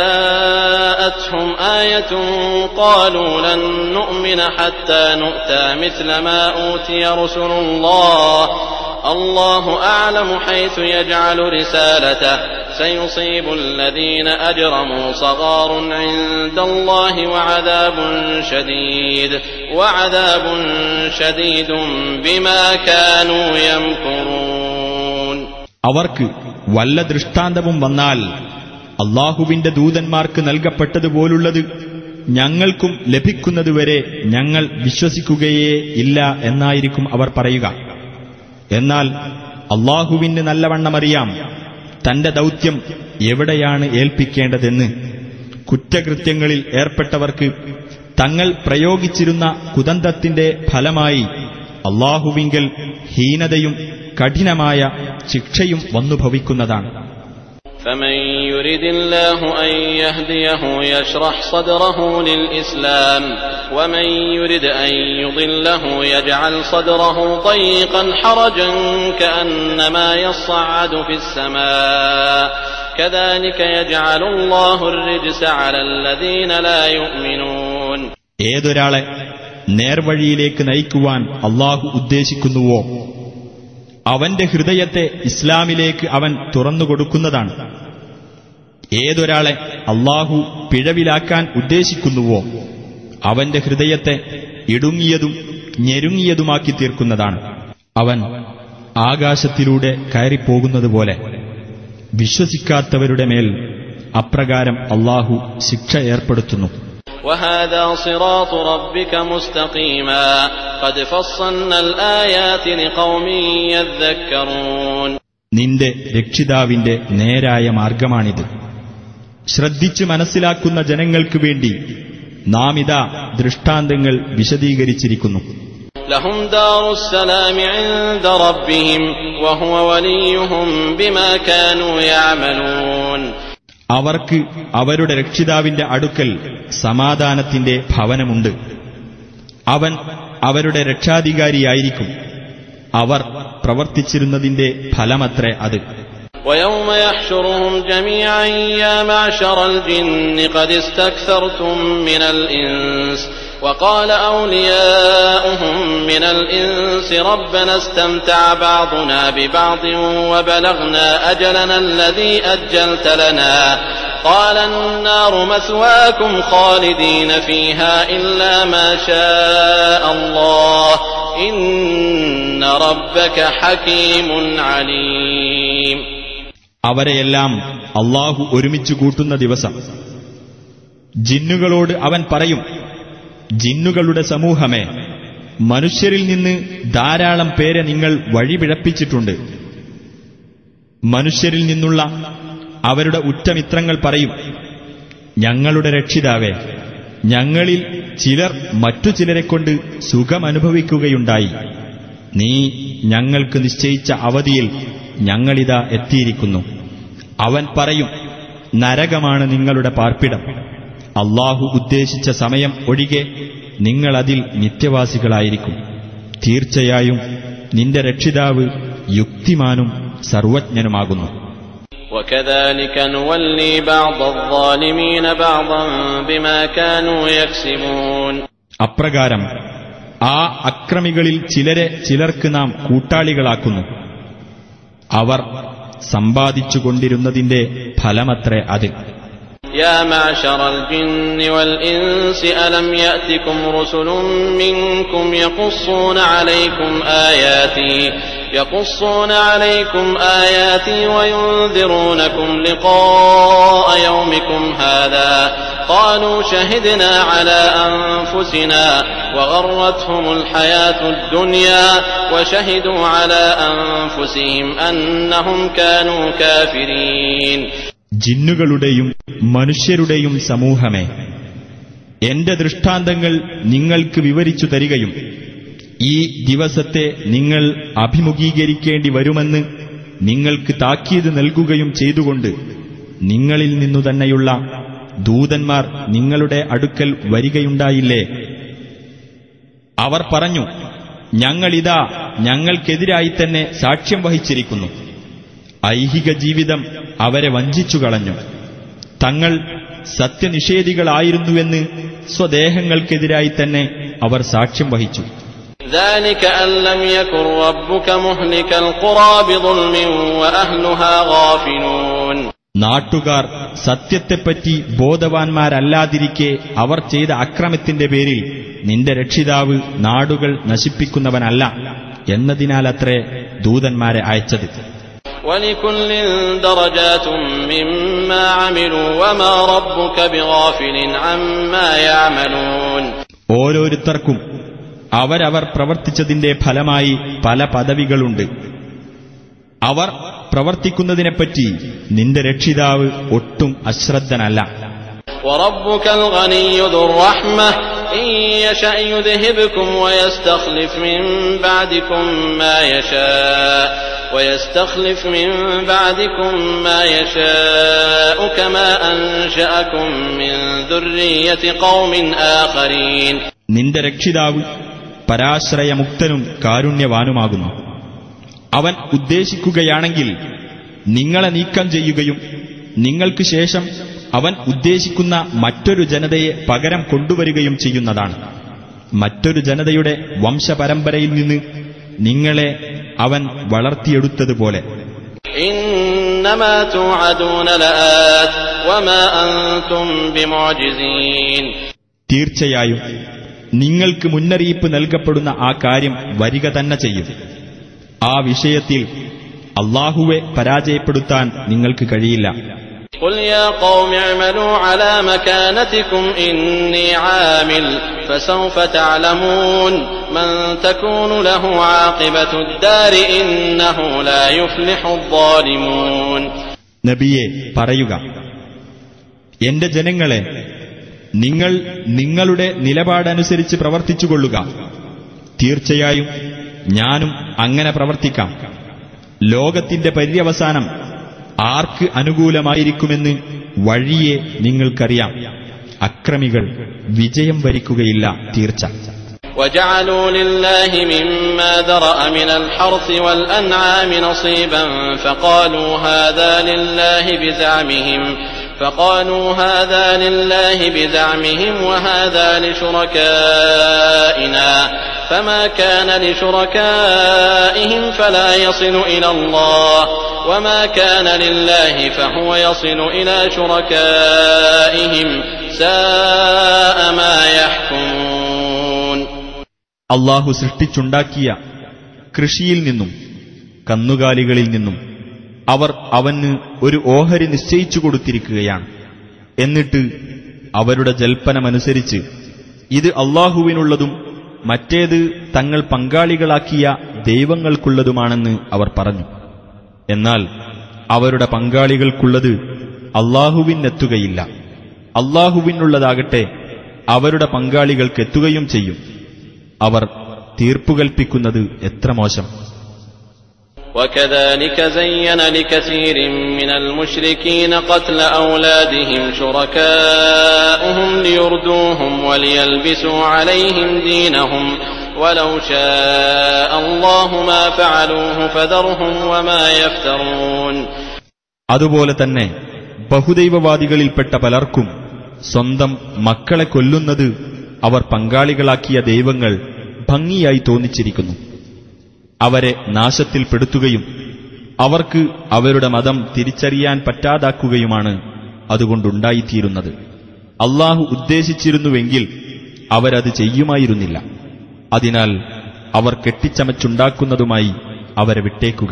جَاءَتْهُمْ آيَةٌ قَالُوا لَن نُّؤْمِنَ حَتَّى نُؤْتَىٰ مِثْلَ مَا أُوتِيَ رُسُلُ اللَّهِ اللَّهُ أَعْلَمُ حَيْثُ يَجْعَلُ رِسَالَتَهُ سَيُصِيبُ الَّذِينَ أَجْرَمُوا صَغَارٌ عِندَ اللَّهِ وَعَذَابٌ شَدِيدٌ وَعَذَابٌ شَدِيدٌ بِمَا كَانُوا يَمْكُرُونَ. അവർക്ക് വല്ല ദൃഷ്ടാന്തവും വന്നാൽ അല്ലാഹുവിന്റെ ദൂതന്മാർക്ക് നൽകപ്പെട്ടതുപോലുള്ളത് ഞങ്ങൾക്കും ലഭിക്കുന്നതുവരെ ഞങ്ങൾ വിശ്വസിക്കുകയേ ഇല്ല എന്നായിരിക്കും അവർ പറയുക. എന്നാൽ അല്ലാഹുവിന് നല്ലവണ്ണമറിയാം തന്റെ ദൗത്യം എവിടെയാണ് ഏൽപ്പിക്കേണ്ടതെന്ന്. കുറ്റകൃത്യങ്ങളിൽ ഏർപ്പെട്ടവർക്ക് തങ്ങൾ പ്രയോഗിച്ചിരുന്ന കുതന്ത്രത്തിന്റെ ഫലമായി അല്ലാഹുവിങ്കൽ ഹീനതയും കഠിനമായ ശിക്ഷയും വന്നുഭവിക്കുന്നതാണ്. فمن يرد الله أن يهديه يشرح صدره للإسلام ومن يرد أن يضله يجعل صدره ضيقا حرجا كأنما يصعد في السماء كذلك يجعل الله الرجس على الذين لا يؤمنون. ഏതൊരാളെ നേർവഴിയിലേക്ക് നയിക്കുവാൻ അല്ലാഹു ഉദ്ദേശിക്കുന്നുവോ അവന്റെ ഹൃദയത്തെ ഇസ്ലാമിലേക്ക് അവൻ തുറന്നുകൊടുക്കുന്നതാണ്. ഏതൊരാളെ അല്ലാഹു പിഴവിലാക്കാൻ ഉദ്ദേശിക്കുന്നുവോ അവന്റെ ഹൃദയത്തെ ഇടുങ്ങിയതും ഞെരുങ്ങിയതുമാക്കി തീർക്കുന്നതാണ്. അവൻ ആകാശത്തിലൂടെ കയറിപ്പോകുന്നതുപോലെ വിശ്വസിക്കാത്തവരുടെ മേൽ അപ്രകാരം അല്ലാഹു ശിക്ഷ ഏർപ്പെടുത്തുന്നു. وَهَذَا صِرَاطُ رَبِّكَ مُسْتَقِيمًا قَدْ فَصَّلْنَا الْآيَاتِ لِقَوْمٍ يَذَّكَّرُونَ. നിന്റെ രക്ഷിതാവിന്റെ നേരായ മാർഗമാണിത്. ശ്രദ്ധിച്ചു മനസ്സിലാക്കുന്ന ജനങ്ങൾക്ക് വേണ്ടി നാം ഇതാ ദൃഷ്ടാന്തങ്ങൾ വിശദീകരിച്ചിരിക്കുന്നു. لَهُمْ دَارُ السَّلَامِ عِندَ رَبِّهِمْ وَهُوَ وَلِيُّهُمْ بِمَا كَانُوا يَعْمَلُونَ. അവർക്ക് അവരുടെ രക്ഷിതാവിന്റെ അടുക്കൽ സമാധാനത്തിന്റെ ഭവനമുണ്ട്. അവൻ അവരുടെ രക്ഷാധികാരിയായിരിക്കും. അവർ പ്രവർത്തിച്ചിരുന്നതിന്റെ ഫലമത്രേ അത്. وَيَوْمَ يَحْشُرُهُمْ جَمِيعًا يَا مَعْشَرَ الْجِنِّ قَدِ اسْتَكْثَرْتُم مِّنَ الْإِنسِ وَقَالَ أَوْلِيَاؤُهُم مِّنَ الْإِنسِ رَبَّنَا اسْتَمْتَعَ بَعْضُنَا بِبَعْضٍ وَبَلَغْنَا أَجَلَنَا الَّذِي أَجَّلْتَ لَنَا قال النار مثواكم خالدين فيها إلا ما شاء الله إن ربك حكيم عليم. അവരെയെല്ലാം അല്ലാഹു ഒരുമിച്ച് കൂട്ടുന്ന ദിവസം ജിന്നുകളോട് അവൻ പറയും, ജിന്നുകളുടെ സമൂഹമേ, മനുഷ്യരിൽ നിന്ന് ധാരാളം പേരെ നിങ്ങൾ വഴിപിഴപ്പിച്ചിട്ടുണ്ട്. മനുഷ്യരിൽ നിന്നുള്ള അവരുടെ ഉറ്റമിത്രങ്ങൾ പറയും, ഞങ്ങളുടെ രക്ഷിതാവേ, ഞങ്ങളിൽ ചിലർ മറ്റു ചിലരെക്കൊണ്ട് സുഖമനുഭവിക്കുകയുണ്ടായി. നീ ഞങ്ങൾക്ക് നിശ്ചയിച്ച അവധിയിൽ ഞങ്ങളിതാ എത്തിയിരിക്കുന്നു. അവൻ പറയും, നരകമാണ് നിങ്ങളുടെ പാർപ്പിടം. അല്ലാഹു ഉദ്ദേശിച്ച സമയം ഒഴികെ നിങ്ങളതിൽ നിത്യവാസികളായിരിക്കും. തീർച്ചയായും നിന്റെ രക്ഷിതാവ് യുക്തിമാനും സർവജ്ഞനുമാകുന്നു. وَكَذَلِكَ نُوَلِّي بَعْضَ الظَّالِمِينَ بَعْضًا بِمَا كَانُوا يَكْسِبُونَ. അപ്രകാരം ആ അക്രമികളിൽ ചിലരെ ചിലർക്ക് നാം കൂട്ടാളികളാക്കുന്നു. അവർ സമ്പാദിച്ചുകൊണ്ടിരുന്നതിന്റെ ഫലമത്രേ അത്. يا معشر الجن والإنس ألم يأتكم رسل منكم يقصون عليكم آياتي يقصون عليكم آياتي وينذرونكم لقاء يومكم هذا قالوا شهدنا على أنفسنا وغرتهم الحياة الدنيا وشهدوا على أنفسهم أنهم كانوا كافرين. ജിന്നുകളുടെയും മനുഷ്യരുടെയും സമൂഹമേ, എന്റെ ദൃഷ്ടാന്തങ്ങൾ നിങ്ങൾക്ക് വിവരിച്ചു തരികയും ഈ ദിവസത്തെ നിങ്ങൾ അഭിമുഖീകരിക്കേണ്ടി വരുമെന്ന് നിങ്ങൾക്ക് താക്കീത് നൽകുകയും ചെയ്തുകൊണ്ട് നിങ്ങളിൽ നിന്നു തന്നെയുള്ള ദൂതന്മാർ നിങ്ങളുടെ അടുക്കൽ വരികയുണ്ടായില്ലേ? അവർ പറഞ്ഞു, ഞങ്ങളിതാ ഞങ്ങൾക്കെതിരായി തന്നെ സാക്ഷ്യം വഹിച്ചിരിക്കുന്നു. ഐഹിക ജീവിതം അവരെ വഞ്ചിച്ചു കളഞ്ഞു. തങ്ങൾ സത്യനിഷേധികളായിരുന്നുവെന്ന് സ്വദേഹങ്ങൾക്കെതിരായി തന്നെ അവർ സാക്ഷ്യം വഹിച്ചു. ذلك أن لم يكن ربك مهلك القرى بظلم وأهلها غافلون. നാട്ടുകാർ സത്യത്തെപ്പറ്റി ബോധവാന്മാരല്ലാതിരിക്കെ അവർ ചെയ്ത അക്രമത്തിന്റെ പേരിൽ നിന്റെ രക്ഷിതാവ് നാടുകൾ നശിപ്പിക്കുന്നവനല്ല എന്നതിനാലത്രേ ദൂതന്മാരെ അയച്ചത്. وَلِكُلٍّ دَرَجَاتٌ مِّمَّا عَمِلُوا وَمَا رَبُّكَ بِغَافِلٍ عَمَّا يَعْمَلُونَ. ഓരോരുത്തർക്കും അവരവർ പ്രവർത്തിച്ചതിന്റെ ഫലമായി പല പദവികളുണ്ട്. അവർ പ്രവർത്തിക്കുന്നതിനെപ്പറ്റി നിന്റെ രക്ഷിതാവ് ഒട്ടും അശ്രദ്ധനല്ല. وَرَبُّكَ الْغَنِيُّ ذُو الرَّحْمَةِ إِن يَشَأْ يُذْهِبْكُمْ وَيَسْتَخْلِفْ مِن بَعْدِكُم مَّا يَشَاءُ وَيَسْتَخْلِفْ مِن بَعْدِكُم مَّا يَشَاءُ كَمَا أَنشَأَكُم مِّن ذُرِّيَّةِ قَوْمٍ آخَرِينَ. നിന്റെ രക്ഷിതാവ് പരാശ്രയമുക്തനും കാരുണ്യവാനുമാകുന്നു. അവൻ ഉദ്ദേശിക്കുകയാണെങ്കിൽ നിങ്ങളെ നീക്കം ചെയ്യുകയും നിങ്ങൾക്ക് ശേഷം അവൻ ഉദ്ദേശിക്കുന്ന മറ്റൊരു ജനതയെ പകരം കൊണ്ടുവരികയും ചെയ്യുന്നതാണ്. മറ്റൊരു ജനതയുടെ വംശപരമ്പരയിൽ നിന്ന് നിങ്ങളെ അവൻ വളർത്തിയെടുത്തതുപോലെ. ഇന്നമാ തുഅദൂന ലആത് വമാ അൻതും ബിമുഅ്ജിസീൻ. തീർച്ചയായും നിങ്ങൾക്ക് മുന്നറിയിപ്പ് നൽകപ്പെടുന്ന ആ കാര്യം വരിക തന്നെ ചെയ്യും. ആ വിഷയത്തിൽ അല്ലാഹുവെ പരാജയപ്പെടുത്താൻ നിങ്ങൾക്ക് കഴിയില്ല. قل يا قوم اعملوا على مكانتكم إني عامل فسوف تعلمون من تكون له عاقبة الدار إنه لا يفلح الظالمون. നബിയെ പറയുക, എന്റെ ജനങ്ങളെ, നിങ്ങൾ നിങ്ങളുടെ നിലപാടനുസരിച്ച് പ്രവർത്തിച്ചുകൊള്ളുക. തീർച്ചയായും ഞാനും അങ്ങനെ പ്രവർത്തിക്കാം. ലോകത്തിന്റെ പര്യവസാനം ആർക്ക് അനുകൂലമായിരിക്കുമെന്ന് വഴിയെ നിങ്ങൾക്കറിയാം. അക്രമികൾ വിജയം വരിക്കുകയില്ല തീർച്ച. وَجَعَلُوا لِلَّهِ مِمَّا ذَرَأَ مِنَ الْحَرْثِ وَالْأَنْعَامِ نَصِيبًا فَقَالُوا هَذَا لِلَّهِ بِزَعْمِهِمْ فقالوا هذا لله بزعمهم وهذا لشركائنا فما كان لشركائهم فلا يصل إلى الله وما كان لله فهو يصل إلى شركائهم ساء ما يحكمون. അല്ലാഹു സൃഷ്ടിച്ചുണ്ടാക്കിയ കൃഷിയിൽ നിന്നും കന്നുകാലികളിൽ നിന്നും അവർ അവന് ഒരു ഓഹരി നിശ്ചയിച്ചു കൊടുത്തിരിക്കുകയാണ്. എന്നിട്ട് അവരുടെ ജൽപ്പനമനുസരിച്ച് ഇത് അല്ലാഹുവിനുള്ളതും മറ്റേത് തങ്ങൾ പങ്കാളികളാക്കിയ ദൈവങ്ങൾക്കുള്ളതുമാണെന്ന് അവർ പറഞ്ഞു. എന്നാൽ അവരുടെ പങ്കാളികൾക്കുള്ളത് അല്ലാഹുവിനെത്തുകയില്ല. അല്ലാഹുവിനുള്ളതാകട്ടെ അവരുടെ പങ്കാളികൾക്കെത്തുകയും ചെയ്യും. അവർ തീർപ്പുകൽപ്പിക്കുന്നത് എത്ര മോശം. وكذلك زين لكثير من المشركين قتل أولادهم شركاؤهم ليردوهم وليلبسوا عليهم دينهم ولو شاء الله ما فعلوه فذرهم وما يفترون. അതുപോലെ തന്നെ ബഹുദൈവവാദികളിൽപ്പെട്ട പലർക്കും സ്വന്തം മക്കളെ കൊല്ലുന്നത് അവർ പങ്കാളികളാക്കിയ ദൈവങ്ങൾ ഭംഗിയായി തോന്നിച്ചിരിക്കുന്നു. അവരെ നാശത്തിൽപ്പെടുത്തുകയും അവർക്ക് അവരുടെ മതം തിരിച്ചറിയാൻ പറ്റാതാക്കുകയുമാണ് അതുകൊണ്ടുണ്ടായിത്തീരുന്നത്. അല്ലാഹു ഉദ്ദേശിച്ചിരുന്നുവെങ്കിൽ അവരത് ചെയ്യുമായിരുന്നില്ല. അതിനാൽ അവർ കെട്ടിച്ചമച്ചുണ്ടാക്കുന്നതുമായി അവരെ വിട്ടേക്കുക.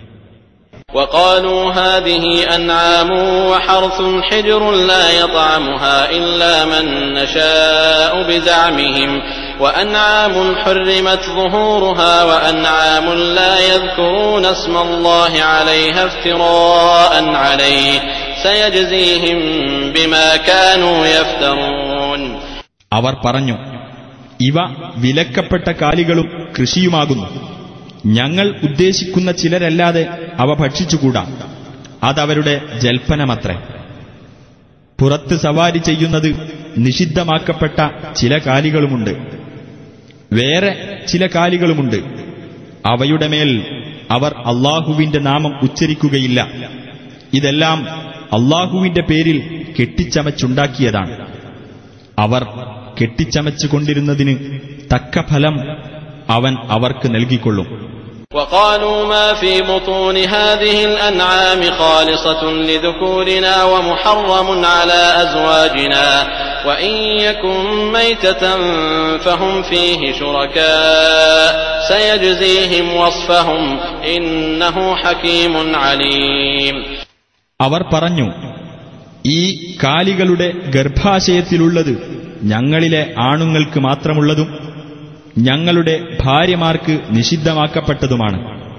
وقالوا هذه أنعام وحرث حجر لا يطعمها إلا من نشاء بزعمهم وأنعام حرمت ظهورها وأنعام لا يذكرون اسم الله عليها افتراء عليه سيجزيهم بما كانوا يفترون. അവർ പറഞ്ഞു, ഇവ വിലക്കപ്പെട്ട കാലികളും കൃഷിയുമാകുന്നു. ഞങ്ങൾ ഉദ്ദേശിക്കുന്ന ചിലരല്ലാതെ അവ ഭക്ഷിച്ചുകൂടാ. അതവരുടെ ജൽപ്പനമത്രേ. പുറത്ത് സവാരി ചെയ്യുന്നത് നിഷിദ്ധമാക്കപ്പെട്ട ചില കാലികളുമുണ്ട്, വേറെ ചില കാലികളുമുണ്ട്. അവയുടെ മേൽ അവർ അല്ലാഹുവിന്റെ നാമം ഉച്ചരിക്കുകയില്ല. ഇതെല്ലാം അല്ലാഹുവിന്റെ പേരിൽ കെട്ടിച്ചമച്ചുണ്ടാക്കിയതാണ്. അവർ കെട്ടിച്ചമച്ചുകൊണ്ടിരുന്നതിന് തക്ക ഫലം അവൻ അവർക്ക് നൽകിക്കൊള്ളും. وقالوا ما في بطون هذه الأنعام خالصة لذكورنا ومحرم على أزواجنا وإن يكن ميتة فهم فيه شركاء سيجزيهم وصفهم إنه حكيم عليم. അവർ പറഞ്ഞു, ഈ കാലികളുടെ ഗർഭാശയത്തിലുള്ളത് ഞങ്ങളിലെ ആണുങ്ങൾക്ക് മാത്രമുള്ളതും ഞങ്ങളുടെ ഭാര്യമാർക്ക് നിഷിദ്ധമാക്കപ്പെട്ടതുമാണ്.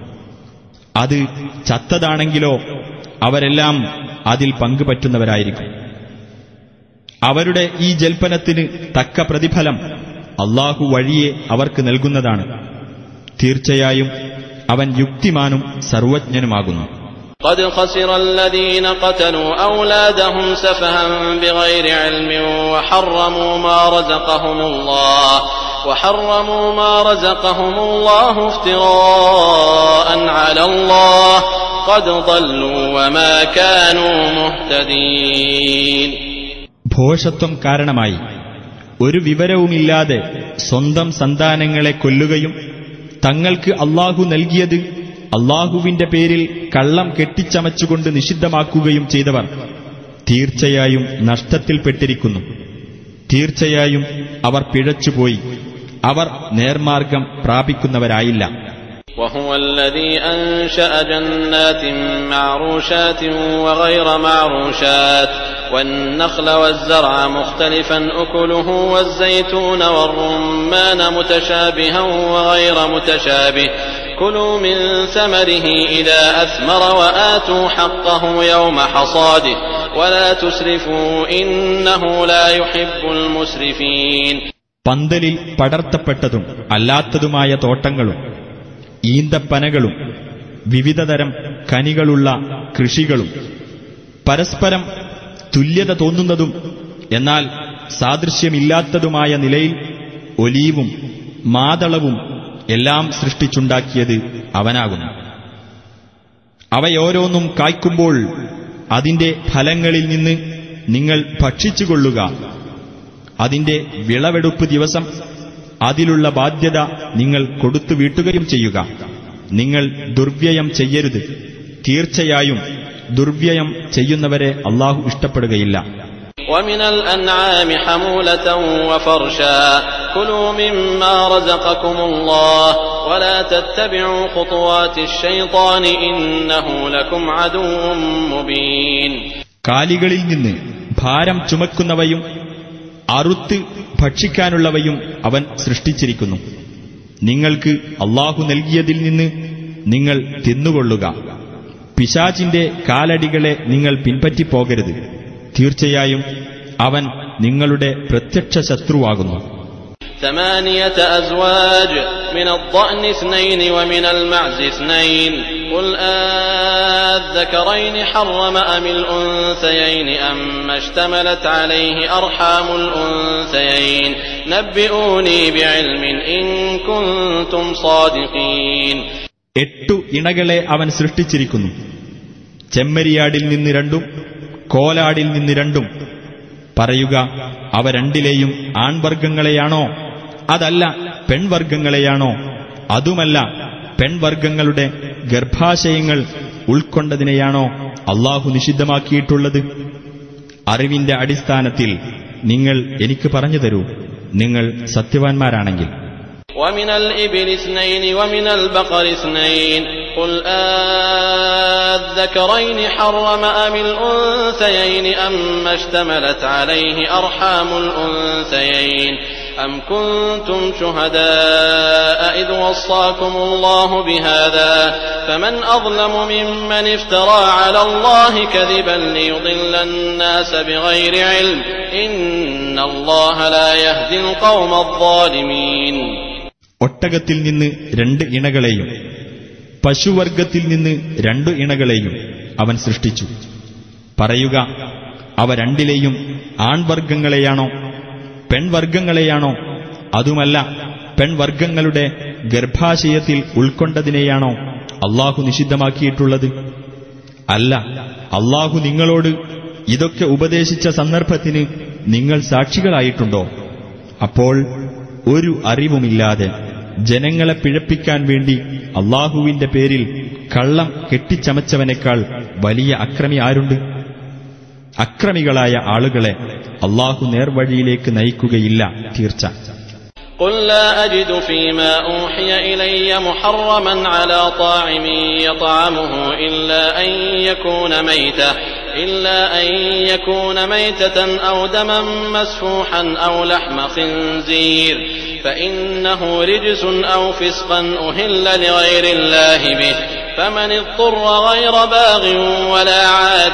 അത് ചത്തതാണെങ്കിലോ അവരെല്ലാം അതിൽ പങ്കുപറ്റുന്നവരായിരിക്കും. അവരുടെ ഈ ജൽപ്പനത്തിന് തക്ക പ്രതിഫലം അല്ലാഹു വഴിയെ അവർക്ക് നൽകുന്നതാണ്. തീർച്ചയായും അവൻ യുക്തിമാനും സർവജ്ഞനുമാകുന്നു. قد خسر الذين قتلوا أولادهم سفها بغير علم وحرموا ما رزقهم الله وحرموا ما رزقهم الله افتراء على الله قد ضلوا وما كانوا مهتدين. ഭോഷത്വം കാരണമായി ഒരു വിവരവുമില്ലാതെ സ്വന്തം സന്താനങ്ങളെ കൊല്ലുകയും തങ്ങൾക്ക് അല്ലാഹു നൽകിയത് അല്ലാഹുവിന്റെ പേരിൽ കള്ളം കെട്ടിച്ചമച്ചുകൊണ്ട് നിഷിദ്ധമാക്കുകയും ചെയ്തവർ തീർച്ചയായും നഷ്ടത്തിൽപ്പെട്ടിരിക്കുന്നു. തീർച്ചയായും അവർ പിഴച്ചുപോയി. അവർ നേർമാർഗം പ്രാപിക്കുന്നവരായില്ല. وهو الذي أنشأ جنات معروشات وغير معروشات والنخل والزرع مختلفا أكله والزيتون والرمان متشابها وغير متشابه كلوا من ثمره إذا أثمر وآتوا حقه يوم حصاده ولا تسرفوا إنه لا يحب المسرفين. പന്തലിൽ പടർത്തപ്പെട്ടതും അല്ലാത്തതുമായ തോട്ടങ്ങളും ഈന്തപ്പനകളും വിവിധതരം കനികളുള്ള കൃഷികളും പരസ്പരം തുല്യത തോന്നുന്നതും എന്നാൽ സാദൃശ്യമില്ലാത്തതുമായ നിലയിൽ ഒലീവും മാതളവും എല്ലാം സൃഷ്ടിച്ചുണ്ടാക്കിയത് അവനാകുന്നു. അവയോരോന്നും കായ്ക്കുമ്പോൾ അതിന്റെ ഫലങ്ങളിൽ നിന്ന് നിങ്ങൾ ഭക്ഷിച്ചുകൊള്ളുക. അതിന്റെ വിളവെടുപ്പ് ദിവസം അതിലുള്ള ബാധ്യത നിങ്ങൾ കൊടുത്തു വീട്ടുകയും ചെയ്യുക. നിങ്ങൾ ദുർവ്യയം ചെയ്യരുത്. തീർച്ചയായും ദുർവ്യയം ചെയ്യുന്നവരെ അല്ലാഹു ഇഷ്ടപ്പെടുകയില്ല. ومن الأنعام حمولة وفرشا كلوا مما رزقكم الله ولا تتبعوا خطوات الشيطان إنه لكم عدو مبين. കാലികളിൽ നിന്ന് ഭാരം ചുമക്കുന്നവയും അറുത്ത് ഭക്ഷിക്കാനുള്ളവയും അവൻ സൃഷ്ടിച്ചിരിക്കുന്നു. നിങ്ങൾക്ക് അല്ലാഹു നൽകിയതിൽ നിന്ന് നിങ്ങൾ തിന്നുകൊള്ളുക. പിശാചിന്റെ കാലടികളെ നിങ്ങൾ പിൻപറ്റിപ്പോകരുത്. തീർച്ചയായും അവൻ നിങ്ങളുടെ പ്രത്യക്ഷ ശത്രുവാകുന്നു. ثمانية أزواج من الضأن اثنين ومن المعز اثنين قل أذكرين حرم أم الأنثيين أما اشتملت عليه أرحام الأنثيين نبئوني بعلم إن كنتم صادقين. എട്ടു ഇണകളെ അവൻ സൃഷ്ടിച്ചിരിക്കുന്നു. ചെമ്മരിയാടിൽ നിന്ന് രണ്ടും കോലാടിൽ നിന്ന് രണ്ടും. പറയുക, അവ രണ്ടിലെയും ആൺവർഗങ്ങളെയാണോ അതല്ല പെൺവർഗങ്ങളെയാണോ? അതുമല്ല പെൺവർഗങ്ങളുടെ ഗർഭാശയങ്ങൾ ഉൾക്കൊണ്ടതിനെയാണോ അല്ലാഹു നിഷിദ്ധമാക്കിയിട്ടുള്ളത്? അറിവിന്റെ അടിസ്ഥാനത്തിൽ നിങ്ങൾ എനിക്ക് പറഞ്ഞു തരൂ, നിങ്ങൾ സത്യവാൻമാരാണെങ്കിൽ. ومن الإبل اثنين ومن البقر اثنين قل أذكرين حرم أم الأنثيين أما اشتملت عليه أرحام الأنثيين أم كنتم شهداء إذ وصاكم الله بهذا فمن أظلم ممن افترى على الله كذبا ليضل الناس بغير علم إن الله لا يهدي القوم الظالمين. ഒട്ടകത്തിൽ നിന്ന് രണ്ട് ഇണകളെയും പശുവർഗത്തിൽ നിന്ന് രണ്ടു ഇണകളെയും അവൻ സൃഷ്ടിച്ചു. പറയുക, അവ രണ്ടിലെയും ആൺവർഗങ്ങളെയാണോ പെൺവർഗങ്ങളെയാണോ? അതുമല്ല പെൺവർഗങ്ങളുടെ ഗർഭാശയത്തിൽ ഉൾക്കൊണ്ടതിനെയാണോ അല്ലാഹു നിഷിദ്ധമാക്കിയിട്ടുള്ളത്? അല്ല, അല്ലാഹു നിങ്ങളോട് ഇതൊക്കെ ഉപദേശിച്ച സന്ദർഭത്തിന് നിങ്ങൾ സാക്ഷികളായിട്ടുണ്ടോ? അപ്പോൾ ഒരു അറിവുമില്ലാതെ ജനങ്ങളെ പിഴപ്പിക്കാൻ വേണ്ടി അല്ലാഹുവിന്റെ പേരിൽ കള്ളം കെട്ടിച്ചമച്ചവനേക്കാൾ വലിയ അക്രമി ആരുണ്ട്? അക്രമികളായ ആളുകളെ അല്ലാഹു നേർവഴിയിലേക്ക് നയിക്കുകയില്ല. തീർച്ച. قل لا أجد فيما أوحي إلي محرما على طاعم يطعمه إلا أن يكون ميتة إلا أن يكون ميتة أو دما مسفوحا أو لحم خنزير فإنه رجس أو فسقا أهل لغير الله به فمن اضطر غير باغ ولا عاد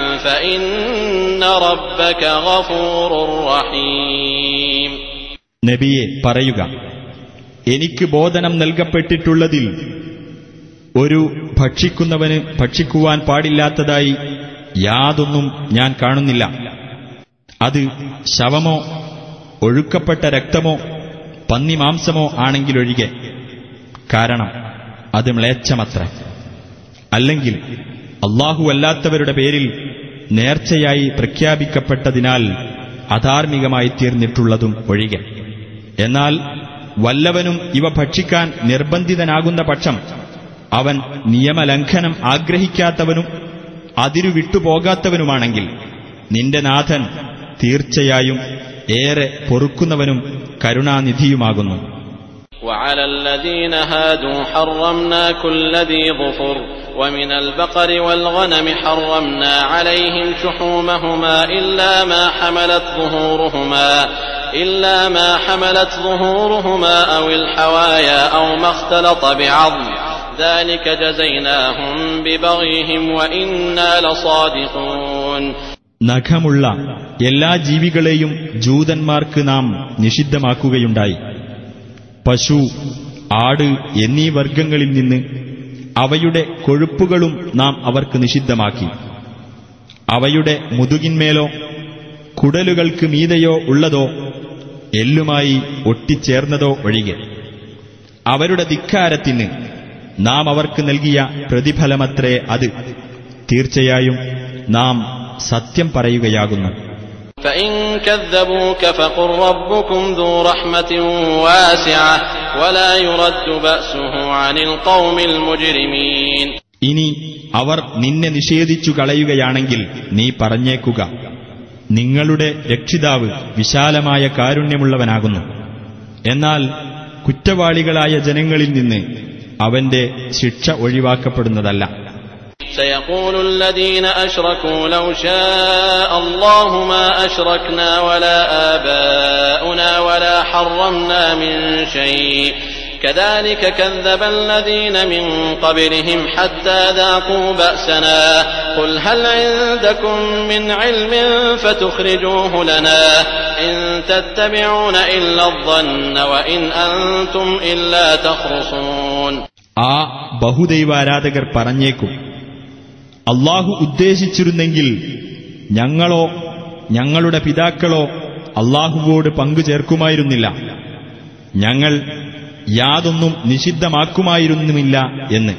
فإن ربك غفور رحيم. നബിയെ പറയുക, എനിക്ക് ബോധനം നൽകപ്പെട്ടിട്ടുള്ളതിൽ ഒരു ഭക്ഷിക്കുന്നവന് ഭക്ഷിക്കുവാൻ പാടില്ലാത്തതായി യാതൊന്നും ഞാൻ കാണുന്നില്ല. അത് ശവമോ ഒഴുക്കപ്പെട്ട രക്തമോ പന്നിമാംസമോ ആണെങ്കിലൊഴികെ. കാരണം അത് മ്ലേച്ഛമത്ര. അല്ലെങ്കിൽ അല്ലാഹുവല്ലാത്തവരുടെ പേരിൽ നേർച്ചയായി പ്രഖ്യാപിക്കപ്പെട്ടതിനാൽ അധാർമികമായി തീർന്നിട്ടുള്ളതും ഒഴികെ. എന്നാൽ വല്ലവനും ഇവ ഭക്ഷിക്കാൻ നിർബന്ധിതനാകുന്ന പക്ഷം അവൻ നിയമലംഘനം ആഗ്രഹിക്കാത്തവനും അതിരു വിട്ടുപോകാത്തവനുമാണെങ്കിൽ നിന്റെ നാഥൻ തീർച്ചയായും ഏറെ പൊറുക്കുന്നവനും കരുണാനിധിയുമാകുന്നു. وعلى الذين هادوا حرمنا كل ذي ظفر ومن البقر والغنم حرمنا عليهم شحومهما إلا ما حملت ظهورهما إلا ما حملت ظهورهما أو الحوايا أو ما اختلط بعظم ذلك جزيناهم ببغيهم وإنا لصادقون. നഖമുള്ള എല്ലാ ജീവികളെയും ജൂതന്മാർക്ക് നാം നിഷിദ്ധമാക്കുകയുണ്ടായി. പശു, ആട് എന്നീ വർഗങ്ങളിൽ നിന്ന് അവയുടെ കൊഴുപ്പുകളും നാം അവർക്ക് നിഷിദ്ധമാക്കി. അവയുടെ മുതുകിന്മേലോ കുടലുകൾക്ക് മീതെയോ ഉള്ളതോ എല്ലുമായി ഒട്ടിച്ചേർന്നതോ ഒഴികെ. അവരുടെ ധിക്കാരത്തിന് നാം അവർക്ക് നൽകിയ പ്രതിഫലമത്രേ അത്. തീർച്ചയായും നാം സത്യം പറയുകയാകുന്നു. فإن كذبوك فقل ربكم ذو رحمة واسعة ولا يرد بأسه عن القوم المجرمين. ഇനി അവർ നിന്നെ നിഷേധിച്ചു കളയുകയാണെങ്കിൽ നീ പറഞ്ഞേക്കുക, നിങ്ങളുടെ രക്ഷിതാവ് വിശാലമായ കാരുണ്യമുള്ളവനാകുന്നു. എന്നാൽ കുറ്റവാളികളായ ജനങ്ങളിൽ നിന്ന് അവന്റെ ശിക്ഷ ഒഴിവാക്കപ്പെടുന്നതല്ല. سيقول الذين أشركوا لو شاء الله ما أشركنا ولا آباؤنا ولا حرمنا من شيء كذلك كذب الذين من قبلهم حتى ذاقوا بأسنا قل هل عندكم من علم فتخرجوه لنا إن تتبعون إلا الظن وإن أنتم إلا تخرصون. ആ ബഹുദൈവാരാധകർ പറഞ്ഞേക്കും, അല്ലാഹു ഉദ്ദേശിച്ചിരുന്നെങ്കിൽ ഞങ്ങളോ ഞങ്ങളുടെ പിതാക്കളോ അല്ലാഹുവോട് പങ്കു ചേർക്കുമായിരുന്നില്ല, ഞങ്ങൾ യാതൊന്നും നിഷിദ്ധമാക്കുമായിരുന്നുമില്ല എന്ന്.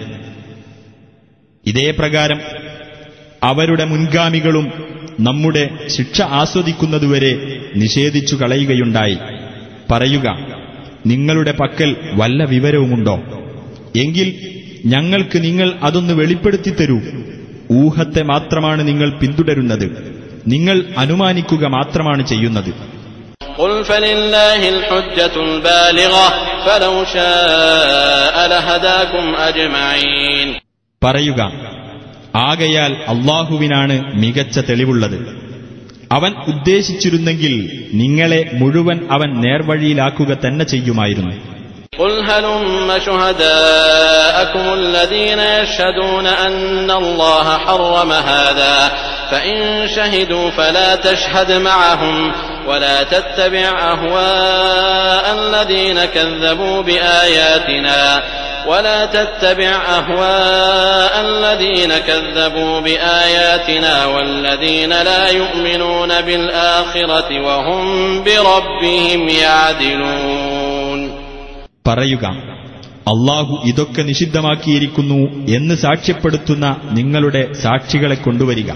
ഇതേ പ്രകാരം അവരുടെ മുൻഗാമികളും നമ്മുടെ ശിക്ഷ ആസ്വദിക്കുന്നതുവരെ നിഷേധിച്ചു കളയുകയുണ്ടായി. പറയുക, നിങ്ങളുടെ പക്കൽ വല്ല വിവരവുമുണ്ടോ? എങ്കിൽ ഞങ്ങൾക്ക് നിങ്ങൾ അതൊന്ന് വെളിപ്പെടുത്തിത്തരൂ. ഊഹത്തെ മാത്രമാണ് നിങ്ങൾ പിന്തുടരുന്നത്, നിങ്ങൾ അനുമാനിക്കുക മാത്രമാണ് ചെയ്യുന്നത്. قل فلله الحجة البالغة فلو شاء لهداكم أجمعين. പറയുക, ആകയാൽ അല്ലാഹുവിനാണ് മികച്ച തെളിവുള്ളത്. അവൻ ഉദ്ദേശിച്ചിരുന്നെങ്കിൽ നിങ്ങളെ മുഴുവൻ അവൻ നേർവഴിയിലാക്കുക തന്നെ ചെയ്യുമായിരുന്നു. قل هلم شهداءكم الذين يشهدون أن الله حرم هذا فإن شهدوا فلا تشهد معهم ولا تتبع أهواء الذين كذبوا بآياتنا ولا تتبع أهواء الذين كذبوا بآياتنا والذين لا يؤمنون بالآخرة وهم بربهم يعدلون. പറയുക, അല്ലാഹു ഇതൊക്കെ നിഷിദ്ധമാക്കിയിരിക്കുന്നു എന്ന് സാക്ഷ്യപ്പെടുത്തുന്ന നിങ്ങളുടെ സാക്ഷികളെ കൊണ്ടുവരിക.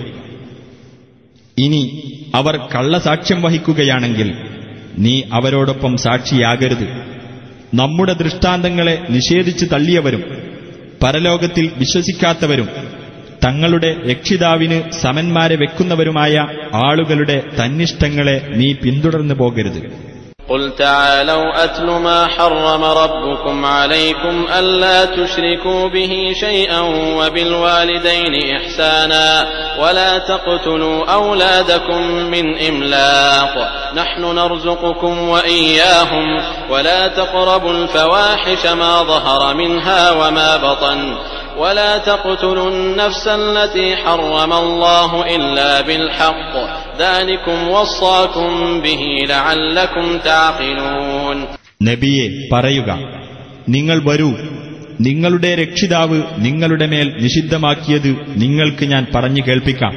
ഇനി അവർ കള്ളസാക്ഷ്യം വഹിക്കുകയാണെങ്കിൽ നീ അവരോടൊപ്പം സാക്ഷിയാകരുത്. നമ്മുടെ ദൃഷ്ടാന്തങ്ങളെ നിഷേധിച്ചു തള്ളിയവരും പരലോകത്തിൽ വിശ്വസിക്കാത്തവരും തങ്ങളുടെ രക്ഷിതാവിന് സമന്മാരെ വെക്കുന്നവരുമായ ആളുകളുടെ തന്നിഷ്ടങ്ങളെ നീ പിന്തുടർന്നു പോകരുത്. قل تعالوا أتل ما حرم ربكم عليكم ألا تشركوا به شيئا وبالوالدين إحسانا ولا تقتلوا أولادكم من إملاق نحن نرزقكم وإياهم ولا تقربوا الفواحش ما ظهر منها وما بطن ولا تقتلوا النفس التي حرم الله إلا بالحق ذلكم وصاكم به لعلكم تعقلون. നബിയെ പറയുക, നിങ്ങൾ വരൂ, നിങ്ങളുടെ രക്ഷിതാവ് നിങ്ങളുടെ മേൽ നിഷിദ്ധമാക്കിയത് നിങ്ങൾക്ക് ഞാൻ പറഞ്ഞു കേൾപ്പിക്കാം.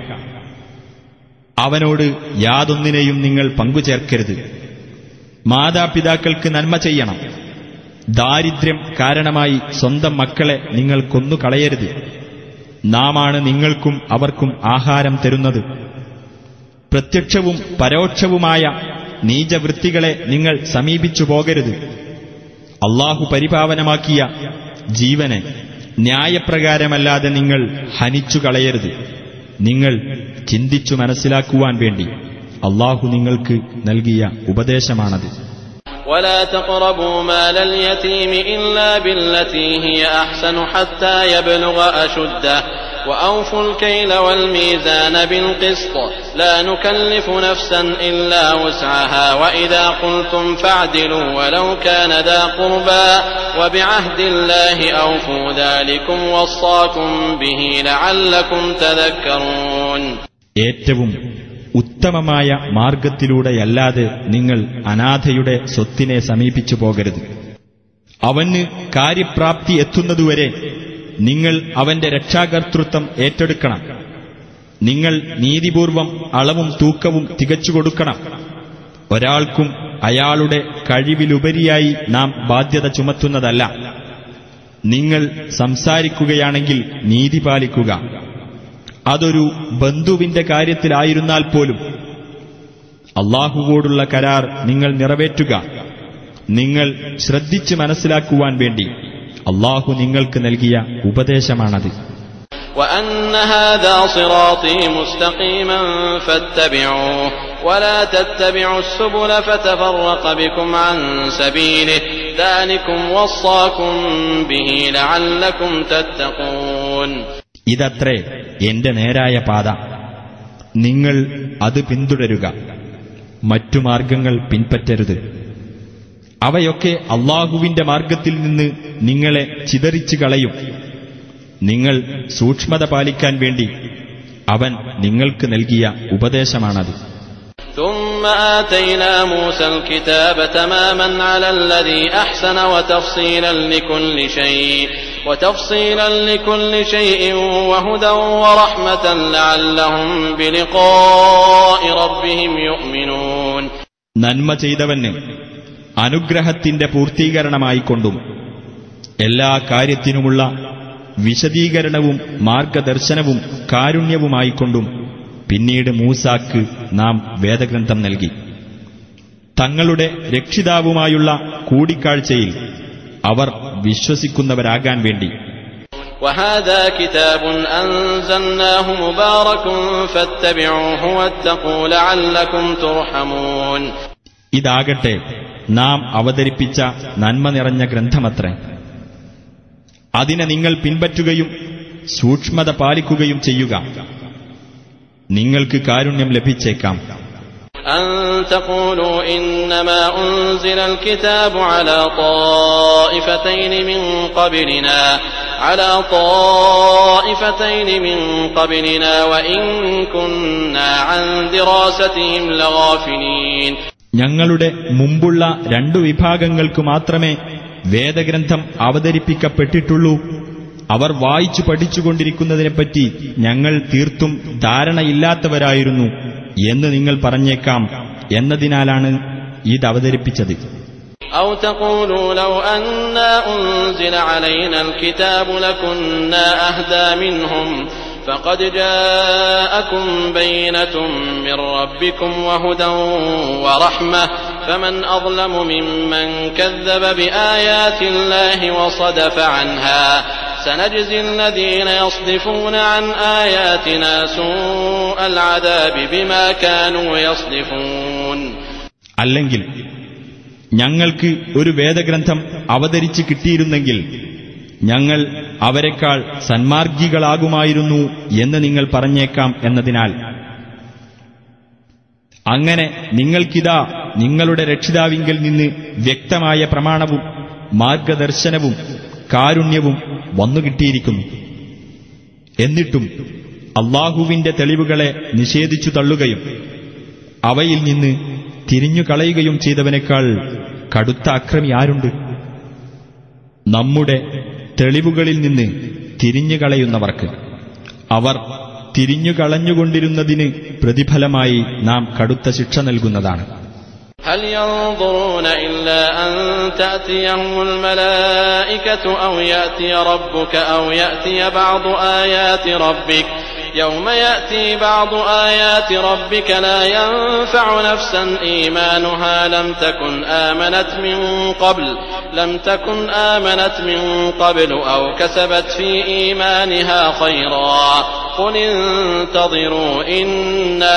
അവനോട് യാതൊന്നിനെയും നിങ്ങൾ പങ്കുചേർക്കരുത്. മാതാപിതാക്കൾക്ക് നന്മ ചെയ്യണം. ദാരിദ്ര്യം കാരണമായി സ്വന്തം മക്കളെ നിങ്ങൾ കൊന്നുകളയരുത്. നാമാണ് നിങ്ങൾക്കും അവർക്കും ആഹാരം തരുന്നത്. പ്രത്യക്ഷവും പരോക്ഷവുമായ നീചവൃത്തികളെ നിങ്ങൾ സമീപിച്ചു പോകരുത്. അല്ലാഹു പരിപാവനമാക്കിയ ജീവനെ ന്യായപ്രകാരമല്ലാതെ നിങ്ങൾ ഹനിച്ചു കളയരുത്. നിങ്ങൾ ചിന്തിച്ചു മനസ്സിലാക്കുവാൻ വേണ്ടി അല്ലാഹു നിങ്ങൾക്ക് നൽകിയ ഉപദേശമാണത്. ولا تقربوا مال اليتيم إلا بالتي هي أحسن حتى يبلغ أشده وأوفوا الكيل والميزان بالقسط لا نكلف نفسا إلا وسعها وإذا قلتم فاعدلوا ولو كان ذا قربى وبعهد الله أوفوا ذلكم وصاكم به لعلكم تذكرون. ഏറ്റവും ഉത്തമമായ മാർഗത്തിലൂടെയല്ലാതെ നിങ്ങൾ അനാഥയുടെ സ്വത്തിനെ സമീപിച്ചു പോകരുത്. അവന് കാര്യപ്രാപ്തി എത്തുന്നതുവരെ നിങ്ങൾ അവന്റെ രക്ഷാകർതൃത്വം ഏറ്റെടുക്കണം. നിങ്ങൾ നീതിപൂർവം അളവും തൂക്കവും തികച്ചുകൊടുക്കണം. ഒരാൾക്കും അയാളുടെ കഴിവിലുപരിയായി നാം ബാധ്യത ചുമത്തുന്നതല്ല. നിങ്ങൾ സംസാരിക്കുകയാണെങ്കിൽ നീതി പാലിക്കുക. അതൊരു ബന്ധുവിന്റെ കാര്യത്തിലായിരുന്നാൽ പോലും അല്ലാഹുവോടുള്ള കരാർ നിങ്ങൾ നിറവേറ്റുക. നിങ്ങൾ ശ്രദ്ധിച്ച് മനസ്സിലാക്കുവാൻ വേണ്ടി അല്ലാഹു നിങ്ങൾക്ക് നൽകിയ ഉപദേശമാണത്. وأن هذا صراطي مستقيما فاتبعوه ولا تتبعوا السبل فتفرق بكم عن سبيله ذلكم وصاكم به لعلكم تتقون. ഇതത്രേ എന്റെ നേരായ പാത, നിങ്ങൾ അത് പിന്തുടരുക, മറ്റു മാർഗങ്ങൾ പിൻപറ്റരുത്. അവയൊക്കെ അല്ലാഹുവിന്റെ മാർഗത്തിൽ നിന്ന് നിങ്ങളെ ചിതറിച്ചു കളയും. നിങ്ങൾ സൂക്ഷ്മത പാലിക്കാൻ വേണ്ടി അവൻ നിങ്ങൾക്ക് നൽകിയ ഉപദേശമാണത്. ثم آتينا موسى الكتاب تماما على الذي أحسن وتفصيلا لكل شيء وتفصيلا لكل شيء وهدى ورحمة لعلهم بلقاء ربهم يؤمنون. നന്മ ചെയ്തവന് അനുഗ്രഹത്തിന്റെ പൂർത്തീകരണമായിക്കൊണ്ടും എല്ലാ കാര്യത്തിനുമുള്ള വിശദീകരണവും മാർഗദർശനവും കാരുണ്യവുമായിക്കൊണ്ടും പിന്നീട് മൂസാക്ക് നാം വേദഗ്രന്ഥം നൽകി. തങ്ങളുടെ രക്ഷിതാവുമായുള്ള കൂടിക്കാഴ്ചയിൽ അവർ വിശ്വസിക്കുന്നവരാകാൻ വേണ്ടി. وهذا كتاب أنزلناه مبارك فاتبعوه واتقوا لعلكم ترحمون. ഇതാകട്ടെ നാം അവതരിപ്പിച്ച നന്മ നിറഞ്ഞ ഗ്രന്ഥമത്രേ. അതിനെ നിങ്ങൾ പിൻപറ്റുകയും സൂക്ഷ്മത പാലിക്കുകയും ചെയ്യുക, നിങ്ങൾക്ക് കാരുണ്യം ലഭിച്ചേക്കാം. أن تقولوا إنما أنزل الكتاب على طائفتين من قبلنا على طائفتين من قبلنا وإن كنا عن دراستهم لغافلين. ഞങ്ങളുടെ മുമ്പുള്ള രണ്ടു വിഭാഗങ്ങൾക്ക് മാത്രമേ വേദഗ്രന്ഥം അവതരിപ്പിക്കപ്പെട്ടിട്ടുള്ളൂ. അവർ വായിച്ചു പഠിച്ചുകൊണ്ടിരിക്കുന്നതിനെപ്പറ്റി ഞങ്ങൾ തീർത്തും ധാരണയില്ലാത്തവരായിരുന്നു എന്ന് നിങ്ങൾ പറഞ്ഞേക്കാം എന്നതിനാലാണ് ഇത് അവതരിപ്പിച്ചത്. أو تقولوا لو أنا أنزل علينا الكتاب لكنا أهدى منهم فقد جاءكم بينة من ربكم وهدى ورحمة فمن أظلم ممن كذب بآيات الله وصدف عنها سنجزي الذين يصدفون عن آياتنا سوء العذاب بما كانوا يصدفون. അല്ലെങ്കിൽ ഞങ്ങൾക്ക് ഒരു വേദഗ്രന്ഥം അവതരിച്ച് കിട്ടിയിരുന്നെങ്കിൽ ഞങ്ങൾ അവരെക്കാൾ സന്മാർഗികളാകുമായിരുന്നു എന്ന് നിങ്ങൾ പറഞ്ഞേക്കാം എന്നതിനാൽ അങ്ങനെ നിങ്ങൾക്കിതാ നിങ്ങളുടെ രക്ഷിതാവിങ്കൽ നിന്ന് വ്യക്തമായ പ്രമാണവും മാർഗദർശനവും കാരുണ്യവും വന്നുകിട്ടിയിരിക്കുന്നു. എന്നിട്ടും അല്ലാഹുവിന്റെ തെളിവുകളെ നിഷേധിച്ചു തള്ളുകയും അവയിൽ നിന്ന് തിരിഞ്ഞുകളയുകയും ചെയ്തവനേക്കാൾ കടുത്ത അക്രമി ആരുണ്ട്? നമ്മുടെ തെളിവുകളിൽ നിന്ന് തിരിഞ്ഞുകളയുന്നവർക്ക് അവർ തിരിഞ്ഞുകളഞ്ഞുകൊണ്ടിരുന്നതിന് പ്രതിഫലമായി നാം കടുത്ത ശിക്ഷ നൽകുന്നതാണ്. هل ينظرون إلا أن تأتيهم الملائكة أو يأتي ربك أو يأتي بعض آيات ربك يوم يأتي بعض آيات ربك لا ينفع نفسا إيمانها لم تكن آمنت من قبل لم تكن آمنت من قبل أو كسبت في إيمانها خيرا قل انتظروا إنا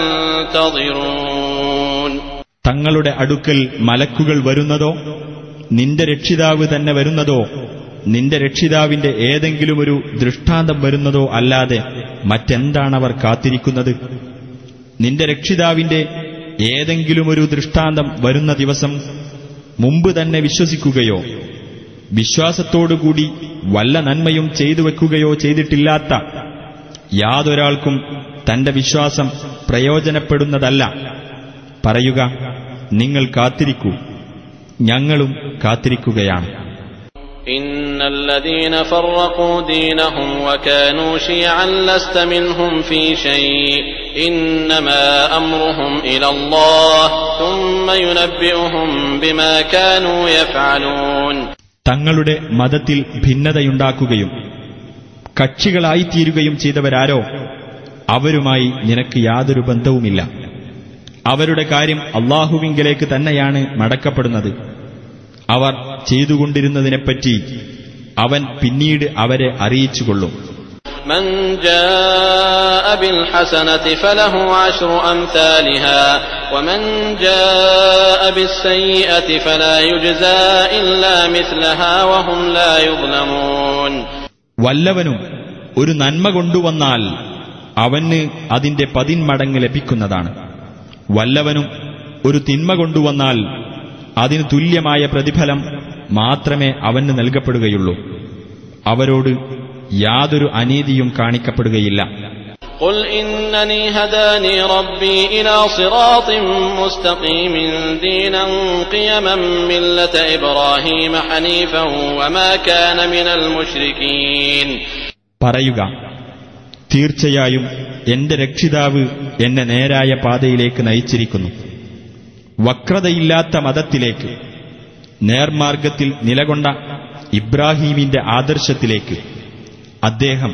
منتظرون. തങ്ങളുടെ അടുക്കൽ മലക്കുകൾ വരുന്നതോ നിന്റെ രക്ഷിതാവ് തന്നെ വരുന്നതോ നിന്റെ രക്ഷിതാവിന്റെ ഏതെങ്കിലുമൊരു ദൃഷ്ടാന്തം വരുന്നതോ അല്ലാതെ മറ്റെന്താണവർ കാത്തിരിക്കുന്നത്? നിന്റെ രക്ഷിതാവിന്റെ ഏതെങ്കിലുമൊരു ദൃഷ്ടാന്തം വരുന്ന ദിവസം മുമ്പ് തന്നെ വിശ്വസിക്കുകയോ വിശ്വാസത്തോടുകൂടി വല്ല നന്മയും ചെയ്തു വെക്കുകയോ ചെയ്തിട്ടില്ലാത്ത യാതൊരാൾക്കും തന്റെ വിശ്വാസം പ്രയോജനപ്പെടുന്നതല്ല. പറയുക, നിങ്ങൾ കാത്തിരിക്കൂ, ഞങ്ങളും കാത്തിരിക്കുകയാണ്. إن الذين فرقوا دينهم وكانوا شيعا لست منهم في شيء إنما أمرهم إلى الله ثم ينبئهم بما كانوا يفعلون. തങ്ങളുടെ മതത്തിൽ ഭിന്നതയുണ്ടാക്കുകയും കക്ഷികളായിത്തീരുകയും ചെയ്തവരാരോ അവരുമായി നിനക്ക് യാതൊരു ബന്ധവുമില്ല. അവരുടെ കാര്യം അല്ലാഹുവിങ്കലേക്ക് തന്നെയാണ് മടക്കപ്പെടുന്നത്. അവർ ചെയ്തുകൊണ്ടിരുന്നതിനെപ്പറ്റി അവൻ പിന്നീട് അവരെ അറിയിച്ചുകൊള്ളും. من جاء بالحسنة فله عشر أمثالها ومن جاء بالسيئة فلا يجزى إلا مثلها وهم لا يظلمون. വല്ലവനും ഒരു നന്മ കൊണ്ടുവന്നാൽ അവന് അതിന്റെ പതിന്മടങ്ങ് ലഭിക്കുന്നതാണ്. വല്ലവനും ഒരു തിന്മ കൊണ്ടുവന്നാൽ അതിന് തുല്യമായ പ്രതിഫലം മാത്രമേ അവന് നൽകപ്പെടുകയുള്ളൂ. അവരോട് യാതൊരു അനീതിയും കാണിക്കപ്പെടുകയില്ല. قل إنني هداني ربي إلى صراط مستقيم دينا قيما ملة إبراهيم حنيفا وما كان من المشركين. പറയുക, തീർച്ചയായും എന്റെ രക്ഷിതാവ് എന്നെ നേരായ പാതയിലേക്ക് നയിച്ചിരിക്കുന്നു, വക്രതയില്ലാത്ത മതത്തിലേക്ക്, നേർമാർഗത്തിൽ നിലകൊണ്ട ഇബ്രാഹീമിന്റെ ആദർശത്തിലേക്ക്. അദ്ദേഹം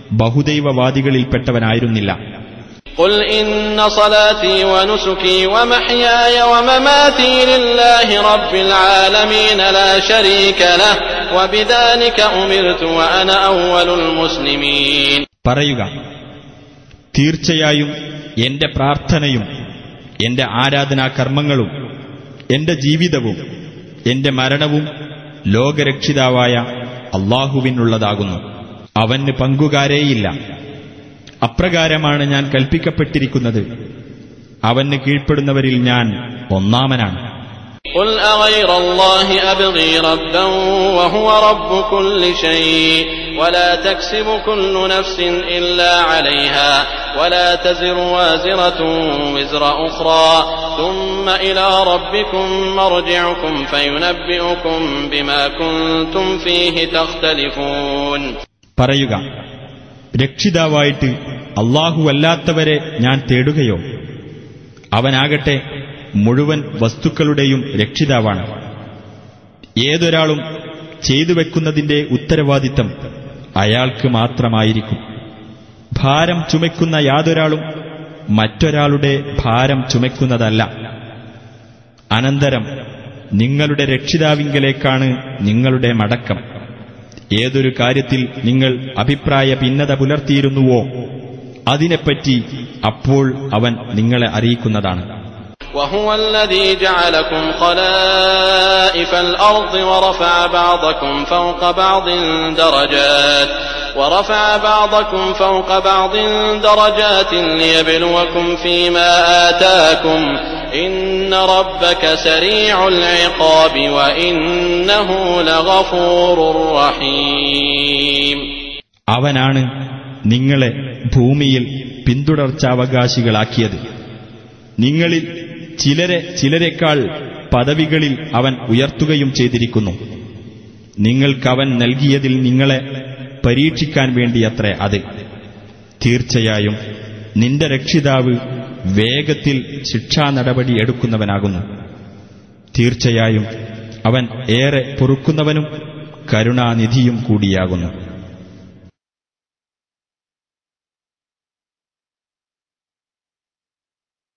ബഹുദൈവവാദികളിൽപ്പെട്ടവനായിരുന്നില്ല. قل إن صلاتي ونسكي ومحياي ومماتي لله رب العالمين لا شريك له وبذلك أمرت وأنا أول المسلمين. പറയുക, തീർച്ചയായും എന്റെ പ്രാർത്ഥനയും എന്റെ ആരാധനാ കർമ്മങ്ങളും എന്റെ ജീവിതവും എന്റെ മരണവും ലോകരക്ഷിതാവായ അല്ലാഹുവിനുള്ളതാകുന്നു. അവന് പങ്കുകാരേയില്ല. അപ്രകാരമാണ് ഞാൻ കൽപ്പിക്കപ്പെട്ടിരിക്കുന്നത്. അവന് കീഴ്പ്പെടുന്നവരിൽ ഞാൻ ഒന്നാമനാണ്. قل أغير الله أبغي ربا وهو رب كل شيء ولا تكسب كل نفس إلا عليها ولا تزر وازرة وزر أخرى ثم إلى ربكم مرجعكم فينبئكم بما كنتم فيه تختلفون. പറയുക, രക്ഷിതാവായിട്ട് അല്ലാഹുവല്ലാത്തവരെ ഞാൻ തേടുകയോ? അവനാകട്ടെ മുഴുവൻ വസ്തുക്കളുടെയും രക്ഷിതാവാണ്. ഏതൊരാളും ചെയ്തു വെക്കുന്നതിന്റെ ഉത്തരവാദിത്തം അയാൾക്ക് മാത്രമായിരിക്കും. ഭാരം ചുമക്കുന്ന യാതൊരാളും മറ്റൊരാളുടെ ഭാരം ചുമക്കുന്നതല്ല. അനന്തരം നിങ്ങളുടെ രക്ഷിതാവിങ്കലേക്കാണ് നിങ്ങളുടെ മടക്കം. ഏതൊരു കാര്യത്തിൽ നിങ്ങൾ അഭിപ്രായ ഭിന്നത പുലർത്തിയിരുന്നുവോ അതിനെപ്പറ്റി അപ്പോൾ അവൻ നിങ്ങളെ അറിയിക്കുന്നതാണ്. وهو الذي جعلكم خلائف الأرض ورفع بعضكم فوق بعض درجات ورفع بعضكم فوق بعض درجات ليبلوكم فيما آتاكم إن ربك سريع العقاب وإنه لغفور رحيم. അവനാണ് നിങ്ങളെ ഭൂമിയിൽ പിന്തുടർച്ചാവകാശികളാക്കിയത്. നിങ്ങളിൽ ചിലരെ ചിലരെക്കാൾ പദവികളിൽ അവൻ ഉയർത്തുകയും ചെയ്തിരിക്കുന്നു. നിങ്ങൾക്കവൻ നൽകിയതിൽ നിങ്ങളെ പരീക്ഷിക്കാൻ വേണ്ടിയത്രേ അത്. തീർച്ചയായും നിന്റെ രക്ഷിതാവ് വേഗത്തിൽ ശിക്ഷാ നടപടി എടുക്കുന്നവനാകുന്നു. തീർച്ചയായും അവൻ ഏറെ പൊറുക്കുന്നവനും കരുണാനിധിയും കൂടിയാകുന്നു.